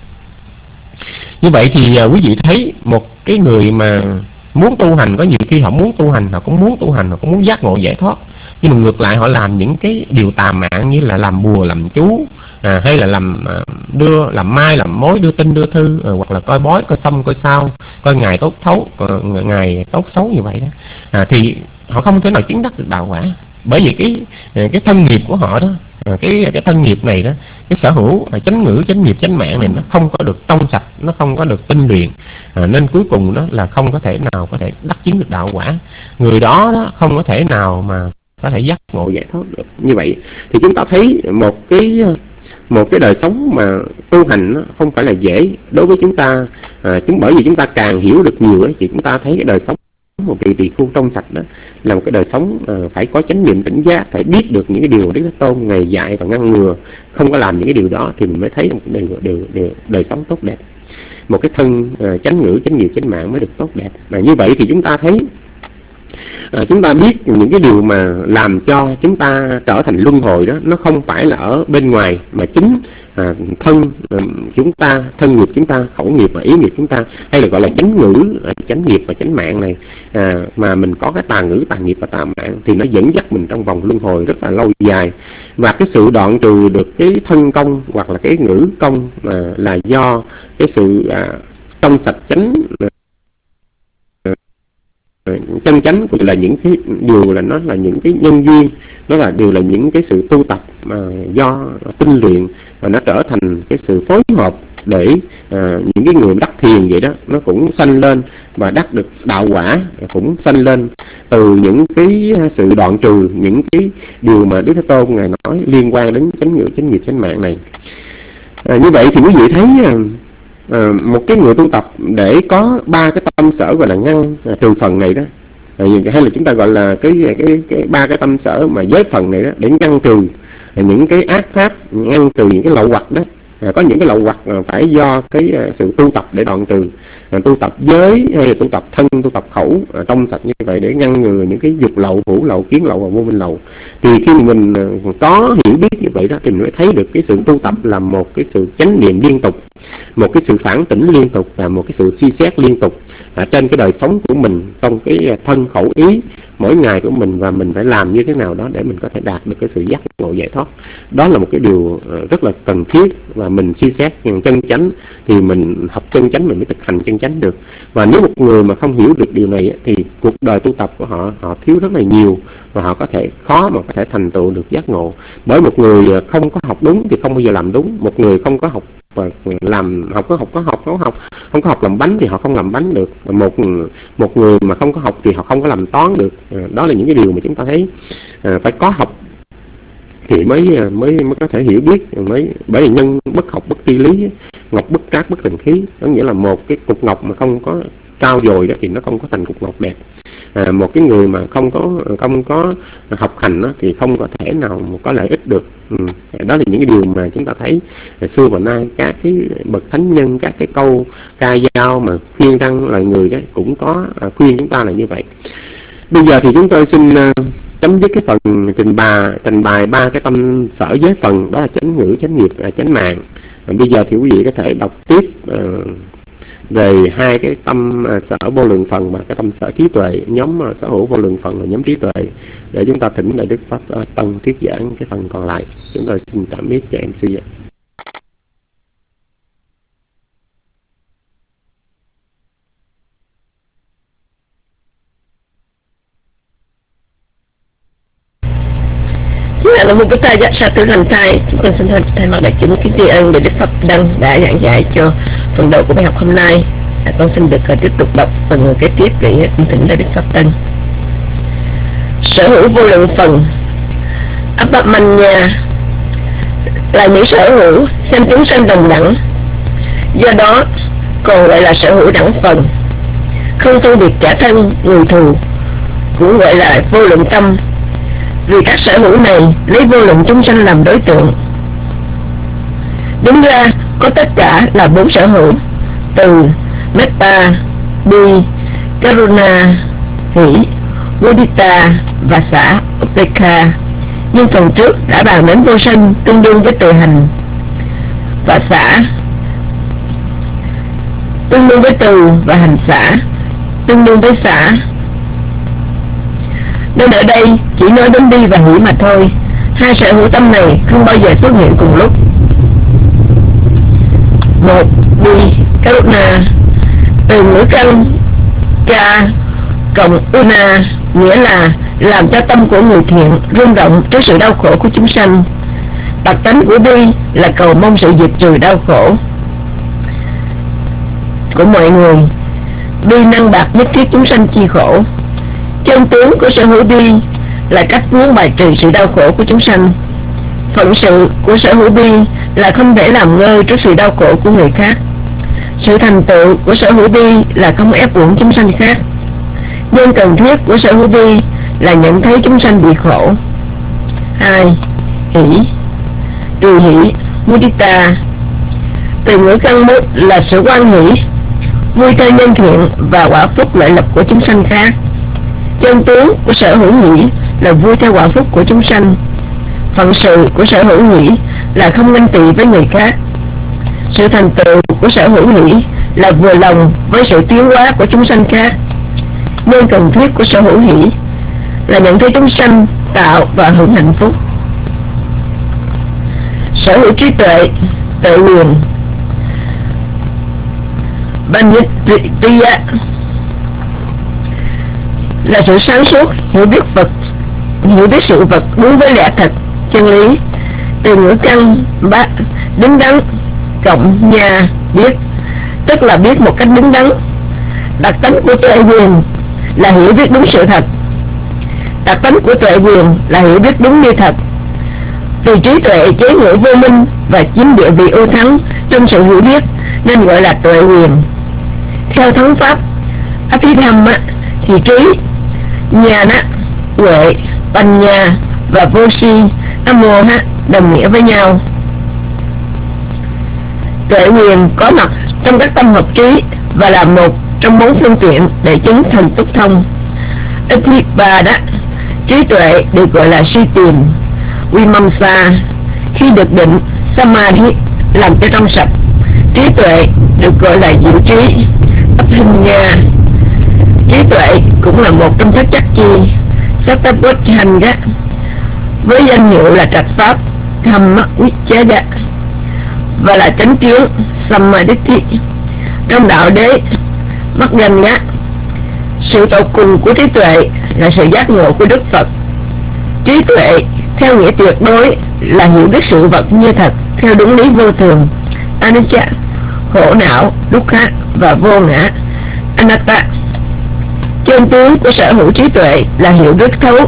[SPEAKER 6] Như vậy thì à, quý vị thấy một cái người mà muốn tu hành, có nhiều khi họ muốn tu hành, họ cũng muốn tu hành, họ cũng muốn giác ngộ giải thoát, nhưng mà ngược lại họ làm những cái điều tà mạng như là làm bùa, làm chú, à, hay là làm à, đưa làm mai, làm mối, đưa tin, đưa thư, à, hoặc là coi bói, coi xăm, coi sao, coi ngày tốt xấu, à, ngày tốt xấu như vậy đó, à, thì họ không thể nào chứng đắc được đạo quả, bởi vì cái cái thân nghiệp của họ đó, à, cái cái thân nghiệp này đó, cái sở hữu à, chánh ngữ, chánh nghiệp, chánh mạng này nó không có được trong sạch, nó không có được tinh luyện, à, nên cuối cùng đó là không có thể nào có thể đắc chứng được đạo quả. Người đó đó không có thể nào mà có thể giác ngộ giải thoát được. Như vậy thì chúng ta thấy một cái một cái đời sống mà tu hành nó không phải là dễ đối với chúng ta, à, chúng bởi vì chúng ta càng hiểu được nhiều ấy, thì chúng ta thấy cái đời sống một vị tỳ khưu trong sạch đó là một cái đời sống uh, phải có chánh niệm tỉnh giác, phải biết được những cái điều Đức Thế Tôn Ngài dạy và ngăn ngừa, không có làm những cái điều đó thì mình mới thấy một cái điều, điều, điều, đời sống tốt đẹp, một cái thân uh, chánh ngữ, chánh nghiệp, chánh mạng mới được tốt đẹp. Và như vậy thì chúng ta thấy uh, chúng ta biết những cái điều mà làm cho chúng ta trở thành luân hồi đó, nó không phải là ở bên ngoài mà chính À, thân à, chúng ta, thân nghiệp chúng ta, khẩu nghiệp và ý nghiệp chúng ta, hay là gọi là chánh ngữ, à, chánh nghiệp và chánh mạng này, à, mà mình có cái tà ngữ, tà nghiệp và tà mạng thì nó dẫn dắt mình trong vòng luân hồi rất là lâu dài. Và cái sự đoạn trừ được cái thân công hoặc là cái ngữ công à, là do cái sự à, trong sạch chánh chân chánh, cũng là những cái điều là nó là những cái nhân duyên, nó là đều là những cái sự tu tập mà do tinh luyện, và nó trở thành cái sự phối hợp để à, những cái người đắc thiền vậy đó nó cũng sanh lên và đắc được đạo quả, cũng sanh lên từ những cái sự đoạn trừ những cái điều mà Đức Thế Tôn Ngài nói liên quan đến chánh ngữ, chánh nghiệp, chánh mạng này. À, như vậy thì quý vị thấy à, một cái người tu tập để có ba cái tâm sở gọi là ngăn à, trừ phần này đó, à, hay là chúng ta gọi là cái cái cái ba cái tâm sở mà giới phần này đó, để ngăn trừ à, những cái ác pháp, ngăn trừ những cái lậu hoặc đó. À, có những cái lậu hoặc à, phải do cái à, sự tu tập để đoạn trừ, à, tu tập giới hay là tu tập thân, tu tập khẩu à, trong sạch như vậy để ngăn ngừa những cái dục lậu, hữu lậu, kiến lậu và vô minh lậu. Thì khi mình à, có hiểu biết như vậy đó thì mình mới thấy được cái sự tu tập là một cái sự chánh niệm liên tục, một cái sự phản tỉnh liên tục và một cái sự suy xét liên tục à, trên cái đời sống của mình, trong cái thân khẩu ý mỗi ngày của mình, và mình phải làm như thế nào đó để mình có thể đạt được cái sự giác ngộ giải thoát. Đó là một cái điều rất là cần thiết, và mình suy xét chân chánh thì mình học chân chánh mình mới thực hành chân chánh được. Và nếu một người mà không hiểu được điều này thì cuộc đời tu tập của họ họ thiếu rất là nhiều, và họ có thể khó mà có thể thành tựu được giác ngộ. Bởi một người không có học đúng thì không bao giờ làm đúng, một người không có học và làm học có học có học có học không có học làm bánh thì họ không làm bánh được. Một một người mà không có học thì họ không có làm toán được. Đó là những cái điều mà chúng ta thấy à, phải có học thì mới mới mới có thể hiểu biết. Mới bởi vì nhân bất học bất tri lý, ngọc bất trác bất thành khí, có nghĩa là một cái cục ngọc mà không có trao dồi đó thì nó không có thành cục ngọc đẹp. À, một cái người mà không có không có học hành đó, thì không có thể nào có lợi ích được. Ừ. Đó là những cái điều mà chúng ta thấy xưa và nay các cái bậc thánh nhân, các cái câu ca dao mà khuyên răng loài người đó cũng có à, khuyên chúng ta là như vậy. Bây giờ thì chúng tôi xin uh, chấm dứt cái phần trình bày trình bày ba cái tâm sở giới phần, đó là chánh ngữ, chánh nghiệp và chánh mạng. À, bây giờ thì quý vị có thể đọc tiếp uh, về hai cái tâm uh, sở vô lượng phần và cái tâm sở trí tuệ, nhóm uh, sở hữu vô lượng phần và nhóm trí tuệ, để chúng ta thỉnh lại Đức Pháp uh, Tân thuyết giảng cái phần còn lại. Chúng tôi xin tạm biệt cho em xê.
[SPEAKER 7] Là một bức tờ sa tử lành thai. Chúng con xin thay mặt đại chúng kính tri ân để Đức Pháp Đăng đã giảng dạy cho phần đầu của bài học hôm nay. À, con xin được uh, tiếp tục đọc phần kế tiếp để uh, thỉnh đại Đức Pháp Tân. Sở hữu vô lượng phần Abhamanya là những sở hữu xem chúng sanh đồng đẳng, do đó còn gọi là sở hữu đẳng phần, không phân biệt cả thân người thù, cũng gọi là vô lượng tâm. Vì các sở hữu này lấy vô lượng chúng sanh làm đối tượng. Đúng ra có tất cả là bốn sở hữu: từ, metta, bi, karuna, hỷ, mudita và xả, upekha. Nhưng phần trước đã bàn đến vô sanh tương đương với từ hành, và xả tương đương với từ, và hành xả tương đương với xả. Nên ở đây chỉ nói đến bi và hỷ mà thôi. Hai sở hữu tâm này không bao giờ xuất hiện cùng lúc. Một, bi, karuna. Từ ngữ căn ka cộng una nghĩa là làm cho tâm của người thiện rung động trước sự đau khổ của chúng sanh. Đặc tánh của bi là cầu mong sự diệt trừ đau khổ của mọi người. Bi năng bạc nhất thiết chúng sanh chi khổ. Chân tướng của sở hữu bi là cách muốn bài trừ sự đau khổ của chúng sanh. Phận sự của sở hữu bi là không thể làm ngơ trước sự đau khổ của người khác. Sự thành tựu của sở hữu bi là không ép uổng chúng sanh khác. Nhân cần thiết của sở hữu bi là nhận thấy chúng sanh bị khổ. Hai, hỷ. Từ hỷ, mudita. Từ ngữ căn mút là sự quan hỷ, vui theo nhân thiện và quả phúc lợi lập của chúng sanh khác. Chân tướng của sở hữu hỷ là vui theo quả phúc của chúng sanh. Phận sự của sở hữu hỷ là không ganh tị với người khác. Sự thành tựu của sở hữu hỷ là vừa lòng với sự tiến hóa của chúng sanh khác. Nên cần thiết của sở hữu hỷ là nhận thấy chúng sanh tạo và hưởng hạnh phúc. Sở hữu trí tuệ, tuệ quyền, Banyatiya là sự sáng suốt, hiểu biết vật, hiểu biết sự vật đúng với lẽ thật, chân lý. Từ ngữ căn bát đứng đắn cộng nhà biết, tức là biết một cách đứng đắn. Đặc tánh của tuệ quyền là hiểu biết đúng sự thật. Đặc tánh của tuệ quyền là hiểu biết đúng như thật. Từ trí tuệ chế ngự vô minh và chiếm địa vị ưu thắng trong sự hiểu biết nên gọi là tuệ quyền. Theo thống pháp Abhidhamma thì trí, nhana, huệ, panya và vô si, amoha đồng nghĩa với nhau. Tuệ quyền có mặt trong các tâm hợp trí và là một trong bốn phương tiện để chứng thành túc thông. Atipada, trí tuệ được gọi là suy tìm. Vimamsa, khi được định. Samadhi, làm cho trong sạch. Trí tuệ được gọi là diệu trí. Abhinya, trí tuệ cũng là một trong thất chắc chi. Sattvaccanga, với danh hiệu là trạch pháp. Dhamma Vichaya, và là chánh kiến. Samadhi, trong đạo đế. Mắt danh ngã, sự tột cùng của trí tuệ là sự giác ngộ của Đức Phật. Trí tuệ theo nghĩa tuyệt đối là hiểu biết sự vật như thật theo đúng lý vô thường. anicca, khổ não, dukkha và vô ngã, anatta. Chân tướng của sở hữu trí tuệ là hiểu biết thấu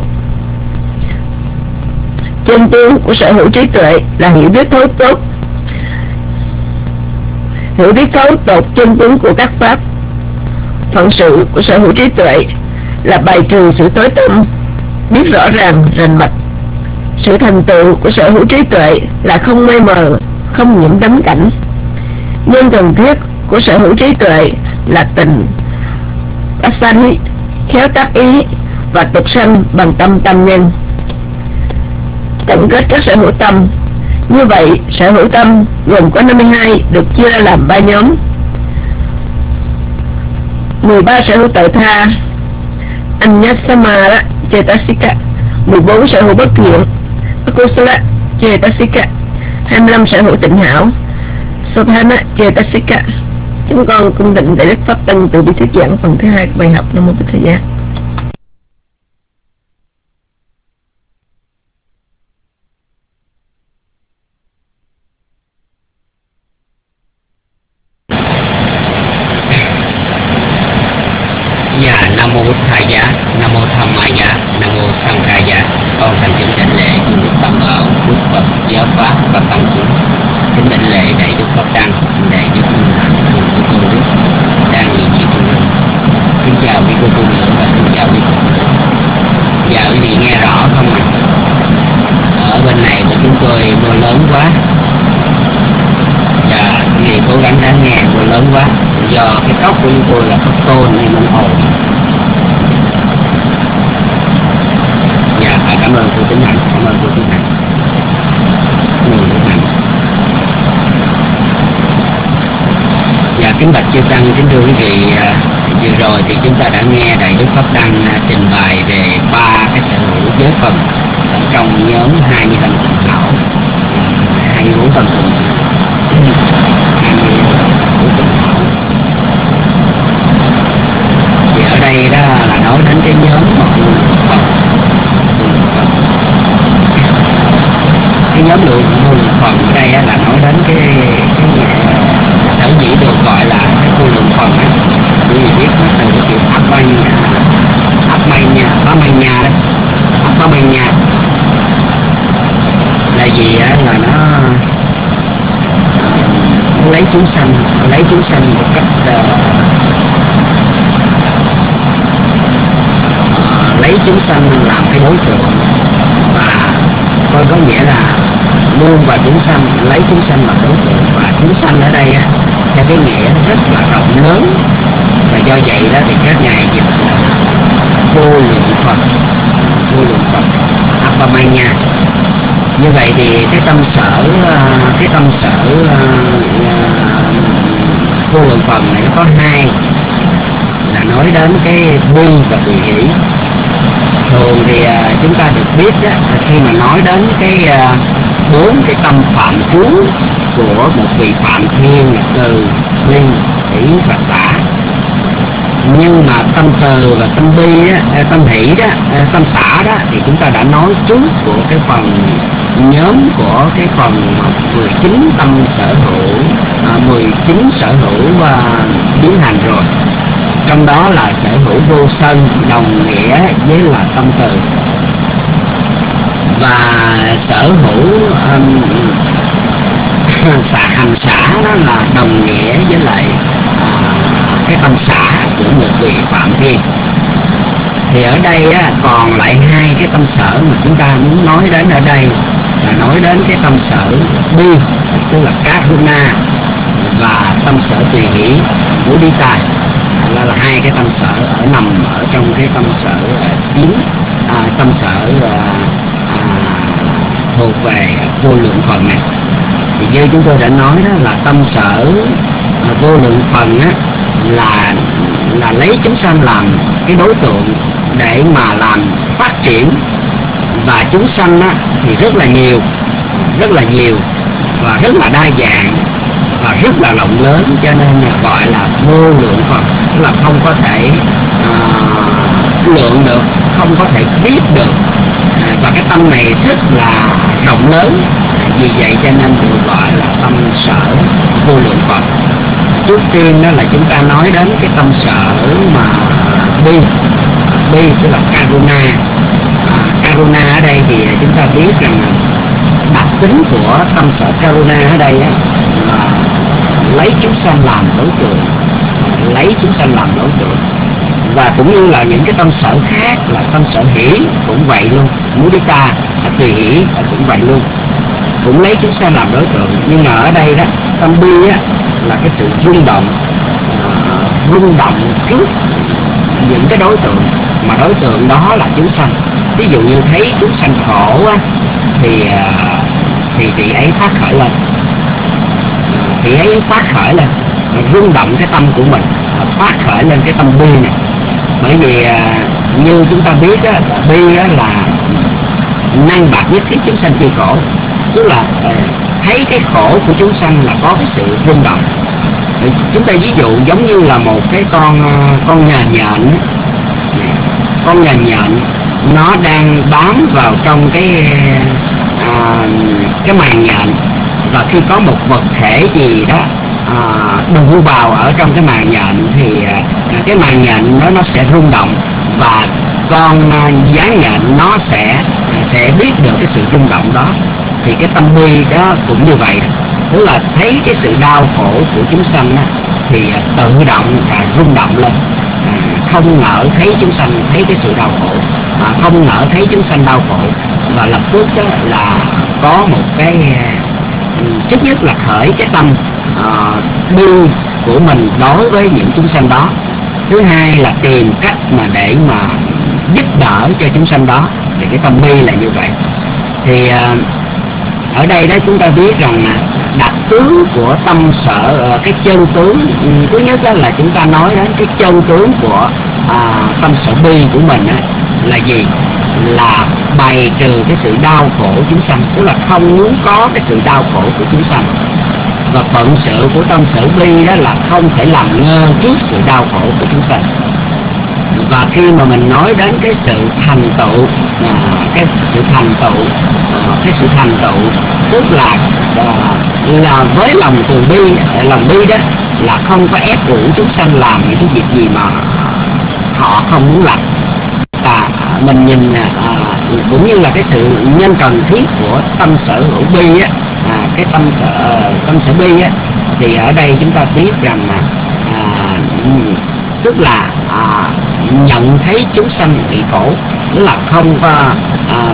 [SPEAKER 7] chân tướng của sở hữu trí tuệ là hiểu biết thấu tốt hiểu biết thấu tột chân tướng của các pháp. Phận sự của sở hữu trí tuệ là bài trừ sự tối tăm, biết rõ ràng rành mạch. Sự thành tựu của sở hữu trí tuệ là không mê mờ, không nhiễm đắm cảnh. Nhân cần thiết của sở hữu trí tuệ là tình, asani, khéo tác ý và tục sanh bằng tâm tâm nhân. Tổng kết các sở hữu tâm. Như vậy, sở hữu tâm gồm có năm mươi hai, được chia ra làm ba nhóm. mười ba sở hữu tự tha, Anyasama Cetasika. Mười bốn sở hữu bất thiện, Akusala Cetasika. Hai mươi lăm sở hữu tịnh hảo, Sadhana Cetasika. Chúng con cung định Đại Đức Pháp Tân từ bi thuyết giảng phần thứ hai của bài học. Nam mô Bích Thầy Giá.
[SPEAKER 4] Dạ, Nam mô Bích Thầy Giá, Nam mô Tham Ma Giá, Nam mô Sang Ca Giá. Con thành kính đảnh lễ chư Đức Tam Bảo, Đức Phật, Giáo Pháp và Tăng chúng. Kính đảnh lễ Đại Đức Pháp Đăng, Đại Đức Minh Hạnh, cùng của cô Đức đang hiện diện trong rừng. Kính chào quý cô tu nữ và kính chào quý Phật tử. Dạ, quý vị nghe rõ không ạ? Ở bên này của chúng tôi mưa lớn quá. Dạ, quý vị cố gắng lắng nghe, mưa lớn quá. Do cái cốc của chúng tôi là cốc tôn nên nó ồn. Dạ, cảm ơn cô Tính Hạnh, cảm ơn cô Tính Hạnh. Cảm ơn cô Hạnh. Dạ, kính bạch chư tăng, kính thưa quý vị, vừa rồi thì chúng ta đã nghe Đại Đức Pháp Đăng trình bày về ba cái sở hữu giới phần ở trong nhóm hai mươi lăm tịnh hảo, hai mươi bốn tâm tịnh, hai mươi bốn tịnh hảo. Thì ở đây đó là nói đến cái nhóm mà Phật, cái nhóm lượng phần ở đây là nói đến cái, cái sở dĩ được gọi là cái vô lượng phần á. Quý vị biết nó từ cái chữ áp bay áp bay nha bá bay nha đó, áp bá bay nha là gì á? Là nó, nó lấy chúng sanh lấy chúng sanh một cách uh, uh, lấy chúng sanh làm cái đối tượng, và coi có nghĩa là muôn và chúng sanh, lấy chúng sanh làm đối tượng, và chúng sanh ở đây á, theo cái nghĩa rất là rộng lớn, và do vậy đó thì các ngài dịch là vô lượng Phật, vô lượng Phật, Appamanya. Như vậy thì cái tâm sở cái tâm sở vô lượng Phật này nó có hai, là nói đến cái bi và tùy hỷ. Thường thì chúng ta được biết đó, khi mà nói đến cái bốn cái tâm phạm trú của một vị phạm thiên là từ, bi, hỷ và xả. Nhưng mà tâm từ và tâm bi đó, tâm hỷ đó, tâm xả đó thì chúng ta đã nói trước của cái phần nhóm của cái phần mười chín tâm sở hữu, mười chín sở hữu và biến hành rồi. Trong đó là sở hữu vô sân đồng nghĩa với là tâm từ, và sở hữu um, xả hành xả đó là đồng nghĩa với lại uh, cái tâm xả của một vị phạm thiên. Thì ở đây á, còn lại hai cái tâm sở mà chúng ta muốn nói đến ở đây là nói đến cái tâm sở bi, tức là Karuna, và tâm sở tùy hỷ, Mudita, là, là hai cái tâm sở ở nằm ở trong cái tâm sở chín, à, tâm sở à, à, thuộc về vô lượng phần này. Thì như chúng tôi đã nói đó là tâm sở à, vô lượng phần á, là là lấy chúng sanh làm cái đối tượng để mà làm phát triển, và chúng sanh á, thì rất là nhiều, rất là nhiều và rất là đa dạng và rất là rộng lớn, cho nên là gọi là vô lượng Phật, tức là không có thể uh, lượng được, không có thể biết được. À, và cái tâm này rất là rộng lớn, vì vậy cho nên được gọi là tâm sở vô lượng Phật. Trước tiên đó là chúng ta nói đến cái tâm sở mà bi, bi tức là Karuna. à, Karuna ở đây thì chúng ta biết rằng đặc tính của tâm sở Karuna ở đây á, là lấy chúng sanh làm đối tượng, lấy chúng sanh làm đối tượng. Và cũng như là những cái tâm sở khác là tâm sở hỷ cũng vậy luôn, mudita tùy hỷ cũng vậy luôn, cũng lấy chúng sanh làm đối tượng. Nhưng mà ở đây đó, tâm bi á, là cái sự rung động, uh, rung động trước những cái đối tượng, mà đối tượng đó là chúng sanh. Ví dụ như thấy chúng sanh khổ á, thì uh, thì vị ấy phát khởi lên, vị ấy phát khởi lên, rung động cái tâm của mình, phát khởi lên cái tâm bi này. Bởi vì uh, như chúng ta biết á, bi á, là năng bạc nhất thiết chúng sanh chịu khổ, tức là uh, thấy cái khổ của chúng sanh là có cái sự rung động. Chúng ta ví dụ giống như là một cái con uh, con nhà nhện, con nhà nhện nó đang bám vào trong cái uh, cái màng nhện, và khi có một vật thể gì đó à, đụng vào ở trong cái màng nhện thì à, cái màng nhện đó nó sẽ rung động, và con à, gián nhện nó sẽ sẽ biết được cái sự rung động đó. Thì cái tâm bi đó cũng như vậy, tức là thấy cái sự đau khổ của chúng sanh đó, thì à, tự động và rung động lên, à, không ngờ thấy chúng sanh thấy cái sự đau khổ, à, không ngờ thấy chúng sanh đau khổ, và lập tức đó là có một cái trước nhất là khởi cái tâm uh, bi của mình đối với những chúng sanh đó. Thứ hai là tìm cách mà để mà giúp đỡ cho chúng sanh đó, thì cái tâm bi là như vậy. Thì uh, ở đây đó chúng ta biết rằng đặc tướng của tâm sở, uh, cái chân tướng um, thứ nhất đó là chúng ta nói đến cái chân tướng của uh, tâm sở bi của mình đó, là gì? Là bày trừ cái sự đau khổ chúng sanh, tức là không muốn có cái sự đau khổ của chúng sanh. Và phận sự của tâm sở bi đó là không thể làm ngơ trước sự đau khổ của chúng sanh. Và khi mà mình nói đến cái sự thành tựu, à, cái sự thành tựu, à, cái sự thành tựu tức là à, là với lòng từ bi, lòng bi đó là không có ép buộc chúng sanh làm những cái việc gì mà họ không muốn làm. À, mình nhìn à, cũng như là cái sự nhân cần thiết của tâm sở hữu bi á, à, cái tâm sở tâm sở bi á, thì ở đây chúng ta biết rằng là à, tức là à, nhận thấy chúng sanh bị khổ, tức là không có à,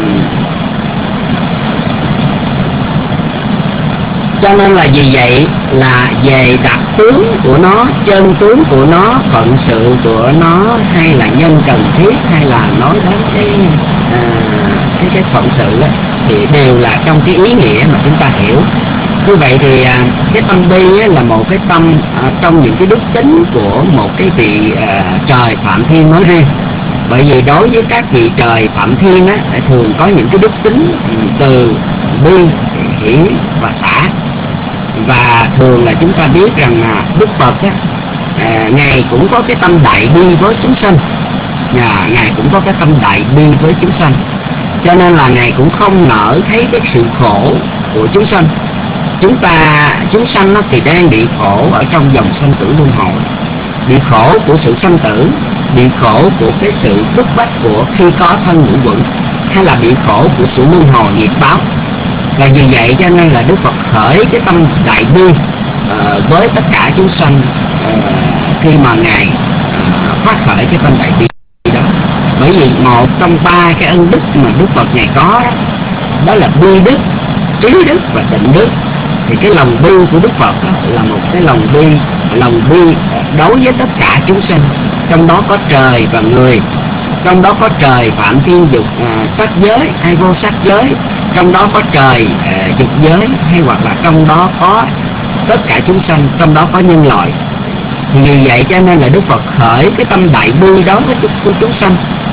[SPEAKER 4] cho nên là vì vậy là về đặc tướng của nó, chân tướng của nó, phận sự của nó, hay là nhân cần thiết, hay là nói đến cái à, cái cái phận sự đó, thì đều là trong cái ý nghĩa mà chúng ta hiểu. Như vậy thì à, cái tâm bi là một cái tâm à, trong những cái đức tính của một cái vị à, trời Phạm Thiên nói riêng. Bởi vì đối với các vị trời Phạm Thiên á, thường có những cái đức tính từ bi, hỷ và xả. Và thường là chúng ta biết rằng à, Đức Phật á, à, Ngài cũng có cái tâm đại bi với chúng sanh, à, Ngài cũng có cái tâm đại bi với chúng sanh, cho nên là Ngài cũng không nỡ thấy cái sự khổ của chúng sanh. Chúng ta, chúng sanh nó thì đang bị khổ ở trong dòng sanh tử luân hồi, bị khổ của sự sanh tử, bị khổ của cái sự bức bách của khi có thân ngũ quẩn, hay là bị khổ của sự luân hồi nghiệp báo. Và vì vậy cho nên là Đức Phật khởi cái tâm đại bi uh, với tất cả chúng sanh uh, khi mà Ngài uh, phát khởi cái tâm đại bi đó. Bởi vì một trong ba cái ân đức mà Đức Phật Ngài có đó, đó là bi đức, trí đức và tịnh đức. Thì cái lòng bi của Đức Phật đó là một cái lòng bi, lòng bi đối với tất cả chúng sanh, trong đó có trời và người, trong đó có trời Phạm Thiên dục uh, sắc giới hay vô sắc giới, trong đó có trời uh, dục giới, hay hoặc là trong đó có tất cả chúng sanh, trong đó có nhân loại. Thì vì vậy cho nên là Đức Phật khởi cái tâm đại bi đó với chúng, chúng sanh.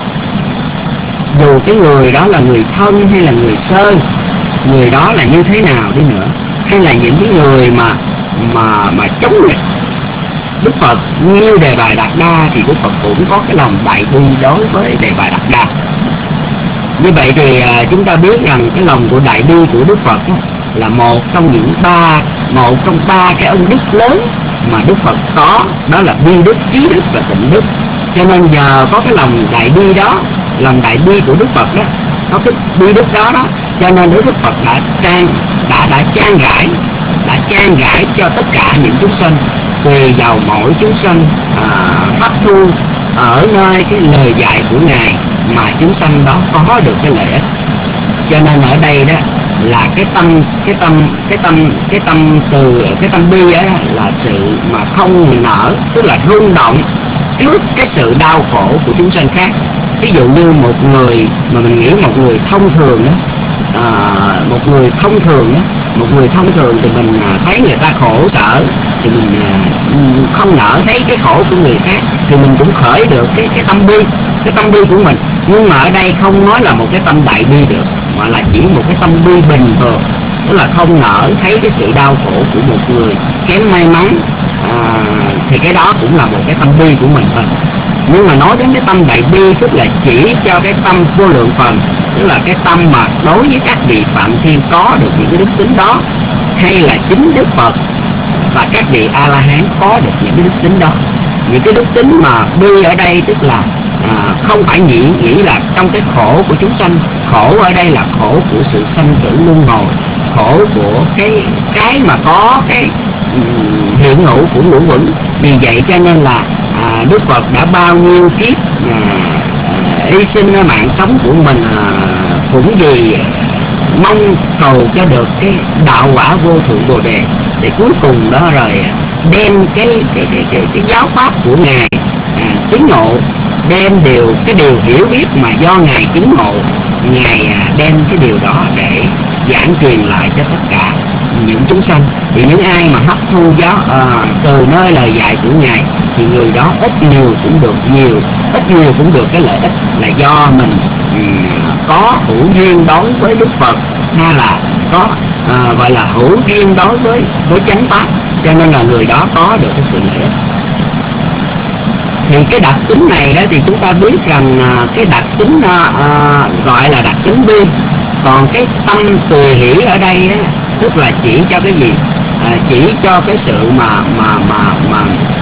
[SPEAKER 4] Dù cái người đó là người thân hay là người sơ, người đó là như thế nào đi nữa, hay là những cái người mà mà mà chống nghịch Đức Phật như Đề Bà Đạt Đa, thì Đức Phật cũng có cái lòng đại bi đối với Đề Bà Đạt Đa. Như vậy thì uh, chúng ta biết rằng cái lòng của đại bi của Đức Phật đó, là một trong những ba một trong ba cái ân đức lớn mà Đức Phật có, đó là bi đức, trí đức và tịnh đức. Cho nên nhờ có cái lòng đại bi đó, lòng đại bi của Đức Phật đó, có cái bi đức đó đó, cho nên Đức Phật đã trang đã đã trang rải đã trang rải cho tất cả những chúng sanh, tùy vào mỗi chúng sanh à, hấp thu ở nơi cái lời dạy của Ngài mà chúng sanh đó có được cái lợi ích. Cho nên ở đây đó là cái tâm cái tâm cái tâm cái tâm từ cái tâm bi ấy là sự mà không nở, tức là rung động trước cái sự đau khổ của chúng sanh khác. Ví dụ như một người mà mình nghĩ một người thông thường đó, à, một người thông thường đó, một người thông thường thì mình thấy người ta khổ sở thì mình không nỡ thấy cái khổ của người khác, thì mình cũng khởi được cái cái tâm bi, cái tâm bi của mình. Nhưng mà ở đây không nói là một cái tâm đại bi được, mà là chỉ một cái tâm bi bình thường, tức là không nỡ thấy cái sự đau khổ của một người kém may mắn, à, thì cái đó cũng là một cái tâm bi của mình thôi. Nhưng mà nói đến cái tâm đại bi tức là chỉ cho cái tâm vô lượng phần, tức là cái tâm mà đối với các vị Phạm Thiên có được những cái đức tính đó, hay là chính Đức Phật và các vị A-la-hán có được những cái đức tính đó. Những cái đức tính mà bi ở đây tức là à, không phải nghĩ nghĩ là trong cái khổ của chúng sanh. Khổ ở đây là khổ của sự sanh tử luân hồi, khổ của cái cái mà có cái um, hiện hữu của ngũ quẩn. Vì vậy cho nên là à, Đức Phật đã bao nhiêu kiếp à, hy sinh mạng sống của mình à, cũng vì mong cầu cho được cái đạo quả vô thượng bồ đề, để cuối cùng đó rồi đem cái cái cái cái, cái giáo pháp của Ngài à, chứng ngộ, đem điều cái điều hiểu biết mà do Ngài chứng ngộ, Ngài à, đem cái điều đó để giảng truyền lại cho tất cả những chúng sanh. Thì những ai mà hấp thu giáo à, từ nơi lời dạy của Ngài thì người đó ít nhiều cũng được nhiều, ít nhiều cũng được cái lợi ích là do mình um, có hữu duyên đối với Đức Phật, hay là có à, gọi là hữu duyên đối với với chánh pháp, cho nên là người đó có được cái sự lợi ích. Thì cái đặc tính này đó thì chúng ta biết rằng à, cái đặc tính à, à, gọi là đặc tính bi. Còn cái tâm tùy hỷ ở đây á, tức là chỉ cho cái gì? À, chỉ cho cái sự mà mà mà mà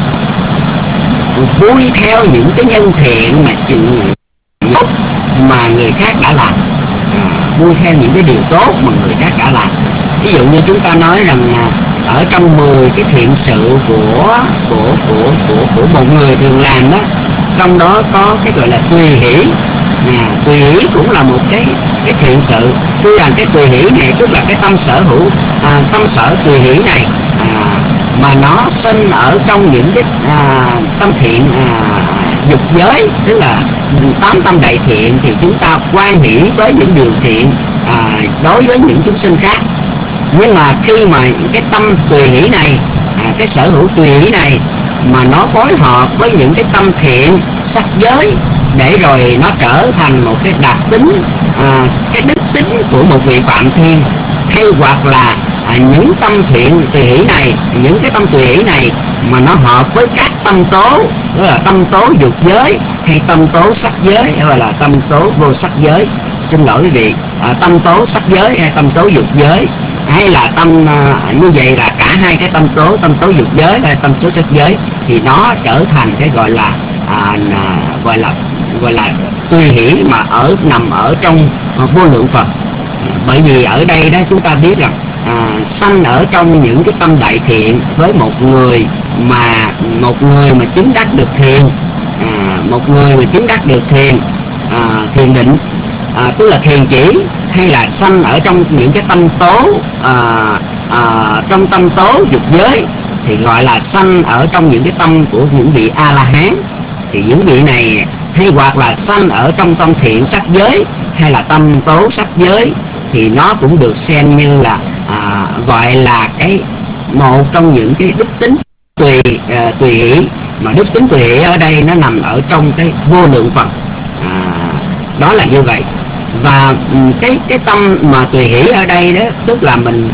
[SPEAKER 4] vui theo những cái nhân thiện mà chừng mà người khác đã làm, à, vui theo những cái điều tốt mà người khác đã làm. Ví dụ như chúng ta nói rằng à, ở trong mười cái thiện sự của của của của của một người thường làm đó, trong đó có cái gọi là tùy hỷ. À, tùy hỷ cũng là một cái cái thiện sự. Tuy rằng cái tùy hỷ này tức là cái tâm sở hữu, à, tâm sở tùy hỷ này à, mà nó sinh ở trong những cái à, tâm thiện à, dục giới, tức là tám tâm đại thiện, thì chúng ta quan hỷ với những điều thiện à, đối với những chúng sinh khác. Nhưng mà khi mà cái tâm tùy hỷ này, à, cái sở hữu tùy hỷ này mà nó phối hợp với những cái tâm thiện sắc giới, để rồi nó trở thành một cái đặc tính, à, cái đức tính của một vị Phạm Thiên, hay hoặc là à, những tâm thiện tùy hỷ này, những cái tâm tùy hỷ này mà nó hợp với các tâm tố, đó là tâm tố dục giới hay tâm tố sắc giới, hay là tâm tố vô sắc giới. Xin lỗi quý vị, à, tâm tố sắc giới hay tâm tố dục giới, hay là tâm à, như vậy là cả hai cái tâm tố, tâm tố dục giới hay tâm tố sắc giới, thì nó trở thành cái gọi là à, gọi là gọi là tùy hỷ mà ở nằm ở trong vô lượng Phật. Bởi vì ở đây đó chúng ta biết rằng à, sanh ở trong những cái tâm đại thiện với một người mà một người mà chứng đắc được thiền, à, một người mà chứng đắc được thiền à, thiền định, à, tức là thiền chỉ, hay là sanh ở trong những cái tâm tố à, à, trong tâm tố dục giới, thì gọi là sanh ở trong những cái tâm của những vị A-la-hán. Thì những vị này hay hoặc là sanh ở trong tâm thiện sắc giới hay là tâm tố sắc giới, thì nó cũng được xem như là à, gọi là cái một trong những cái đức tính tùy à, tùy hỷ. Mà đức tính tùy hỷ ở đây nó nằm ở trong cái vô lượng Phật, à, đó là như vậy. Và cái cái tâm mà tùy hỷ ở đây đó, tức là mình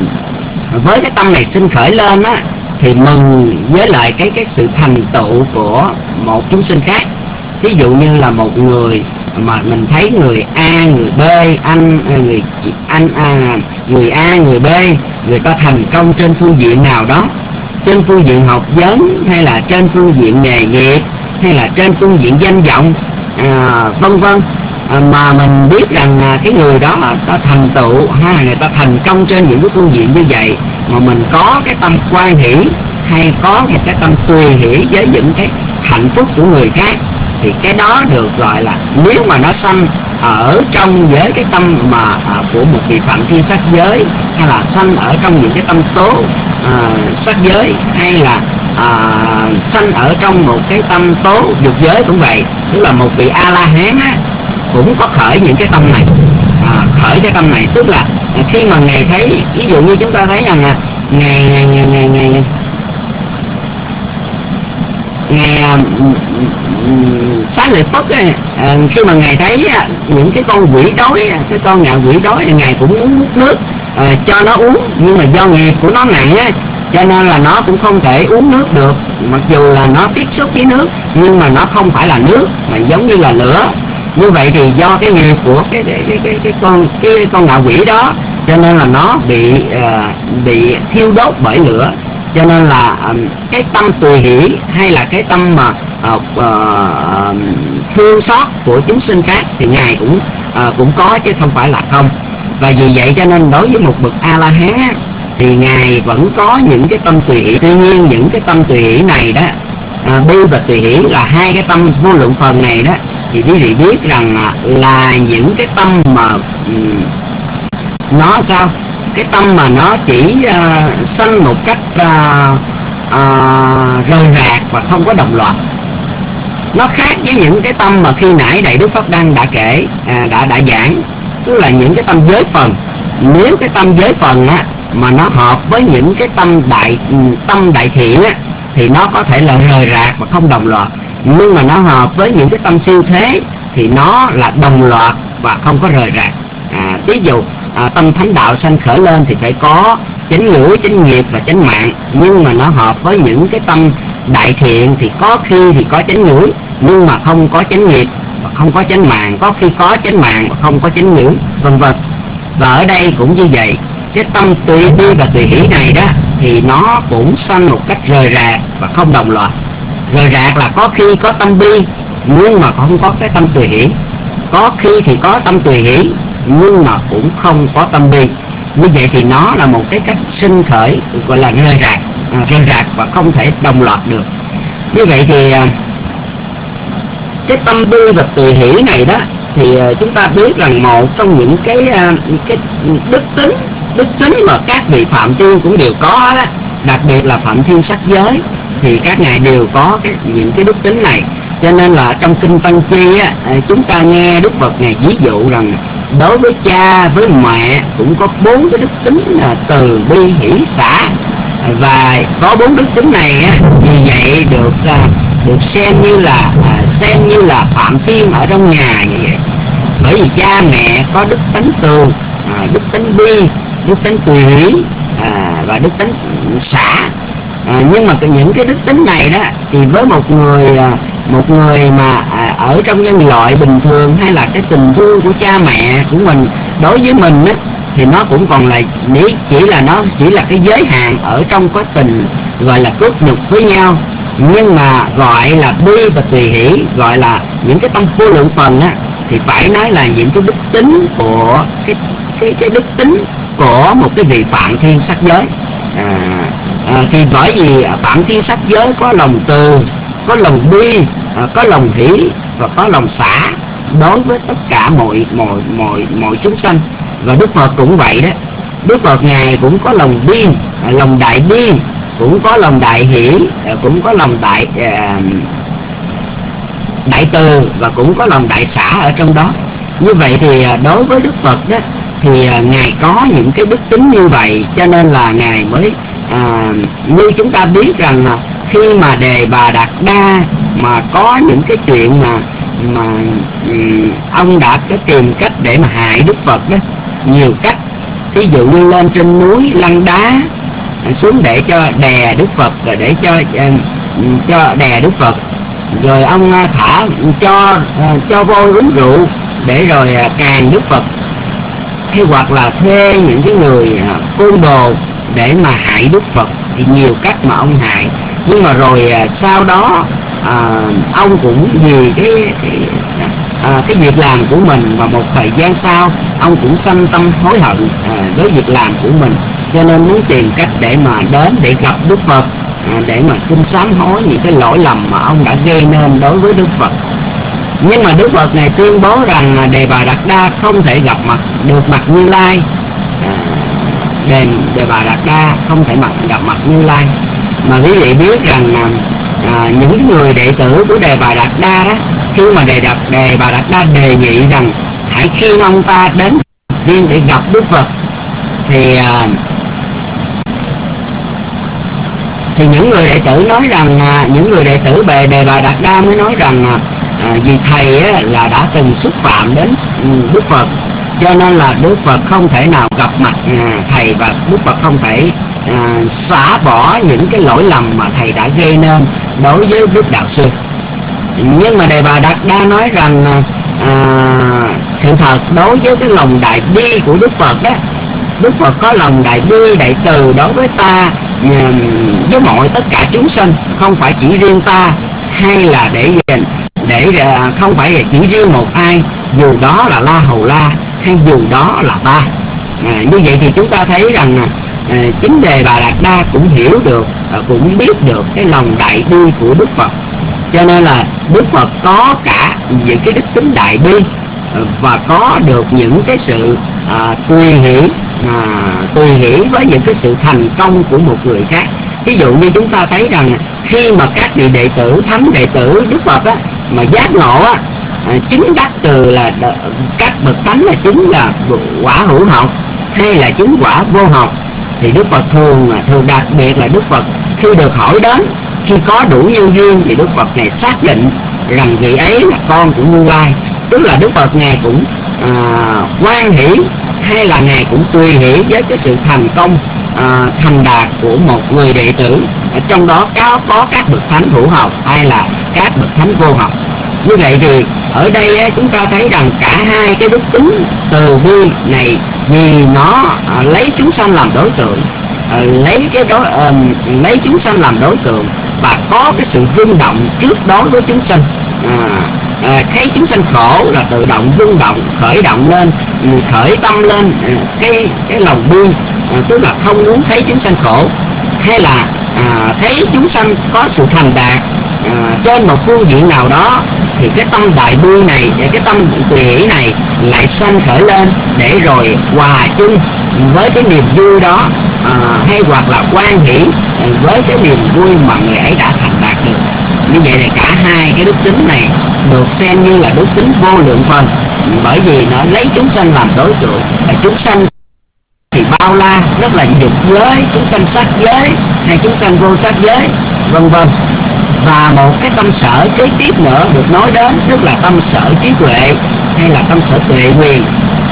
[SPEAKER 4] với cái tâm này sinh khởi lên á, thì mừng với lại cái cái sự thành tựu của một chúng sinh khác. Ví dụ như là một người mà mình thấy người A, người B, anh người anh à, người A, người B, người ta thành công trên phương diện nào đó, trên phương diện học vấn, hay là trên phương diện nghề nghiệp, hay là trên phương diện danh vọng, à, vân vân, à, mà mình biết rằng à, cái người đó ta thành tựu hay người ta thành công trên những cái phương diện như vậy, mà mình có cái tâm quan hỷ hay có một cái tâm tùy hỷ với những cái hạnh phúc của người khác, thì cái đó được gọi là, nếu mà nó sanh ở trong với cái tâm mà à, của một vị phạm thiên sắc giới, hay là sanh ở trong những cái tâm tố à, sắc giới, hay là à, sanh ở trong một cái tâm tố dục giới cũng vậy, tức là một vị A La Hán á, cũng có khởi những cái tâm này, à, khởi cái tâm này, tức là khi mà ngài thấy, ví dụ như chúng ta thấy rằng là ngày ngày ngày ngày ngày ngày Xá Lợi Phất ấy, à, khi mà ngài thấy à, những cái con quỷ đói, cái con ngạ quỷ đói, ngài cũng uống nước à, cho nó uống, nhưng mà do nghiệp của nó nặng á, cho nên là nó cũng không thể uống nước được, mặc dù là nó tiếp xúc với nước, nhưng mà nó không phải là nước mà giống như là lửa. Như vậy thì do cái nghiệp của cái cái cái cái, cái con cái con ngạ quỷ đó, cho nên là nó bị uh, bị thiêu đốt bởi lửa. Cho nên là uh, cái tâm tùy hỷ hay là cái tâm mà uh, uh, thương xót của chúng sinh khác thì ngài cũng uh, cũng có, chứ không phải là không. Và vì vậy cho nên đối với một bậc A La Hán thì ngài vẫn có những cái tâm tùy hỷ. Tuy nhiên những cái tâm tùy hỷ này đó, à, bi và tùy hỷ là hai cái tâm vô lượng phần này đó, thì quý vị biết rằng là, là những cái tâm mà um, nó sao, cái tâm mà nó chỉ uh, sanh một cách uh, uh, rời rạc và không có đồng loạt. Nó khác với những cái tâm mà khi nãy Đại Đức Pháp Đăng đã kể, à, đã đã giảng, tức là những cái tâm giới phần. Nếu cái tâm giới phần á mà nó hợp với những cái tâm đại tâm đại thiện á, thì nó có thể là rời rạc và không đồng loạt. Nhưng mà nó hợp với những cái tâm siêu thế thì nó là đồng loạt và không có rời rạc. À, ví dụ à, tâm thánh đạo sanh khởi lên thì phải có chánh ngữ, chánh nghiệp và chánh mạng. Nhưng mà nó hợp với những cái tâm đại thiện thì có khi thì có chánh ngữ nhưng mà không có chánh nghiệp và không có chánh mạng, có khi có chánh mạng và không có chánh ngữ, vân vân. Và ở đây cũng như vậy, cái tâm tùy bi và tùy hỷ này đó thì nó cũng sanh một cách rời rạc và không đồng loạt. Rời rạc là có khi có tâm bi nhưng mà không có cái tâm tùy hỷ, có khi thì có tâm tùy hỷ nhưng mà cũng không có tâm bi. Như vậy thì nó là một cái cách sinh khởi gọi là rời rạc, à, rời rạc và không thể đồng loạt được. Như vậy thì cái tâm bi và tùy hỷ này đó thì chúng ta biết rằng một trong những cái cái đức tính đức tính mà các vị phạm thiên cũng đều có đó, đặc biệt là phạm thiên sắc giới thì các ngài đều có cái, những cái đức tính này. Cho nên là trong kinh Tăng Chi á, chúng ta nghe Đức Phật này ví dụ rằng đối với cha với mẹ cũng có bốn cái đức tính là từ bi hỷ xả, và có bốn đức tính này á, vì vậy được được xem như là xem như là phạm thiên ở trong nhà như vậy. Bởi vì cha mẹ có đức tánh từ, à, đức tánh bi, đức tánh tùy hỷ, à, và đức tánh xả. À, nhưng mà những cái đức tính này đó thì với một người một người mà à, ở trong nhân loại bình thường, hay là cái tình thương của cha mẹ của mình đối với mình á, thì nó cũng còn là chỉ là nó chỉ là cái giới hạn ở trong cái tình gọi là cốt nhục với nhau. Nhưng mà gọi là bi và tùy hỷ, gọi là những cái tâm vô lượng phần á, thì phải nói là những cái đức tính của cái cái cái đức tính của một cái vị phạm thiên sắc giới. À, à, thì bởi vì phạm thiên sắc giới có lòng từ, có lòng bi, à, có lòng hỷ và có lòng xả đối với tất cả mọi mọi mọi mọi chúng sanh. Và Đức Phật cũng vậy đó. Đức Phật ngài cũng có lòng bi, à, lòng đại bi, cũng có lòng đại hỷ, à, cũng có lòng đại à, đại từ và cũng có lòng đại xả ở trong đó. Như vậy thì đối với Đức Phật đó thì ngài có những cái đức tính như vậy, cho nên là ngài mới à, như chúng ta biết rằng là khi mà Đề Bà Đạt Đa mà có những cái chuyện mà mà um, ông đã có tìm cách để mà hại Đức Phật đó, nhiều cách. Ví dụ như lên trên núi lăn đá xuống để cho đè Đức Phật, rồi để cho uh, cho đè Đức Phật, rồi ông thả cho cho vô uống rượu để rồi càng Đức Phật, hay hoặc là thuê những cái người côn đồ để mà hại Đức Phật. Thì nhiều cách mà ông hại, nhưng mà rồi sau đó à, ông cũng vì cái cái, à, cái việc làm của mình, và một thời gian sau ông cũng sanh tâm hối hận à, với việc làm của mình, cho nên muốn tìm cách để mà đến để gặp Đức Phật, à, để mà xin sám hối những cái lỗi lầm mà ông đã gây nên đối với Đức Phật. Nhưng mà Đức Phật này tuyên bố rằng Đề Bà Đạt Đa không thể gặp mặt được mặt Như Lai. à, Đề, Đề Bà Đạt Đa không thể mặt gặp mặt Như Lai. Mà quý vị biết rằng à, những người đệ tử của Đề Bà Đạt Đa đó, khi mà Đề Đạt Đề Bà Đạt Đa đề nghị rằng hãy khiêng ông ta đến riêng để gặp Đức Phật, thì à, thì những người đệ tử nói rằng à, những người đệ tử về Đề Bà Đạt Đa mới nói rằng à, à, vì thầy á, là đã từng xúc phạm đến Đức Phật, cho nên là Đức Phật không thể nào gặp mặt à, thầy, và Đức Phật không thể à, xả bỏ những cái lỗi lầm mà thầy đã gây nên đối với Đức Đạo Sư. Nhưng mà Đề Bà Đạt Đa nói rằng à, sự thật đối với cái lòng đại bi của Đức Phật đó, Đức Phật có lòng đại bi đại từ đối với ta, với mọi tất cả chúng sinh, không phải chỉ riêng ta, hay là để để không phải là chỉ riêng một ai, dù đó là La Hầu La hay dù đó là ta. À, như vậy thì chúng ta thấy rằng à, chính Đề Bà Đạt Đa cũng hiểu được, à, cũng biết được cái lòng đại bi của Đức Phật, cho nên là Đức Phật có cả những cái đức tính đại bi và có được những cái sự à, tùy hỷ à, tùy hỷ với những cái sự thành công của một người khác. Ví dụ như chúng ta thấy rằng khi mà các vị đệ tử, thánh đệ tử Đức Phật á, mà giác ngộ á, à, chứng đắc từ là các bậc thánh là chứng là quả hữu học hay là chứng quả vô học, thì Đức Phật thường thường đặc biệt là Đức Phật khi được hỏi đến, khi có đủ nhân duyên thì Đức Phật này xác định rằng vị ấy là con của Như Lai. Tức là Đức Phật Ngài cũng à, hoan hỷ hay là Ngài cũng tùy hỷ với cái sự thành công à, thành đạt của một người đệ tử, ở trong đó có, có các bậc thánh hữu học hay là các bậc thánh vô học. Như vậy thì ở đây á, chúng ta thấy rằng cả hai cái đức tính từ bi này, vì nó à, lấy chúng sanh làm đối tượng, à, lấy cái đó à, lấy chúng sanh làm đối tượng và có cái sự rung động trước đối với chúng sanh. À, à, thấy chúng sanh khổ là tự động rung động, khởi động lên, khởi tâm lên à, cái cái lòng bi, à, tức là không muốn thấy chúng sanh khổ, hay là à, thấy chúng sanh có sự thành đạt à, trên một phương diện nào đó, thì cái tâm đại bi này, cái tâm tùy hỷ này lại sanh khởi lên để rồi hòa chung với cái niềm vui đó, à, hay hoặc là quan hỷ với cái niềm vui mà người ấy đã thành đạt được. Như vậy là cả hai cái đức tính này được xem như là đức tính vô lượng phần, bởi vì nó lấy chúng sanh làm đối tượng. Và chúng sanh thì bao la, rất là dục giới, chúng sanh sắc giới hay chúng sanh vô sắc giới, vân vân. Và một cái tâm sở kế tiếp nữa được nói đến, tức là tâm sở trí tuệ hay là tâm sở tuệ quyền.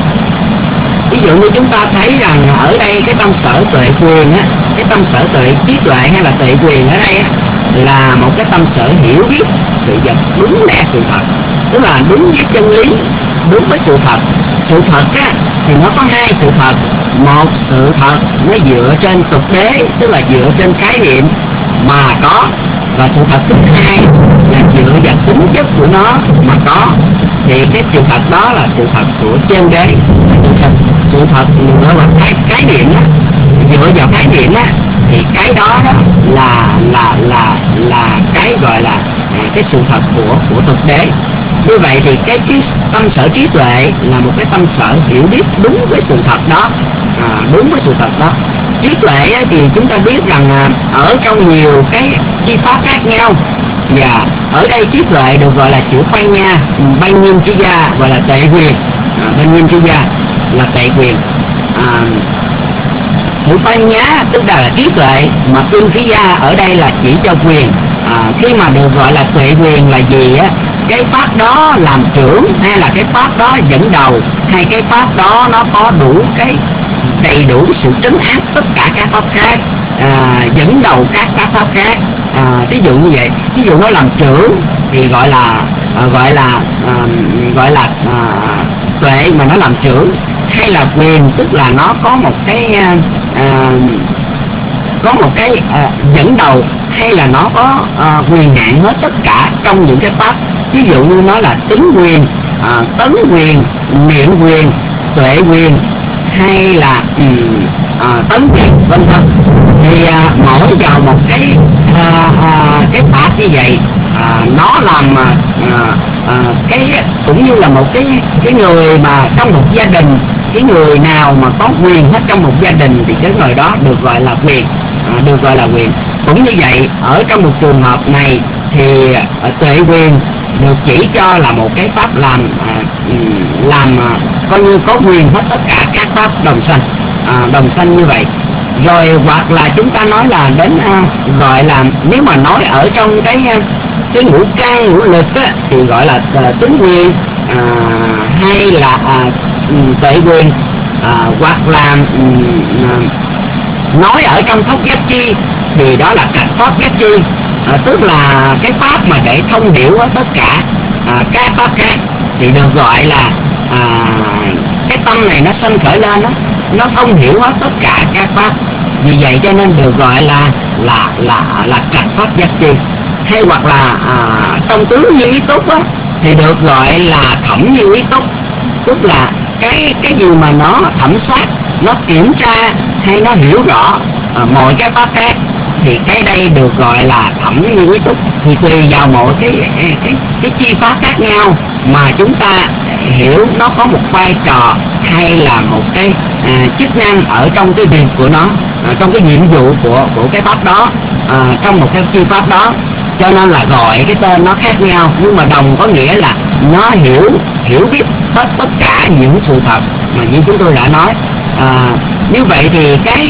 [SPEAKER 4] Ví dụ như chúng ta thấy rằng ở đây cái tâm sở tuệ quyền á, cái tâm sở tuệ trí tuệ hay là tuệ quyền ở đây á, là một cái tâm sở hiểu biết sự vật đúng lẽ sự thật, tức là đúng với chân lý, đúng với sự thật. Sự thật á, thì nó có hai sự thật. Một sự thật nó dựa trên tục đế, tức là dựa trên khái niệm mà có, và sự thật thứ hai là dựa vào tính chất của nó mà có. Thì cái sự thật đó là sự thật của chân đế. Sự thật, sự thật nó là khái, khái niệm đó, dựa vào khái niệm á, thì cái đó, đó là là là là cái gọi là cái sự thật của của thực đế. Như vậy thì cái trí, tâm sở trí tuệ là một cái tâm sở hiểu biết đúng với sự thật đó, à, đúng với sự thật đó. Trí tuệ thì chúng ta biết rằng ở trong nhiều cái chi pháp khác nhau, và ở đây trí tuệ được gọi là chữ Panh Nha, Banh Nhiên Chi Gia, gọi là tệ quyền, à, Banh Nhiên Chi Gia là tệ quyền. À, chữ Panh Nhá tức là, là trí tuệ, mà Tương Khí Gia ở đây là chỉ cho quyền. À, khi mà được gọi là tuệ quyền là gì á? Cái pháp đó làm trưởng, hay là cái pháp đó dẫn đầu, hay cái pháp đó nó có đủ cái đầy đủ sự trấn áp tất cả các pháp khác, à, dẫn đầu các các pháp khác. À, ví dụ như vậy, ví dụ nó làm trưởng thì gọi là uh, gọi là uh, gọi là uh, tuệ mà nó làm trưởng, hay là quyền tức là nó có một cái uh, uh, có một cái uh, dẫn đầu, hay là nó có uh, quyền hạn hết tất cả trong những cái pháp. Ví dụ như nó là tính quyền, uh, tấn quyền, niệm quyền, tuệ quyền, hay là um, uh, tấn quyền, vân vân. Thì uh, mỗi vào một cái uh, uh, cái pháp như vậy, uh, nó làm uh, uh, cái cũng như là một cái cái người mà trong một gia đình, cái người nào mà có quyền hết trong một gia đình thì cái người đó được gọi là quyền, uh, được gọi là quyền. Cũng như vậy, ở trong một trường hợp này thì uh, tuệ quyền được chỉ cho là một cái pháp làm uh, làm uh, coi như có quyền hết tất cả các pháp đồng sanh, uh, đồng sanh như vậy. Rồi hoặc là chúng ta nói là đến uh, gọi là nếu mà nói ở trong cái uh, cái ngũ căn ngũ lực á, thì gọi là uh, tính quyền, uh, hay là uh, tuệ quyền, uh, hoặc là uh, nói ở trong thốc giác chi thì đó là cách pháp giác chi, uh, tức là cái pháp mà để thông hiểu hết tất cả uh, các pháp khác, thì được gọi là uh, cái tâm này nó sanh khởi lên đó, nó thông hiểu hết tất cả các pháp. Vì vậy cho nên được gọi là là là là trạch pháp giác chi. Hay hoặc là à, trong tướng như ý túc á, thì được gọi là thẩm như ý túc, tức là cái cái gì mà nó thẩm sát, nó kiểm tra hay nó hiểu rõ à, mọi cái pháp khác, thì cái đây được gọi là thẩm như ý túc. Thì tùy vào mỗi cái cái cái chi pháp khác nhau mà chúng ta hiểu nó có một vai trò hay là một cái à, chức năng ở trong cái việc của nó, à, trong cái nhiệm vụ của của cái pháp đó, à, trong một cái chi pháp đó. Cho nên là gọi cái tên nó khác nhau, nhưng mà đồng có nghĩa là nó hiểu hiểu biết hết tất cả những sự thật mà như chúng tôi đã nói. À, như vậy thì cái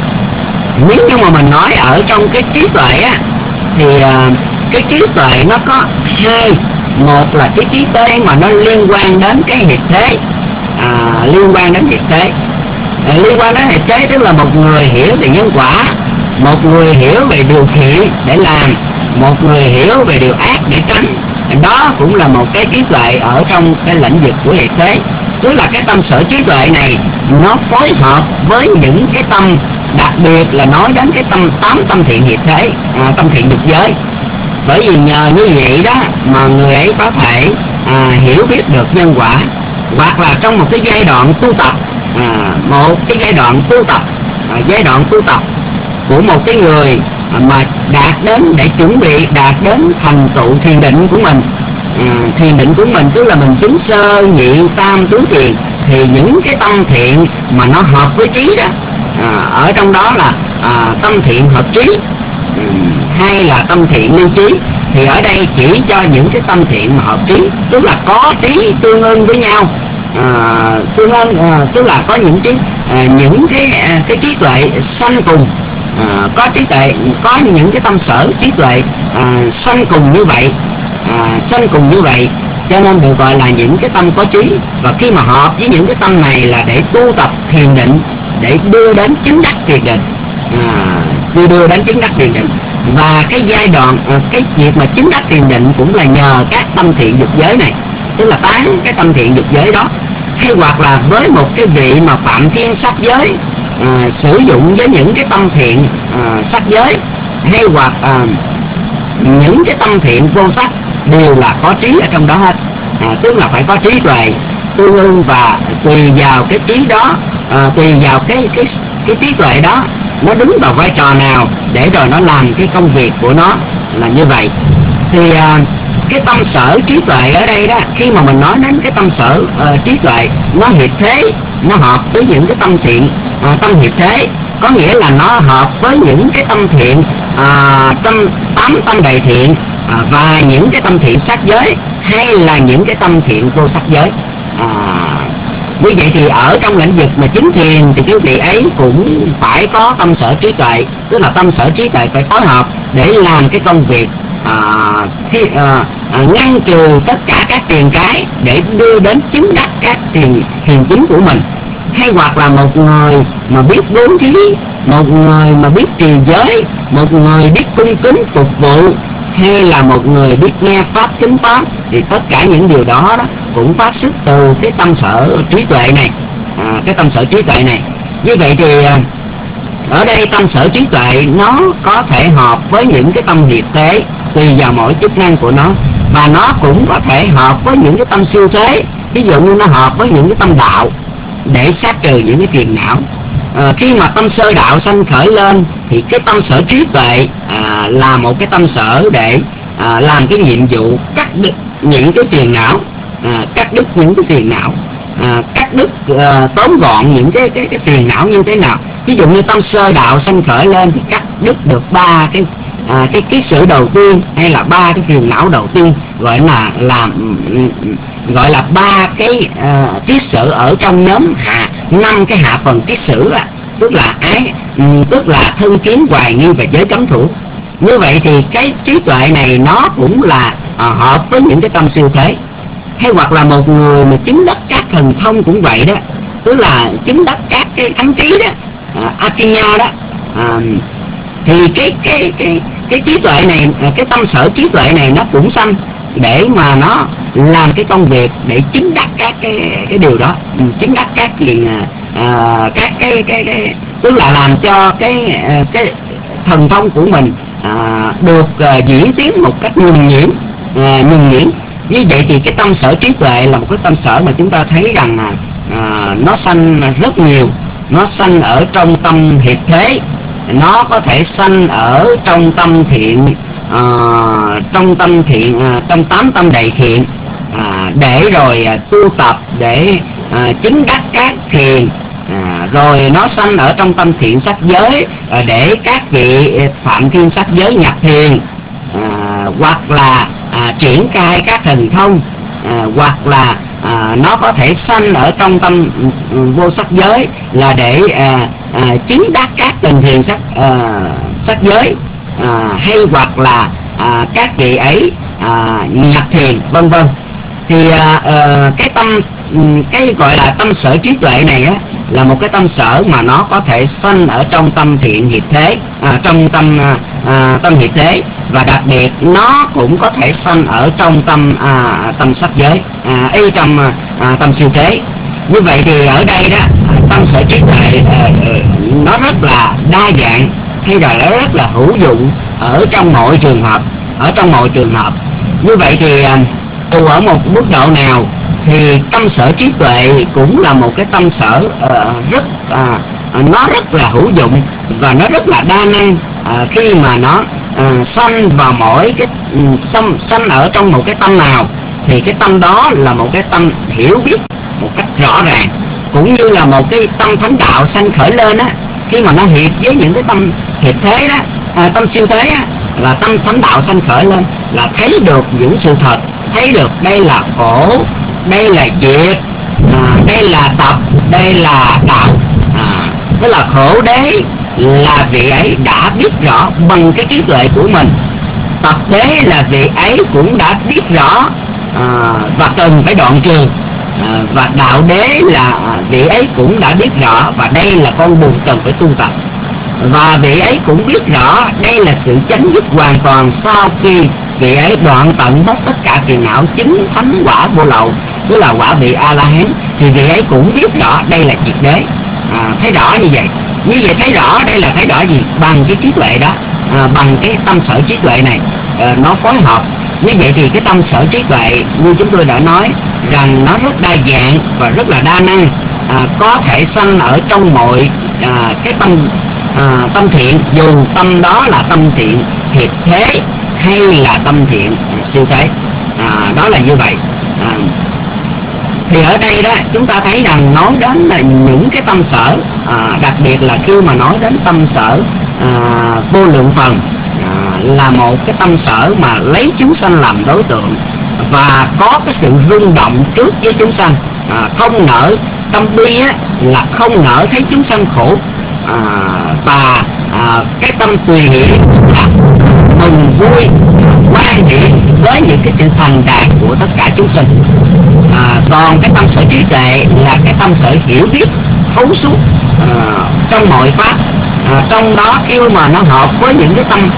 [SPEAKER 4] nếu như mà mình nói ở trong cái trí tuệ á, thì à, cái trí tuệ nó có hai. Một là cái trí tuệ mà nó liên quan đến cái hiện thế, à, liên quan đến hiện thế, à, liên quan đến hiện thế tức là một người hiểu về nhân quả, một người hiểu về điều thiện để làm, một người hiểu về điều ác để tránh. Đó cũng là một cái trí tuệ ở trong cái lĩnh vực của hiện thế. Tức là cái tâm sở trí tuệ này nó phối hợp với những cái tâm, đặc biệt là nói đến cái tâm tám tâm thiện hiện thế, à, tâm thiện dục giới. Bởi vì nhờ như vậy đó mà người ấy có thể à, hiểu biết được nhân quả, hoặc là trong một cái giai đoạn tu tập, à, một cái giai đoạn tu tập, à, giai đoạn tu tập của một cái người mà đạt đến để chuẩn bị đạt đến thành tựu thiền định của mình. À, thiền định của mình tức là mình chứng sơ nhị tam tứ thiền, thì những cái tâm thiện mà nó hợp với trí đó, à, ở trong đó là à, tâm thiện hợp trí, ừ, hay là tâm thiện lưu trí, thì ở đây chỉ cho những cái tâm thiện mà hợp trí, tức là có trí tương ưng với nhau, à, tương ưng à, tức là có những trí à, những cái à, cái trí tuệ sanh cùng, à, có trí tuệ, có những cái tâm sở trí tuệ à, sanh cùng như vậy, à, sanh cùng như vậy, cho nên được gọi là những cái tâm có trí. Và khi mà hợp với những cái tâm này là để tu tập thiền định, để đưa đến chứng đắc thiền định, à, đưa đưa đến chứng đắc thiền định. Và cái giai đoạn à, cái việc mà chứng đắc thiền định cũng là nhờ các tâm thiện dục giới này, tức là tán cái tâm thiện dục giới đó. Hay hoặc là với một cái vị mà phạm thiên sắc giới, à, sử dụng với những cái tâm thiện à, sắc giới, hay hoặc à, những cái tâm thiện vô sắc, đều là có trí ở trong đó hết, à, tức là phải có trí tuệ tương ưng, và tùy vào cái trí đó, à, tùy vào cái cái cái trí tuệ đó nó đứng vào vai trò nào để rồi nó làm cái công việc của nó là như vậy. Thì à, cái tâm sở trí tuệ ở đây đó, khi mà mình nói đến cái tâm sở uh, trí tuệ, nó hiệp thế, nó hợp với những cái tâm thiện, uh, tâm hiệp thế, có nghĩa là nó hợp với những cái tâm thiện, uh, tâm tám tâm đại thiện, uh, và những cái tâm thiện sắc giới, hay là những cái tâm thiện vô sắc giới. Uh, Như vậy thì ở trong lĩnh vực mà chính thiền thì quý vị ấy cũng phải có tâm sở trí tuệ, tức là tâm sở trí tuệ phải phối hợp để làm cái công việc à, khi, à, à, ngăn trừ tất cả các tiền cái để đưa đến chứng đắc các thiền thiền chính của mình. Hay hoặc là một người mà biết bố thí, một người mà biết trì giới, một người biết cung kính phục vụ, hay là một người biết nghe pháp tính toán, thì tất cả những điều đó, đó cũng phát xuất từ cái tâm sở trí tuệ này, à, cái tâm sở trí tuệ này. Như vậy thì à, ở đây tâm sở trí tuệ nó có thể hợp với những cái tâm hiệp thế tùy vào mỗi chức năng của nó, và nó cũng có thể hợp với những cái tâm siêu thế, ví dụ như nó hợp với những cái tâm đạo để sát trừ những cái phiền não. À, khi mà tâm sơ đạo sanh khởi lên thì cái tâm sở trí tuệ à, là một cái tâm sở để à, làm cái nhiệm vụ cắt đứt những cái phiền não, à, cắt đứt những cái phiền não, à, cắt đứt à, tóm gọn những cái cái cái phiền não như thế nào. Ví dụ như tâm sơ đạo sanh khởi lên thì cắt đứt được ba cái à, cái kiết sử đầu tiên, hay là ba cái phiền não đầu tiên, gọi là làm gọi là ba cái uh, kiết sử ở trong nhóm hạ năm cái hạ phần kiết sử, à, tức là ái, um, tức là thân kiến hoài nghi và giới cấm thủ. Như vậy thì cái trí tuệ này nó cũng là uh, hợp với những cái tâm siêu thế. Hay hoặc là một người mà chứng đắc các thần thông cũng vậy đó, tức là chứng đắc các cái thánh trí đó, uh, Akinya đó, uh, thì cái cái cái cái trí tuệ này, cái tâm sở trí tuệ này nó cũng sanh để mà nó làm cái công việc để chứng đắc các cái cái điều đó, chứng đắc các chuyện à, các cái, cái cái tức là làm cho cái cái thần thông của mình à, được à, diễn tiến một cách nhuần nhuyễn, à, nhuần nhuyễn. Như vậy thì cái tâm sở trí tuệ là một cái tâm sở mà chúng ta thấy rằng là à, nó sanh rất nhiều, nó sanh ở trong tâm hiệp thế, nó có thể sanh ở trong tâm thiện, à, trong tâm thiện, à, trong tám tâm đầy thiện, à, để rồi à, tu tập để à, chứng đắc các thiền, à, rồi nó sanh ở trong tâm thiện sắc giới, à, để các vị phạm thiên sắc giới nhập thiền, à, hoặc là à, triển khai các thần thông, à, hoặc là à, nó có thể sanh ở trong tâm vô sắc giới là để à, à, chứng đắc các tầng thiền sắc à, sắc giới, à, hay hoặc là à, các vị ấy à, nhập thiền vân vân. Thì à, à, cái tâm cái gọi là tâm sở trí tuệ này á, là một cái tâm sở mà nó có thể sanh ở trong tâm thiện hiệp thế, à, trong tâm à, tâm hiệp thế, và đặc biệt nó cũng có thể sanh ở trong tâm à, tâm sắc giới, à, y trong à, tâm siêu thế. Như vậy thì ở đây đó, tâm sở trí tuệ à, nó rất là đa dạng, hay là nó rất là hữu dụng ở trong mọi trường hợp, ở trong mọi trường hợp. Như vậy thì à, dù ở một mức độ nào thì tâm sở trí tuệ cũng là một cái tâm sở uh, rất uh, nó rất là hữu dụng và nó rất là đa năng. Uh, khi mà nó uh, sanh vào mỗi cái um, tâm sanh ở trong một cái tâm nào thì cái tâm đó là một cái tâm hiểu biết một cách rõ ràng, cũng như là một cái tâm thánh đạo sanh khởi lên á, khi mà nó hiệp với những cái tâm hiệp thế đó, à, tâm siêu thế á, là tâm thánh đạo sanh khởi lên là thấy được những sự thật, thấy được đây là khổ, đây là diệt, à, đây là tập, đây là đạo, à, tức là khổ đế là vị ấy đã biết rõ bằng cái trí tuệ của mình, tập đế là vị ấy cũng đã biết rõ à, và cần phải đoạn trừ, à, và đạo đế là vị ấy cũng đã biết rõ và đây là con đường cần phải tu tập, và vị ấy cũng biết rõ đây là sự chấm dứt hoàn toàn sau khi vị ấy đoạn tận hết tất cả phiền não, chứng thánh quả vô lậu, tức là quả vị A La Hán, thì vị ấy cũng biết rõ đây là triệt đế. À, thấy rõ như vậy, như vậy thấy rõ đây là thấy rõ gì? Bằng cái trí tuệ đó, à, bằng cái tâm sở trí tuệ này, à, nó phối hợp. Như vậy thì cái tâm sở trí tuệ như chúng tôi đã nói rằng nó rất đa dạng và rất là đa năng, à, có thể sanh ở trong mọi à, cái tâm à, tâm thiện, dù tâm đó là tâm thiện hiệp thế hay là tâm thiện siêu thế, à, đó là như vậy. À, thì ở đây đó chúng ta thấy rằng nói đến là những cái tâm sở, à, đặc biệt là khi mà nói đến tâm sở à, vô lượng phần, à, là một cái tâm sở mà lấy chúng sanh làm đối tượng và có cái sự rung động trước với chúng sanh, à, không nỡ tâm bi á, là không nỡ thấy chúng sanh khổ, à, và à, cái tâm tùy hỷ là mừng vui quan hệ với những cái sự thành đạt của tất cả chúng sinh. À, còn cái tâm sở trí tuệ là cái tâm sở hiểu biết thấu suốt à, trong mọi pháp, à, trong đó khi mà nó hợp với những cái tâm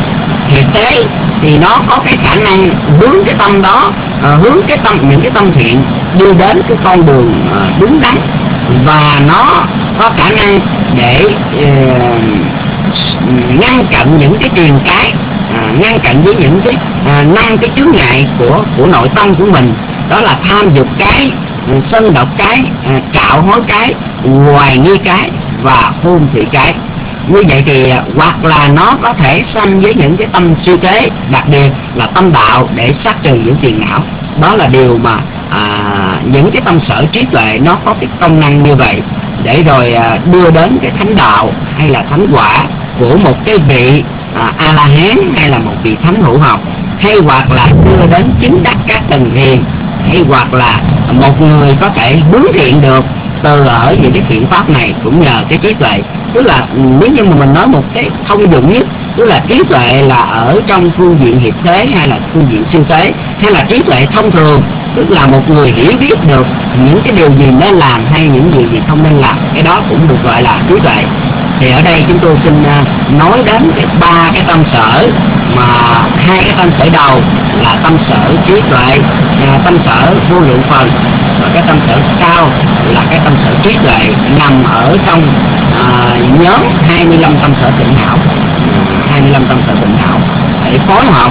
[SPEAKER 4] hiệp tế thì nó có cái khả năng hướng cái tâm đó, à, hướng cái tâm những cái tâm thiện đi đến cái con đường à, đúng đắn, và nó có khả năng để uh, ngăn chặn những cái triền cái, à, ngăn chặn với những cái à, năm cái chướng ngại của của nội tâm của mình, đó là tham dục cái, sân độc cái, à, trạo hối cái, hoài nghi cái và hôn thị cái. Như vậy thì hoặc là nó có thể sanh với những cái tâm siêu tế, đặc biệt là tâm đạo để sát trừ những phiền não. Đó là điều mà à, những cái tâm sở trí tuệ nó có cái công năng như vậy, để rồi à, đưa đến cái thánh đạo hay là thánh quả của một cái vị à, a la hán hay là một vị thánh hữu học, hay hoặc là đưa đến chứng đắc các tầng thiền, hay hoặc là một người có thể hướng thiện được từ ở những cái thiện pháp này cũng nhờ cái trí tuệ. Tức là nếu như mà mình nói một cái thông dụng nhất, tức là trí tuệ là ở trong phương diện hiệp thế hay là phương diện siêu tế, hay là trí tuệ thông thường, tức là một người hiểu biết được những cái điều gì nên làm hay những điều gì không nên làm, cái đó cũng được gọi là trí tuệ. Thì ở đây chúng tôi xin nói đến cái ba cái tâm sở, mà hai cái tâm sở đầu là tâm sở trí tuệ, tâm sở vô lượng phần, và cái tâm sở sau là cái tâm sở trí tuệ, nằm ở trong à, nhóm hai mươi lăm tâm sở tịnh hảo, hai mươi lăm tâm sở tịnh hảo để phối hợp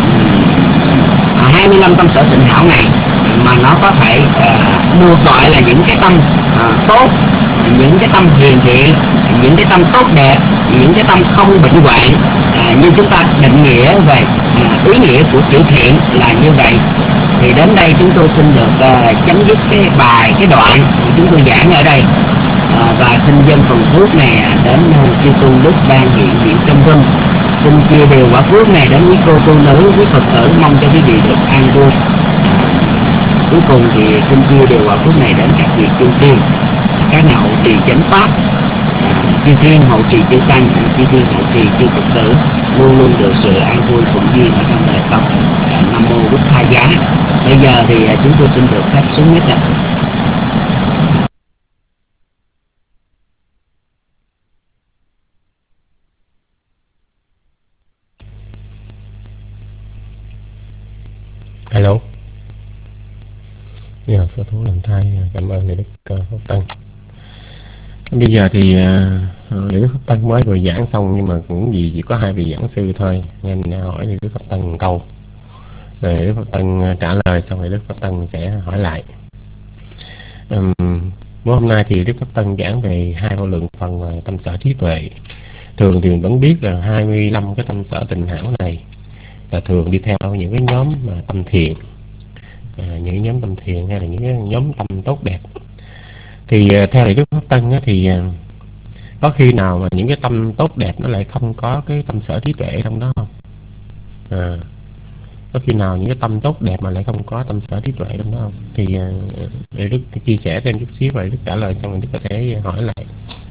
[SPEAKER 4] à, hai mươi lăm tâm sở tịnh hảo này mà nó có thể à, được gọi là những cái tâm à, tốt, những cái tâm hiền thiện, những cái tâm tốt đẹp, những cái tâm không bệnh hoạn, à, như chúng ta định nghĩa về à, ý nghĩa của chữ thiện là như vậy. Thì đến đây chúng tôi xin được uh, chấm dứt cái bài, cái đoạn chúng tôi giảng ở đây, uh, và xin dân phần phước này đến uh, chư tu đức ban hiện diện trong vinh. Xin chia đều quả phước này đến quý cô tu nữ, quý Phật tử, mong cho quý vị được an vui. Cuối cùng thì xin chia đều quả phước này đến các vị chư tiên, các nhà hộ trì chánh pháp, chư thiên hộ trì chư tăng, chư thiên hộ trì chư Phật tử luôn luôn được sự an vui phụng duyên ở trong đời sống. Nam mô Bụt Tha Giá. Bây giờ thì chúng tôi xin được phép xuống mic ạ.
[SPEAKER 6] Hello. Dạ, sư thú làm thai, cảm ơn Đại Đức Pháp Tăng. Bây giờ thì uh, Đại Đức Pháp Tăng mới vừa giảng xong, nhưng mà cũng gì chỉ có hai vị giảng sư thôi, nên hỏi Đại Đức Pháp Tăng một câu, rồi Đức Pháp Tăng trả lời xong rồi Đức Pháp Tăng sẽ hỏi lại. Um, hôm nay thì Đức Pháp Tăng giảng về hai vô lượng phần và tâm sở trí tuệ. Thường thì mình vẫn biết là hai mươi lăm cái tâm sở tịnh hảo này là thường đi theo những cái nhóm mà tâm thiện, à, những cái nhóm tâm thiện hay là những cái nhóm tâm tốt đẹp. Thì uh, theo Đức Pháp Tăng á, thì uh, có khi nào mà những cái tâm tốt đẹp nó lại không có cái tâm sở trí tuệ trong đó không? À, có khi nào những cái tâm tốt đẹp mà lại không có tâm sở trí tuệ trong đó không? Thì để Đức chia sẻ thêm chút xíu rồi Đức trả lời xong rồi Đức có thể hỏi lại.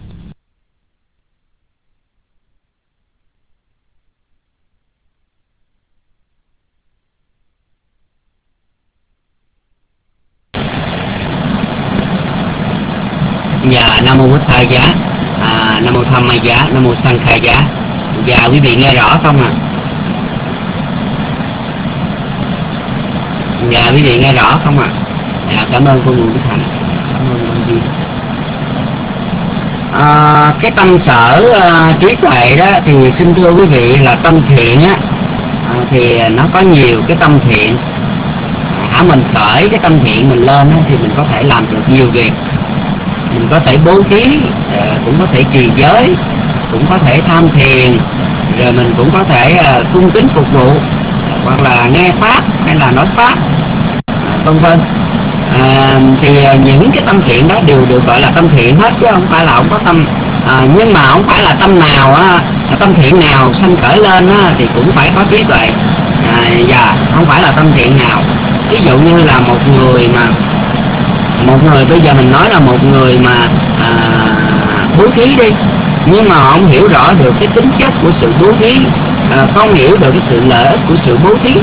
[SPEAKER 4] Dạ, Nam mô Bụt Tha Giá, à, Nam mô Tham Ma Giá, Nam mô Sang Kha Giá. Dạ, quý vị nghe rõ không ạ? À? Dạ, quý vị nghe rõ không ạ? À? Dạ, cảm ơn cô Nguyễn Đức Thành, cảm ơn con Duy. À, cái tâm sở uh, trí tuệ đó thì xin thưa quý vị là tâm thiện á, à, thì nó có nhiều cái tâm thiện. Hả, mình khởi cái tâm thiện mình lên á, thì mình có thể làm được nhiều việc. Mình có thể bố thí, uh, cũng có thể trì giới, cũng có thể tham thiền, rồi mình cũng có thể uh, cung kính phục vụ, hoặc là nghe pháp hay là nói pháp, vân vân. À, thì những cái tâm thiện đó đều được gọi là tâm thiện hết, chứ không phải là không có tâm. À, nhưng mà không phải là tâm nào á, tâm thiện nào sanh khởi lên á, thì cũng phải có trí tuệ. À, và không phải là tâm thiện nào. Ví dụ như là một người mà một người bây giờ mình nói là một người mà à, bố thí đi, nhưng mà họ không hiểu rõ được cái tính chất của sự bố thí, à, không hiểu được cái sự lợi ích của sự bố thí,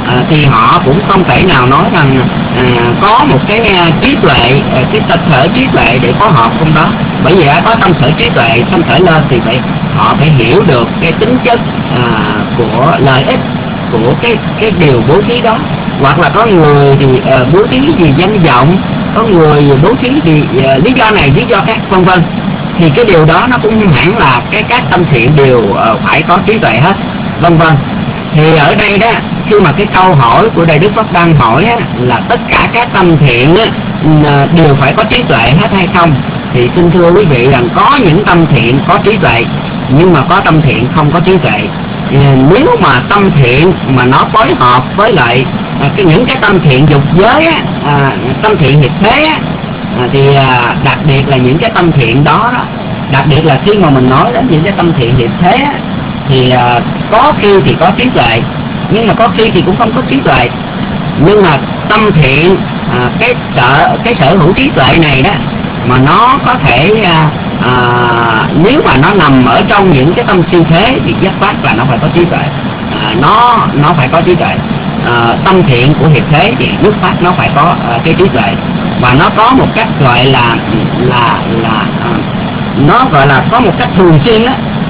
[SPEAKER 4] à, thì họ cũng không thể nào nói rằng à, có một cái à, trí tuệ, à, cái tập thể trí tuệ để phối hợp trong đó. Bởi vì à, có tâm sở trí tuệ sanh khởi lên thì phải họ phải hiểu được cái tính chất à, của lợi ích của cái cái điều bố thí đó. Hoặc là có người thì uh, bố thí vì danh vọng, có người bố thí vì uh, lý do này lý do khác vân vân, thì cái điều đó nó cũng hẳn là cái các tâm thiện đều uh, phải có trí tuệ hết vân vân. Thì ở đây đó, khi mà cái câu hỏi của Đại Đức Pháp Đăng hỏi á, là tất cả các tâm thiện á, đều phải có trí tuệ hết hay không, thì xin thưa quý vị rằng có những tâm thiện có trí tuệ, nhưng mà có tâm thiện không có trí tuệ. Nếu mà tâm thiện mà nó phối hợp với lại à, cái những cái tâm thiện dục giới á, à, tâm thiện hiệp thế á, à, thì à, đặc biệt là những cái tâm thiện đó, đó đặc biệt là khi mà mình nói đến những cái tâm thiện hiệp thế á, thì à, có khi thì có trí tuệ, nhưng mà có khi thì cũng không có trí tuệ. Nhưng mà tâm thiện à, cái sở cái sở hữu trí tuệ này đó mà nó có thể à, à, nếu mà nó nằm ở trong những cái tâm siêu thế thì dứt khoát là nó phải có trí tuệ, à, nó nó phải có trí tuệ. À, tâm thiện của hiệp thế thì dứt khoát nó phải có à, cái trí tuệ, và nó có một cách gọi là là là à, nó gọi là có một cách thường xuyên đó,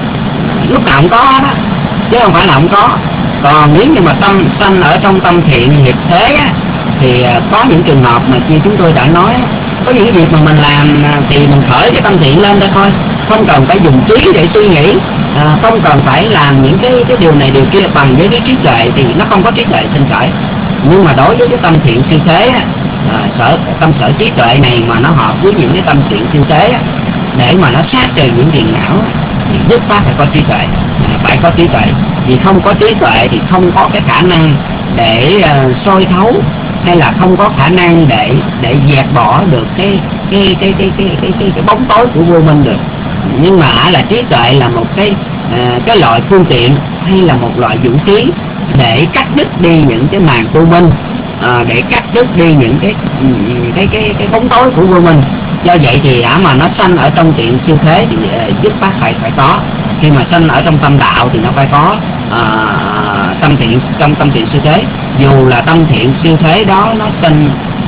[SPEAKER 4] lúc nào cũng có đó, chứ không phải là không có. Còn nếu như mà tâm sanh ở trong tâm thiện hiệp thế á, thì à, có những trường hợp mà như chúng tôi đã nói, có những việc mà mình làm thì mình khởi cái tâm thiện lên đó thôi, không cần phải dùng trí để suy nghĩ, à, không cần phải làm những cái cái điều này điều kia bằng với cái trí tuệ, thì nó không có trí tuệ sinh khởi. Nhưng mà đối với cái tâm thiện siêu thế á, à, sở tâm sở trí tuệ này mà nó hợp với những cái tâm thiện siêu thế á, để mà nó sát trừ những phiền não á, thì dứt khoát phải có trí tuệ, à, phải có trí tuệ. Vì không có trí tuệ thì không có cái khả năng để uh, soi thấu, hay là không có khả năng để để dẹp bỏ được cái cái cái cái cái cái cái, cái bóng tối của vô minh được. Nhưng mà là trí tuệ là một cái uh, cái loại phương tiện hay là một loại vũ khí để cắt đứt đi những cái màn vô minh, uh, để cắt đứt đi những cái cái cái cái bóng tối của vô minh. Do vậy thì đã mà nó sanh ở trong thiện siêu thế thì uh, dứt khoát phải phải có. Khi mà sanh ở trong tâm đạo thì nó phải có uh, tâm thiện trong tâm thiện siêu thế. Dù là tâm thiện siêu thế đó nó sanh uh,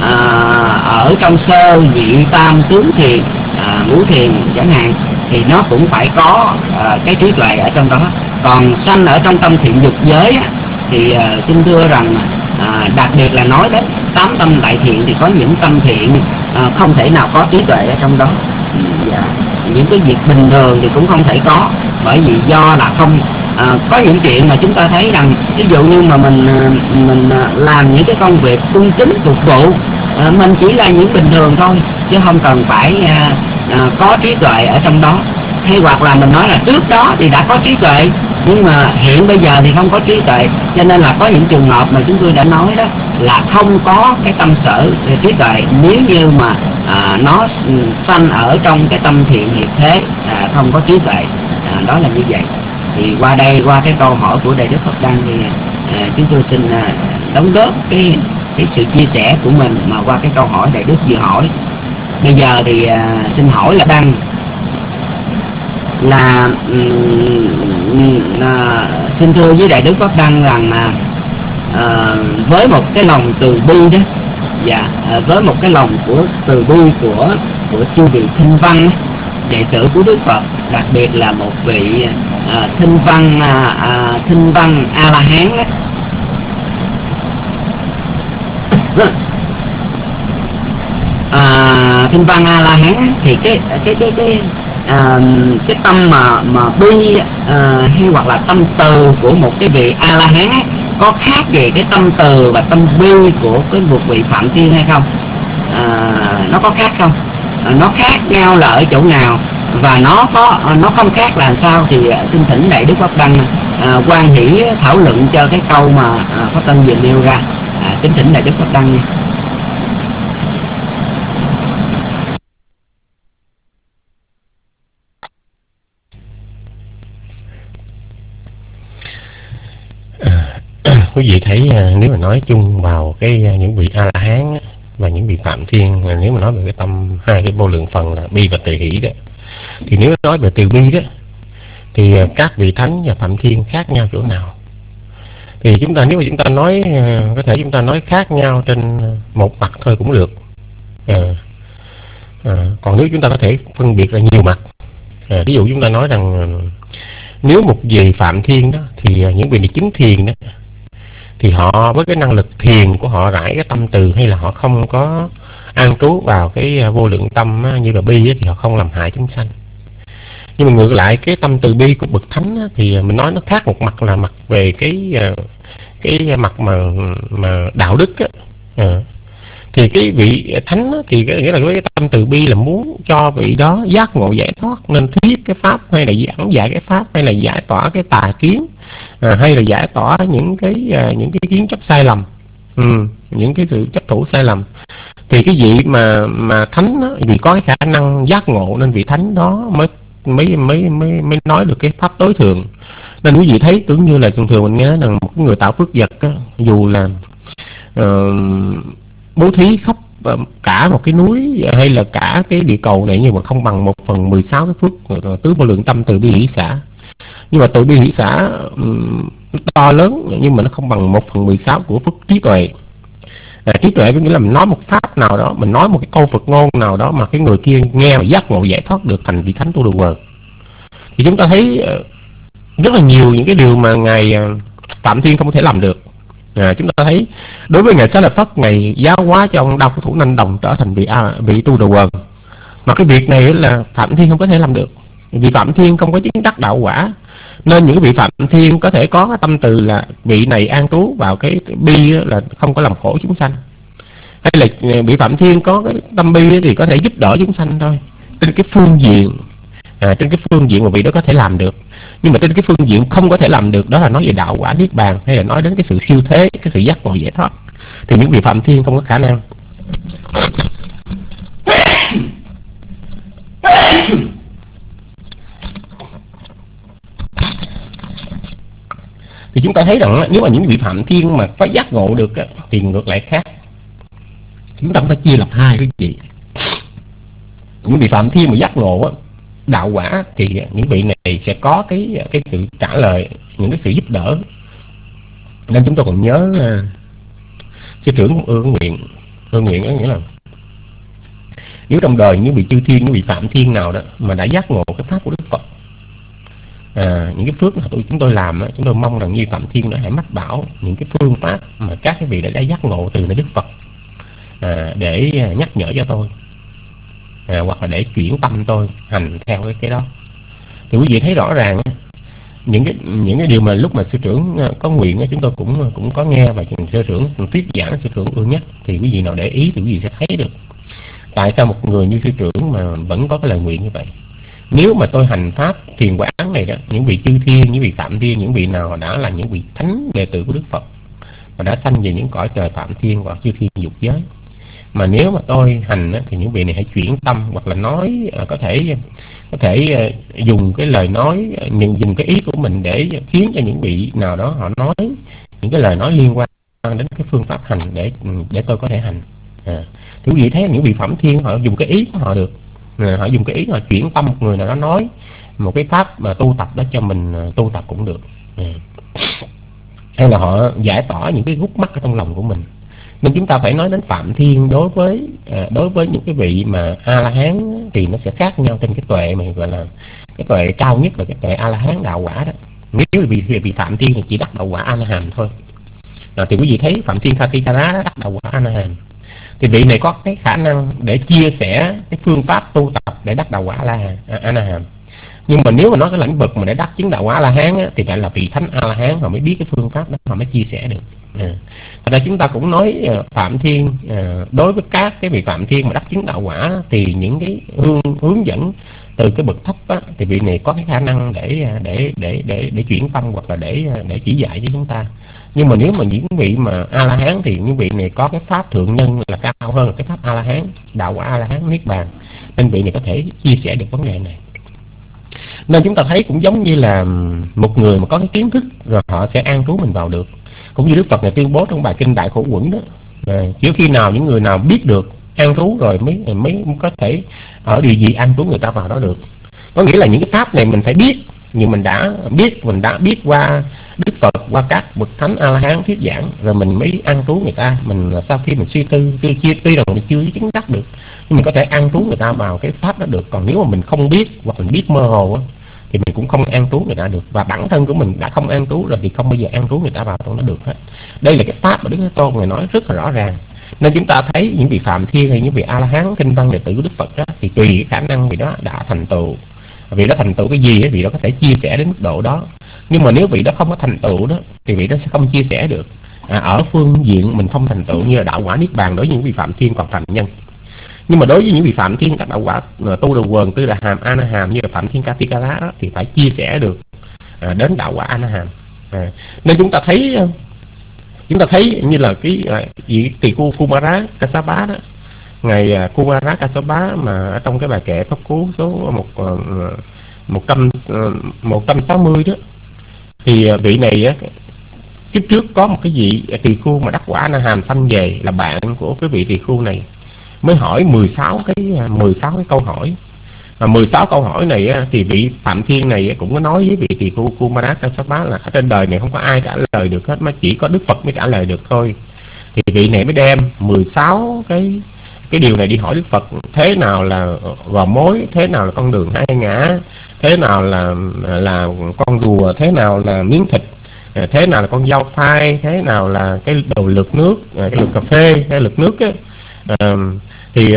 [SPEAKER 4] ở trong sơ nhị tam tướng thiền, uh, ngũ thiền chẳng hạn, thì nó cũng phải có uh, cái trí tuệ ở trong đó. Còn sanh ở trong tâm thiện dục giới á, thì uh, xin thưa rằng uh, đặc biệt là nói đến tám tâm đại thiện thì có những tâm thiện uh, không thể nào có trí tuệ ở trong đó. Yeah. Những cái việc bình thường thì cũng không thể có, bởi vì do là không à, có những chuyện mà chúng ta thấy rằng ví dụ như mà mình mình làm những cái công việc cung kính phục vụ, à, mình chỉ là những bình thường thôi, chứ không cần phải à, à, có trí tuệ ở trong đó. Hay hoặc là mình nói là trước đó thì đã có trí tuệ, nhưng mà hiện bây giờ thì không có trí tuệ. Cho nên là có những trường hợp mà chúng tôi đã nói đó là không có cái tâm sở trí tuệ, nếu như mà à, nó sanh ở trong cái tâm thiện hiệp thế, à, không có trí tuệ, à, đó là như vậy. Thì qua đây, qua cái câu hỏi của Đại Đức Pháp Đăng thì à, chúng tôi xin à, đóng góp cái cái sự chia sẻ của mình mà qua cái câu hỏi Đại Đức vừa hỏi. Bây giờ thì à, xin hỏi là Đăng là um, à, xin thưa với Đại Đức Pháp Đăng rằng à, à, với một cái lòng từ bi đó, dạ, à, với một cái lòng của từ bi của của chư vị Thinh Văn, đệ tử của Đức Phật, đặc biệt là một vị à, Thinh Văn à, à, Thinh Văn A La Hán đó. À, Thinh Văn A La Hán thì cái cái cái cái à, cái tâm mà mà bi à, hay hoặc là tâm từ của một cái vị A La Hán ấy, có khác về cái tâm từ và tâm bi của cái một vị Phạm Thiên hay không? À, nó có khác không? À, nó khác nhau là ở chỗ nào? Và nó có nó không khác là sao? Thì uh, xin thỉnh Đại Đức Pháp Đăng uh, quan hỷ thảo luận cho cái câu mà uh, Pháp Tân vừa nêu ra. Uh, kính thỉnh Đại Đức Pháp Đăng nha.
[SPEAKER 6] Quý vị thấy nếu mà nói chung vào cái những vị A La Hán và những vị Phạm Thiên, nếu mà nói về cái tâm hai cái vô lượng phần là bi và từ hỷ đó, thì nếu nói về từ bi đó thì các vị Thánh và Phạm Thiên khác nhau chỗ nào? Thì chúng ta nếu mà chúng ta nói có thể chúng ta nói khác nhau trên một mặt thôi cũng được. À, à, còn nếu chúng ta có thể phân biệt ra nhiều mặt. À, ví dụ chúng ta nói rằng nếu một vị phạm thiên đó thì những vị này chứng thiền đó thì họ với cái năng lực thiền của họ rải cái tâm từ, hay là họ không có an trú vào cái vô lượng tâm á, như là bi á, thì họ không làm hại chúng sanh. Nhưng mà ngược lại cái tâm từ bi của bậc thánh á, thì mình nói nó khác một mặt là mặt về cái cái mặt mà mà đạo đức á. À, thì cái vị thánh á, thì cái nghĩa là cái tâm từ bi là muốn cho vị đó giác ngộ giải thoát, nên thuyết cái pháp hay là giảng dạy cái pháp hay là giải tỏa cái tà kiến, à, hay là giải tỏa những cái những cái kiến chấp sai lầm, ừ, những cái sự chấp thủ sai lầm. Thì cái vị mà mà thánh đó, vì có cái khả năng giác ngộ nên vị thánh đó mới mới mới mới mới nói được cái pháp tối thượng. Nên quý vị thấy tưởng như là thường thường mình nghe rằng một người tạo phước vật á, dù là uh, bố thí khắp cả một cái núi hay là cả cái địa cầu này, nhưng mà không bằng một phần mười sáu cái phước tứ vô lượng tâm từ bi hỷ xã. Nhưng mà từ bi hỷ xã um, to lớn, nhưng mà nó không bằng một phần mười sáu của phước trí tuệ. À, trí tuệ có nghĩa là mình nói một pháp nào đó, mình nói một cái câu Phật ngôn nào đó mà cái người kia nghe và giác ngộ giải thoát được, thành vị thánh tu đồ quờ. Thì chúng ta thấy uh, rất là nhiều những cái điều mà ngài uh, Phạm Thiên không thể làm được. À, chúng ta thấy đối với ngài Xá Lợi Phất, ngài giáo hóa cho ông Đao Thủ Nanh Đồng trở thành vị à, vị tu đồ quần, mà cái việc này là Phạm Thiên không có thể làm được, vì Phạm Thiên không có chứng đắc đạo quả. Nên những vị Phạm Thiên có thể có cái tâm từ là vị này an trú vào cái bi là không có làm khổ chúng sanh, hay là vị Phạm Thiên có cái tâm bi thì có thể giúp đỡ chúng sanh thôi. Trên cái phương diện à, trên cái phương diện mà vị đó có thể làm được. Nhưng mà trên cái phương diện không có thể làm được, đó là nói về đạo quả niết bàn, hay là nói đến cái sự siêu thế, cái sự giác ngộ giải thoát, thì những vị Phạm Thiên không có khả năng. Thì chúng ta thấy rằng nếu mà những vị Phạm Thiên mà có giác ngộ được thì ngược lại khác. Chúng ta phải chia làm hai cái gì. Những vị Phạm Thiên mà giác ngộ đạo quả thì những vị này sẽ có cái cái sự trả lời, những cái sự giúp đỡ. Nên chúng tôi còn nhớ uh, sư trưởng ương nguyện ương nguyện có nghĩa là nếu trong đời những vị chư thiên, những vị Phạm Thiên nào đó mà đã giác ngộ cái pháp của Đức Phật, à, những cái phước mà tôi chúng tôi làm đó, chúng tôi mong rằng như Phạm Thiên đó hãy mách bảo những cái phương pháp mà các cái vị đã, đã giác ngộ từ nơi Đức Phật, à, để nhắc nhở cho tôi, à, hoặc là để chuyển tâm tôi hành theo cái cái đó. Thì quý vị thấy rõ ràng những cái những cái điều mà lúc mà sư trưởng có nguyện chúng tôi cũng cũng có nghe, và sư trưởng thuyết giảng sư trưởng ưa nhất. Thì quý vị nào để ý thì quý vị sẽ thấy được tại sao một người như sư trưởng mà vẫn có cái lời nguyện như vậy. Nếu mà tôi hành pháp thiền quán này đó, những vị chư thiên, những vị Phạm Thiên, những vị nào đã là những vị thánh đệ tử của Đức Phật mà đã sanh về những cõi trời Phạm Thiên hoặc chư thiên dục giới, mà nếu mà tôi hành á, thì những vị này hãy chuyển tâm, hoặc là nói có thể có thể dùng cái lời nói, dùng cái ý của mình để khiến cho những vị nào đó họ nói những cái lời nói liên quan đến cái phương pháp hành để để tôi có thể hành. À, thì quý vị thấy những vị Phạm Thiên họ dùng cái ý của họ được, à, họ dùng cái ý họ chuyển tâm một người nào đó nói một cái pháp mà tu tập đó cho mình tu tập cũng được, à, hay là họ giải tỏa những cái gút mắc ở trong lòng của mình. Nên chúng ta phải nói đến Phạm Thiên đối với à, đối với những cái vị mà A La Hán thì nó sẽ khác nhau trên cái tuệ mà gọi là cái tuệ cao nhất là cái tuệ A La Hán đạo quả đó. Nếu vì vị Phạm Thiên thì chỉ đắc đạo quả A La Hán thôi. À, thì quý vị thấy Phạm Thiên Khatitara đắc đạo quả A La Hán, thì vị này có cái khả năng để chia sẻ cái phương pháp tu tập để đắc đạo quả A La Hán. A La Hán. Nhưng mà nếu mà nói cái lĩnh vực mà để đắc chứng đạo quả A La Hán á, thì phải là vị thánh A La Hán họ mới biết cái phương pháp đó, họ mới chia sẻ được. À. Thật ra chúng ta cũng nói uh, Phạm Thiên uh, đối với các cái vị Phạm Thiên mà đắc chứng đạo quả thì những cái hướng, hướng dẫn từ cái bậc thấp á, thì vị này có cái khả năng để để để để để chuyển tâm hoặc là để để chỉ dạy cho chúng ta. Nhưng mà nếu mà những vị mà A La Hán thì những vị này có cái pháp thượng nhân là cao hơn là cái pháp A La Hán, đạo quả A La Hán niết bàn, nên vị này có thể chia sẻ được vấn đề này. Nên chúng ta thấy cũng giống như là một người mà có cái kiến thức rồi họ sẽ an trú mình vào được. Cũng như Đức Phật này tuyên bố trong bài kinh Đại Khổ Quẩn đó, à, chỉ khi nào những người nào biết được an trú rồi mới mới có thể ở điều gì an trú người ta vào đó được. Có nghĩa là những cái pháp này mình phải biết, nhưng mình đã biết mình đã biết qua Đức Phật qua các bậc thánh A La Hán thuyết giảng, rồi mình mới ăn trú người ta. Mình là sau khi mình suy tư, tư chia tuy rằng mình chưa chứng đắc được, nhưng mình có thể ăn trú người ta vào cái pháp đó được. Còn nếu mà mình không biết hoặc mình biết mơ hồ á, thì mình cũng không an trú người ta được. Và bản thân của mình đã không an trú rồi thì không bao giờ an trú người ta vào trong nó được hết. Đây là cái pháp mà Đức Thế Tôn người nói rất là rõ ràng. Nên chúng ta thấy những vị Phạm Thiên hay những vị A La Hán kinh văn đệ tử của Đức Phật đó, thì tùy cái khả năng vị đó đã thành tựu, vị đó thành tựu cái gì ấy, vị đó có thể chia sẻ đến mức độ đó. Nhưng mà nếu vị đó không có thành tựu đó thì vị đó sẽ không chia sẻ được. À, ở phương diện mình không thành tựu như là đạo quả niết bàn đối với những vị Phạm Thiên còn thành nhân. Nhưng mà đối với những vị Phạm Thiên các đạo quả tu đầu quần, tư là hàm, a na hàm như là Phạm Thiên Katikara đó, thì phải chia sẻ được à, đến đạo quả a na hàm. À, nên chúng ta thấy chúng ta thấy như là cái vị tỳ khu Kumara Kassapa đó, ngày Kumara Kassapa mà ở trong cái bài kệ pháp cú số một một trăm một trăm sáu mươi đó, thì vị này á, kiếp trước có một cái vị tỳ khu mà đắc quả a na hàm sanh về, là bạn của cái vị tỳ khu này, mới hỏi mười sáu cái mười sáu cái câu hỏi. Và mười sáu câu hỏi này á, thì vị Phạm Thiên này cũng có nói với vị tỳ khu Kumara Kassapa là ở trên đời này không có ai trả lời được hết, mà chỉ có Đức Phật mới trả lời được thôi. Thì vị này mới đem mười sáu cái cái điều này đi hỏi Đức Phật. Thế nào là gò mối, thế nào là con đường hai ngã, thế nào là là con rùa, thế nào là miếng thịt, thế nào là con dao phai, thế nào là cái đồ lược nước, cái lược cà phê, cái lược nước á, à, thì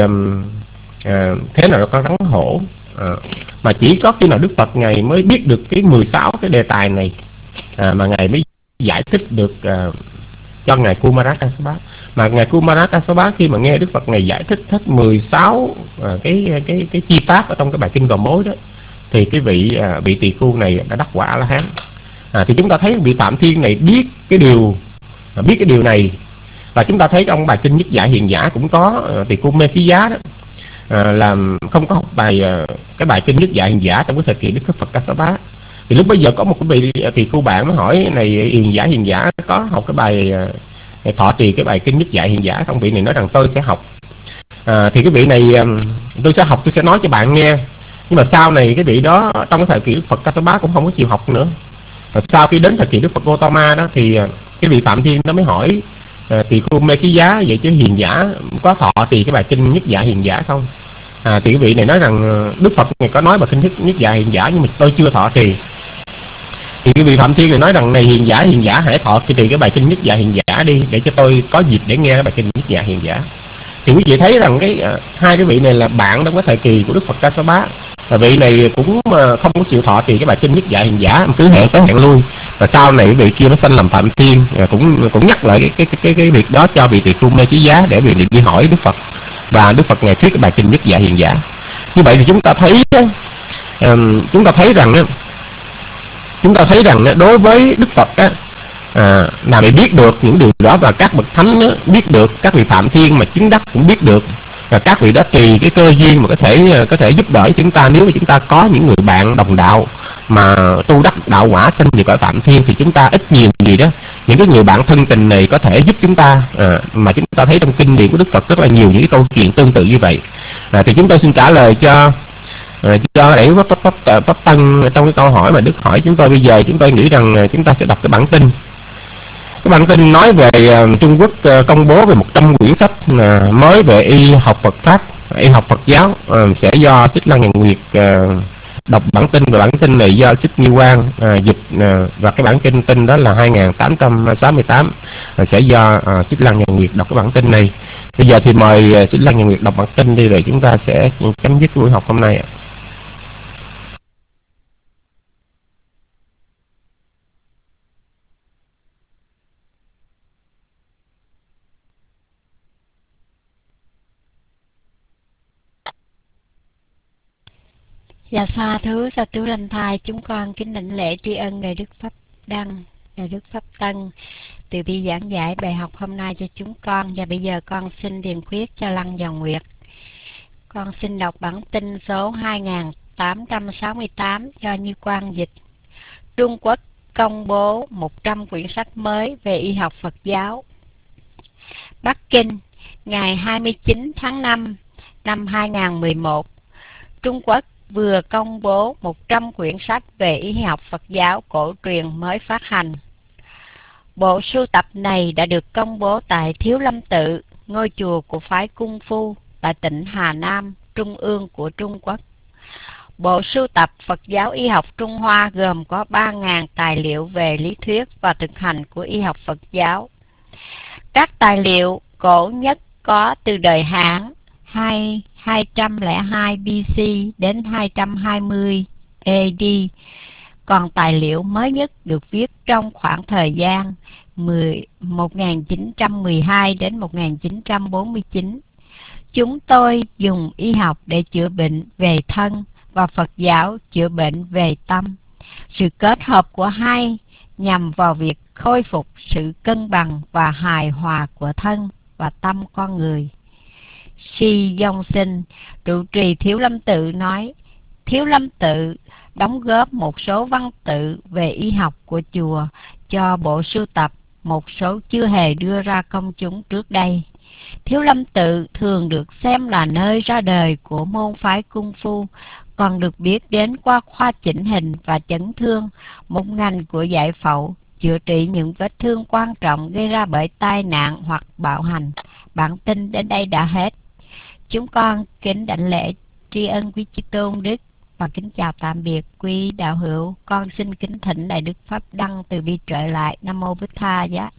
[SPEAKER 6] à, thế nào là con rắn hổ. À, mà chỉ có khi nào Đức Phật Ngài mới biết được cái mười sáu cái đề tài này, à, mà Ngài mới giải thích được à, cho Ngài Kumara Kassapa. Mà Ngài Kumara Kassapa khi mà nghe Đức Phật Ngài giải thích hết mười sáu à, cái cái cái chi pháp ở trong cái bài kinh Gò Mối đó, thì cái vị à, vị tỳ khu này đã đắc quả A La Hán. À, thì chúng ta thấy vị Phạm Thiên này biết cái điều à, biết cái điều này. Và chúng ta thấy trong bài kinh Nhất Giải Hiền Giả cũng có à, tỳ khu Mê Phí Giá đó, à, làm không có học bài à, cái bài kinh Nhất Giải Hiền Giả trong cái thời kỳ Đức Phật Kassapa. Thì lúc bây giờ có một cái vị tỳ khu bạn mới hỏi này, Hiền Giả Hiền Giả có học cái bài à, thọ trì cái bài kinh Nhất Giải Hiền Giả không? Vị này nói rằng tôi sẽ học. À, thì cái vị này tôi sẽ học, tôi sẽ nói cho bạn nghe. Nhưng mà sau này cái vị đó trong cái thời kỳ Đức Phật Kassapa cũng không có chịu học nữa. Và sau khi đến thời kỳ Đức Phật Gautama đó thì cái vị Phạm Thiên đó mới hỏi à, tỳ khu Mê Ký Giá vậy chứ Hiền Giả có thọ trì cái bài kinh Nhất Giải Hiền Giả không? À, thì cái vị này nói rằng Đức Phật này có nói bài kinh Nhất Giải Hiền Giả nhưng mà tôi chưa thọ trì. Thì cái vị Phạm Thiên này nói rằng này Hiền Giả Hiền Giả hãy thọ trì cái bài kinh Nhất Giải Hiền Giả đi, để cho tôi có dịp để nghe cái bài kinh Nhất Giải Hiền Giả. Thì quý vị thấy rằng cái uh, hai cái vị này là bạn trong cái thời kỳ của Đức Phật Kassapa. Và vị này cũng uh, không có chịu thọ trì cái bài kinh Nhất Giải Hiền Giả, cứ hẹn tới hẹn lui. Và sau này vị kia nó sanh làm Phạm Thiên, uh, cũng cũng nhắc lại cái cái cái cái việc đó cho vị tỳ khu Mê Chí Giá để vị này đi hỏi Đức Phật. Và Đức Phật ngài thuyết cái bài kinh Nhất Giải Hiền Giả. Như vậy thì chúng ta thấy uh, chúng ta thấy rằng uh, chúng ta thấy rằng uh, đối với Đức Phật uh, À, là để biết được những điều đó, và các bậc thánh đó, biết được, các vị Phạm Thiên mà chứng đắc cũng biết được, và các vị đó tùy cái cơ duyên mà có thể có thể giúp đỡ chúng ta. Nếu mà chúng ta có những người bạn đồng đạo mà tu đắc đạo quả sinh về cõi Phạm Thiên thì chúng ta ít nhiều gì đó, những cái người bạn thân tình này có thể giúp chúng ta. À, mà chúng ta thấy trong kinh điển của Đức Phật rất là nhiều những cái câu chuyện tương tự như vậy. À, thì chúng tôi xin trả lời cho À, cho để pháp, pháp, pháp, pháp Tân trong cái câu hỏi mà Đức hỏi chúng tôi bây giờ. Chúng tôi nghĩ rằng chúng ta sẽ đọc cái bản tin. Cái bản tin nói về uh, Trung Quốc uh, công bố về một trăm quyển sách uh, mới về y học Phật Pháp, y học Phật giáo, uh, sẽ do Xích Lăng Nhàn Nguyệt uh, đọc bản tin. Và bản tin này do Xích Như Quang uh, dịch, uh, và cái bản kinh tin đó là hai nghìn tám trăm sáu mươi tám, uh, sẽ do uh, Xích Lăng Nhàn Nguyệt đọc cái bản tin này. Bây giờ thì mời uh, Xích Lăng Nhàn Nguyệt đọc bản tin đi, rồi chúng ta sẽ chấm dứt buổi học hôm nay.
[SPEAKER 8] Dạ xa thứ sa tứ lanh thai, chúng con kính đảnh lễ tri ân Ngài Đức Pháp Đăng, Ngài Đức Pháp Tân từ bi giảng giải bài học hôm nay cho chúng con. Và bây giờ con xin điền khuyết cho Lăng Giàu Nguyệt. Con xin đọc bản tin số hai nghìn tám trăm sáu mươi tám do Như Quang dịch. Trung Quốc công bố một trăm quyển sách mới về y học Phật giáo. Bắc Kinh, ngày hai mươi chín tháng năm năm hai nghìn không trăm mười một, Trung Quốc vừa công bố một trăm quyển sách về y học Phật giáo cổ truyền mới phát hành. Bộ sưu tập này đã được công bố tại Thiếu Lâm Tự, ngôi chùa của phái Cung Phu tại tỉnh Hà Nam, trung ương của Trung Quốc. Bộ sưu tập Phật giáo y học Trung Hoa gồm có ba nghìn tài liệu về lý thuyết và thực hành của y học Phật giáo. Các tài liệu cổ nhất có từ đời Hán hai trăm lẻ hai B C đến hai trăm hai mươi A D, còn tài liệu mới nhất được viết trong khoảng thời gian một nghìn chín trăm mười hai đến một nghìn chín trăm bốn mươi chín. Chúng tôi dùng y học để chữa bệnh về thân và Phật giáo chữa bệnh về tâm. Sự kết hợp của hai nhằm vào việc khôi phục sự cân bằng và hài hòa của thân và tâm con người. Shi Yong-sinh, trụ trì Thiếu Lâm Tự nói, Thiếu Lâm Tự đóng góp một số văn tự về y học của chùa cho bộ sưu tập, một số chưa hề đưa ra công chúng trước đây. Thiếu Lâm Tự thường được xem là nơi ra đời của môn phái Cung Phu, còn được biết đến qua khoa chỉnh hình và chấn thương, một ngành của giải phẫu, chữa trị những vết thương quan trọng gây ra bởi tai nạn hoặc bạo hành. Bản tin đến đây đã hết. Chúng con kính đảnh lễ tri ân quý Chí Tôn Đức và kính chào tạm biệt quý đạo hữu. Con xin kính thỉnh Đại Đức Pháp Đăng từ bi trở lại. Nam mô Bích Tha Giá.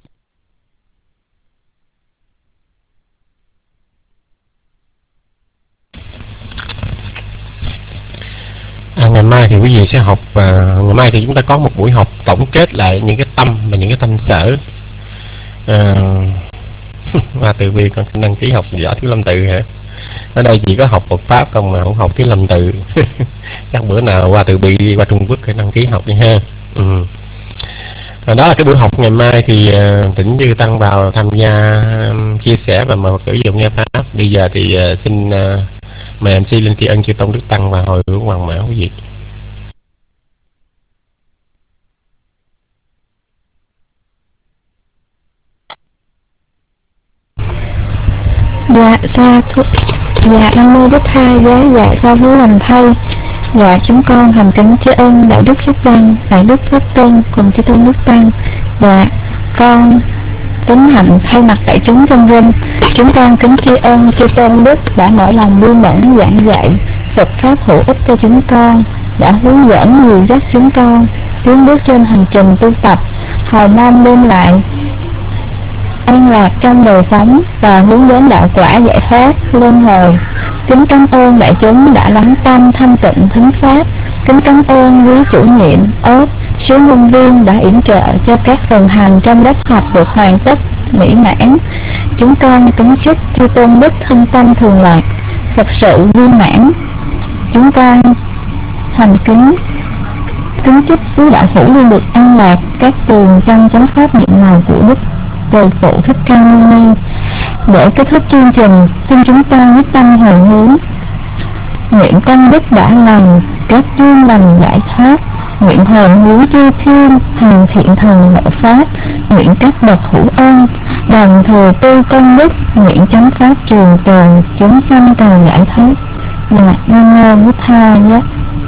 [SPEAKER 6] À, ngày mai thì quý vị sẽ học và ngày mai thì chúng ta có một buổi học tổng kết lại những cái tâm và những cái tâm sở. À, và từ bi con xin đăng ký học võ Thiếu Lâm Tự hả? Ở đây chỉ có học Phật pháp không mà không học Thiếu Lâm Tự. Chắc bữa nào qua từ bi đi qua Trung Quốc để đăng ký học đi ha. Ừ. Và đó là cái buổi học ngày mai thì uh, Tĩnh Như Tăng vào tham gia um, chia sẻ và mời sử dụng nghe pháp. Bây giờ thì uh, xin uh, mời em xê Linh Tri Ân Chư Tôn Đức Tăng và hồi hướng Hoàng Mã quý vị.
[SPEAKER 5] Dạ sa thúc dạ Nam mô Bích Tha Giá. Dạ sa thú lành thay. Dạ chúng con thành kính tri ân Đại Đức Pháp Đăng, Đại Đức Pháp Tôn cùng Chư Tôn Đức Tăng. Dạ con tính hạnh thay mặt đại chúng vân vân, chúng con kính tri ân Chư Tôn Đức đã mở lòng buông bẩn giảng dạy Phật pháp hữu ích cho chúng con, đã hướng dẫn người dắt chúng con tiến bước trên hành trình tu tập, hầu mong đem lại an lạc trong đời sống và hướng đến đạo quả giải thoát luân hồi. Kính cảm ơn đại chúng đã lắng tâm thanh tịnh thính pháp. Kính cảm ơn quý chủ nhiệm ốt sứ nhân viên đã yểm trợ cho các phần hành trong lớp học được hoàn tất mỹ mãn. Chúng con kính chúc Chư Tôn Đức thân tâm thường lạc, Phật sự viên mãn. Chúng con thành kính kính chúc quý đạo hữu luôn được an lạc các tường trong chánh pháp nhiệm màu của Đức Trời Phụ Thích Ca Mâu Ni. Để kết thúc chương trình, xin chúng ta quyết tâm hồi hướng, nguyện công đức đã lành các duyên lành giải thoát, nguyện hồi hướng chư thiên hàng thiện thần hộ pháp, nguyện các bậc hữu ân đồng thừa tu công đức, nguyện chánh pháp trường tồn chúng sanh cầu giải thoát. Dạ Nam mô Bích Tha Giá.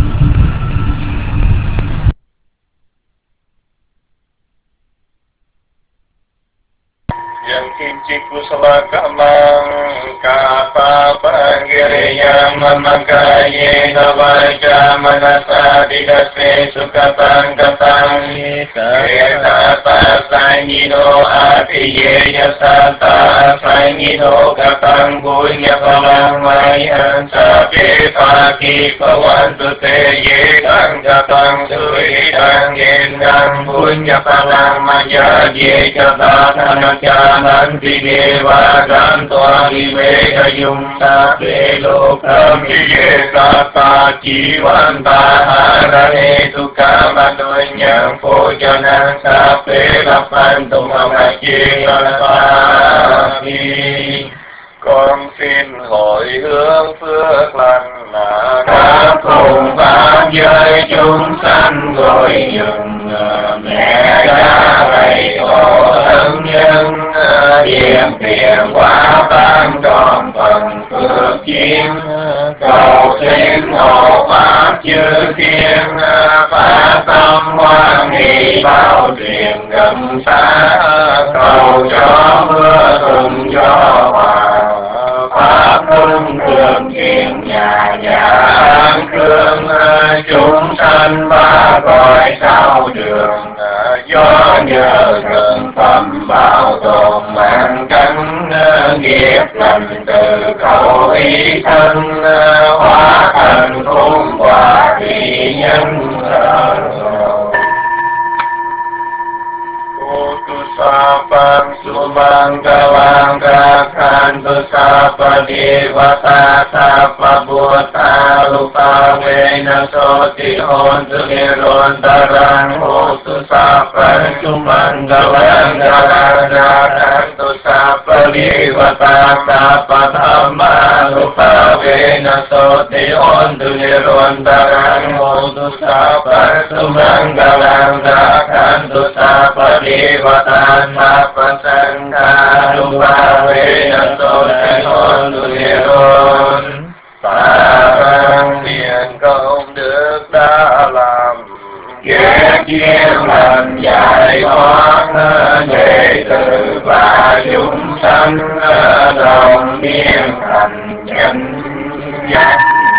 [SPEAKER 1] Yang kinci kusala kamang kapa pangiriyam mamakaye navaja manasa didase sukatang katang eta pasangino apiye yasata sangino katang punya palang mayan sabi paki pawantu te ye kang katang sui dang yen kang punya palang maya ye kata tanakya nanti dewa gantoa iwe ayum sabe lokam iye tata jiwanta harane tukam adonya pojanang sabe lapan tumamaji alapati. Con xin hồi hướng phước lành là các cùng pháp giới chúng sanh gọi dừng mẹ cha thầy tổ thân nhân điềm tiền quả tam tròn phần phước duyên cầu xin hộ pháp chư thiên phát tâm hoan hỷ bao truyền gần xa, cầu cho mưa thuận gió hòa, pháp luân thường truyền nhà nhà an cương, chúng sanh ba cõi sao đường, do nhờ thượng phẩm bảo tồn mạng căn, nghiệp lành từ khẩu ý thân, hóa thành khôn quả thị nhân. Sapang sumang kawang kakhan tu sapa devata sapa buddha lupa vena soti hon tu niron tarang ho tu sapa sumang kawang kakhan tu sapa devata sapa dhamma lupa vena soti hon tu niron tarang ho tu sapa sumang kawang kakhan tu sapa devata Sapa Sangha Lupa Vena Soti Hon Tu Niron. Phạn tiền công đức đã làm, ghét chiếm lành giải thoát, đệ tử và chúng sanh đồng biên thành chánh giác.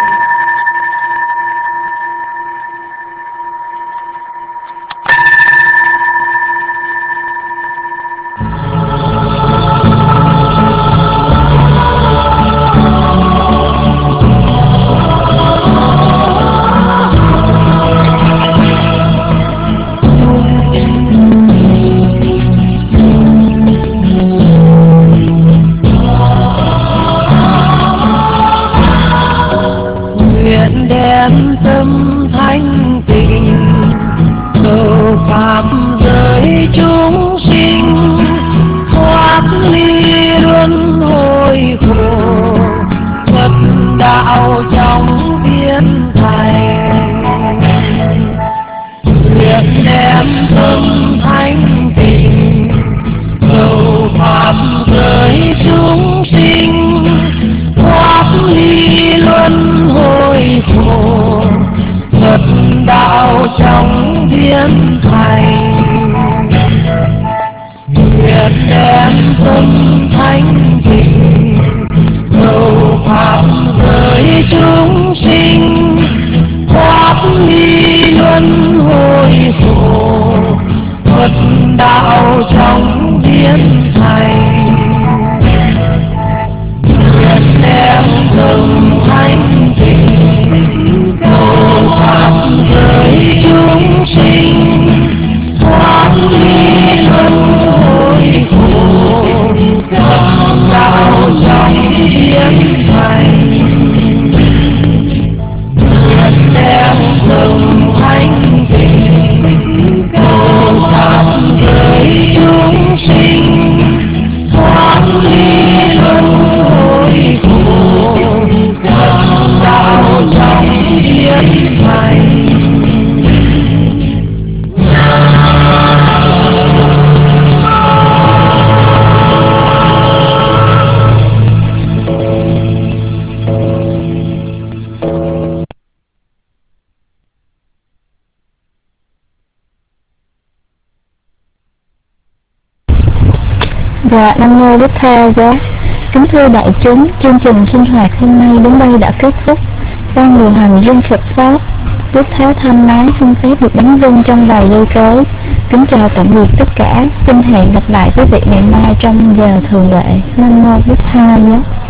[SPEAKER 7] Đem tâm thanh tịnh cầu pháp giới chúng sinh, thoát ly luân hồi khổ, Phật đạo trong biến thành. Nguyện đem tâm thanh tịnh cầu pháp giới chúng sinh, thoát ly luân hồi khổ, Phật đạo trong biến thành. Nguyện đem tâm thanh tịnh cầu pháp giới chúng sinh, thoát ly luân hồi khổ, Phật đạo trong biến thành. Nguyện đem tâm thanh tịnh cầu pháp giới chúng sinh, thoát ly luân hồi khổ, Phật đạo trong biến thành. Nguyện đem tâm thanh tịnh cầu pháp giới chúng sinh, thoát ly luân hồi khổ, Phật đạo trong biến thành.
[SPEAKER 5] Dạ, Nam Mô Bích Tha Giá. Kính thưa đại chúng, chương trình sinh hoạt hôm nay đến đây đã kết thúc. Ban điều hành Dung Phật Pháp, Đức Tháo Tham Ái xin phép được đánh rung trong vài giây tới. Kính chào tạm biệt tất cả. Xin hẹn gặp lại quý vị ngày mai trong giờ thường lệ. Nam Mô Bích Tha Giá.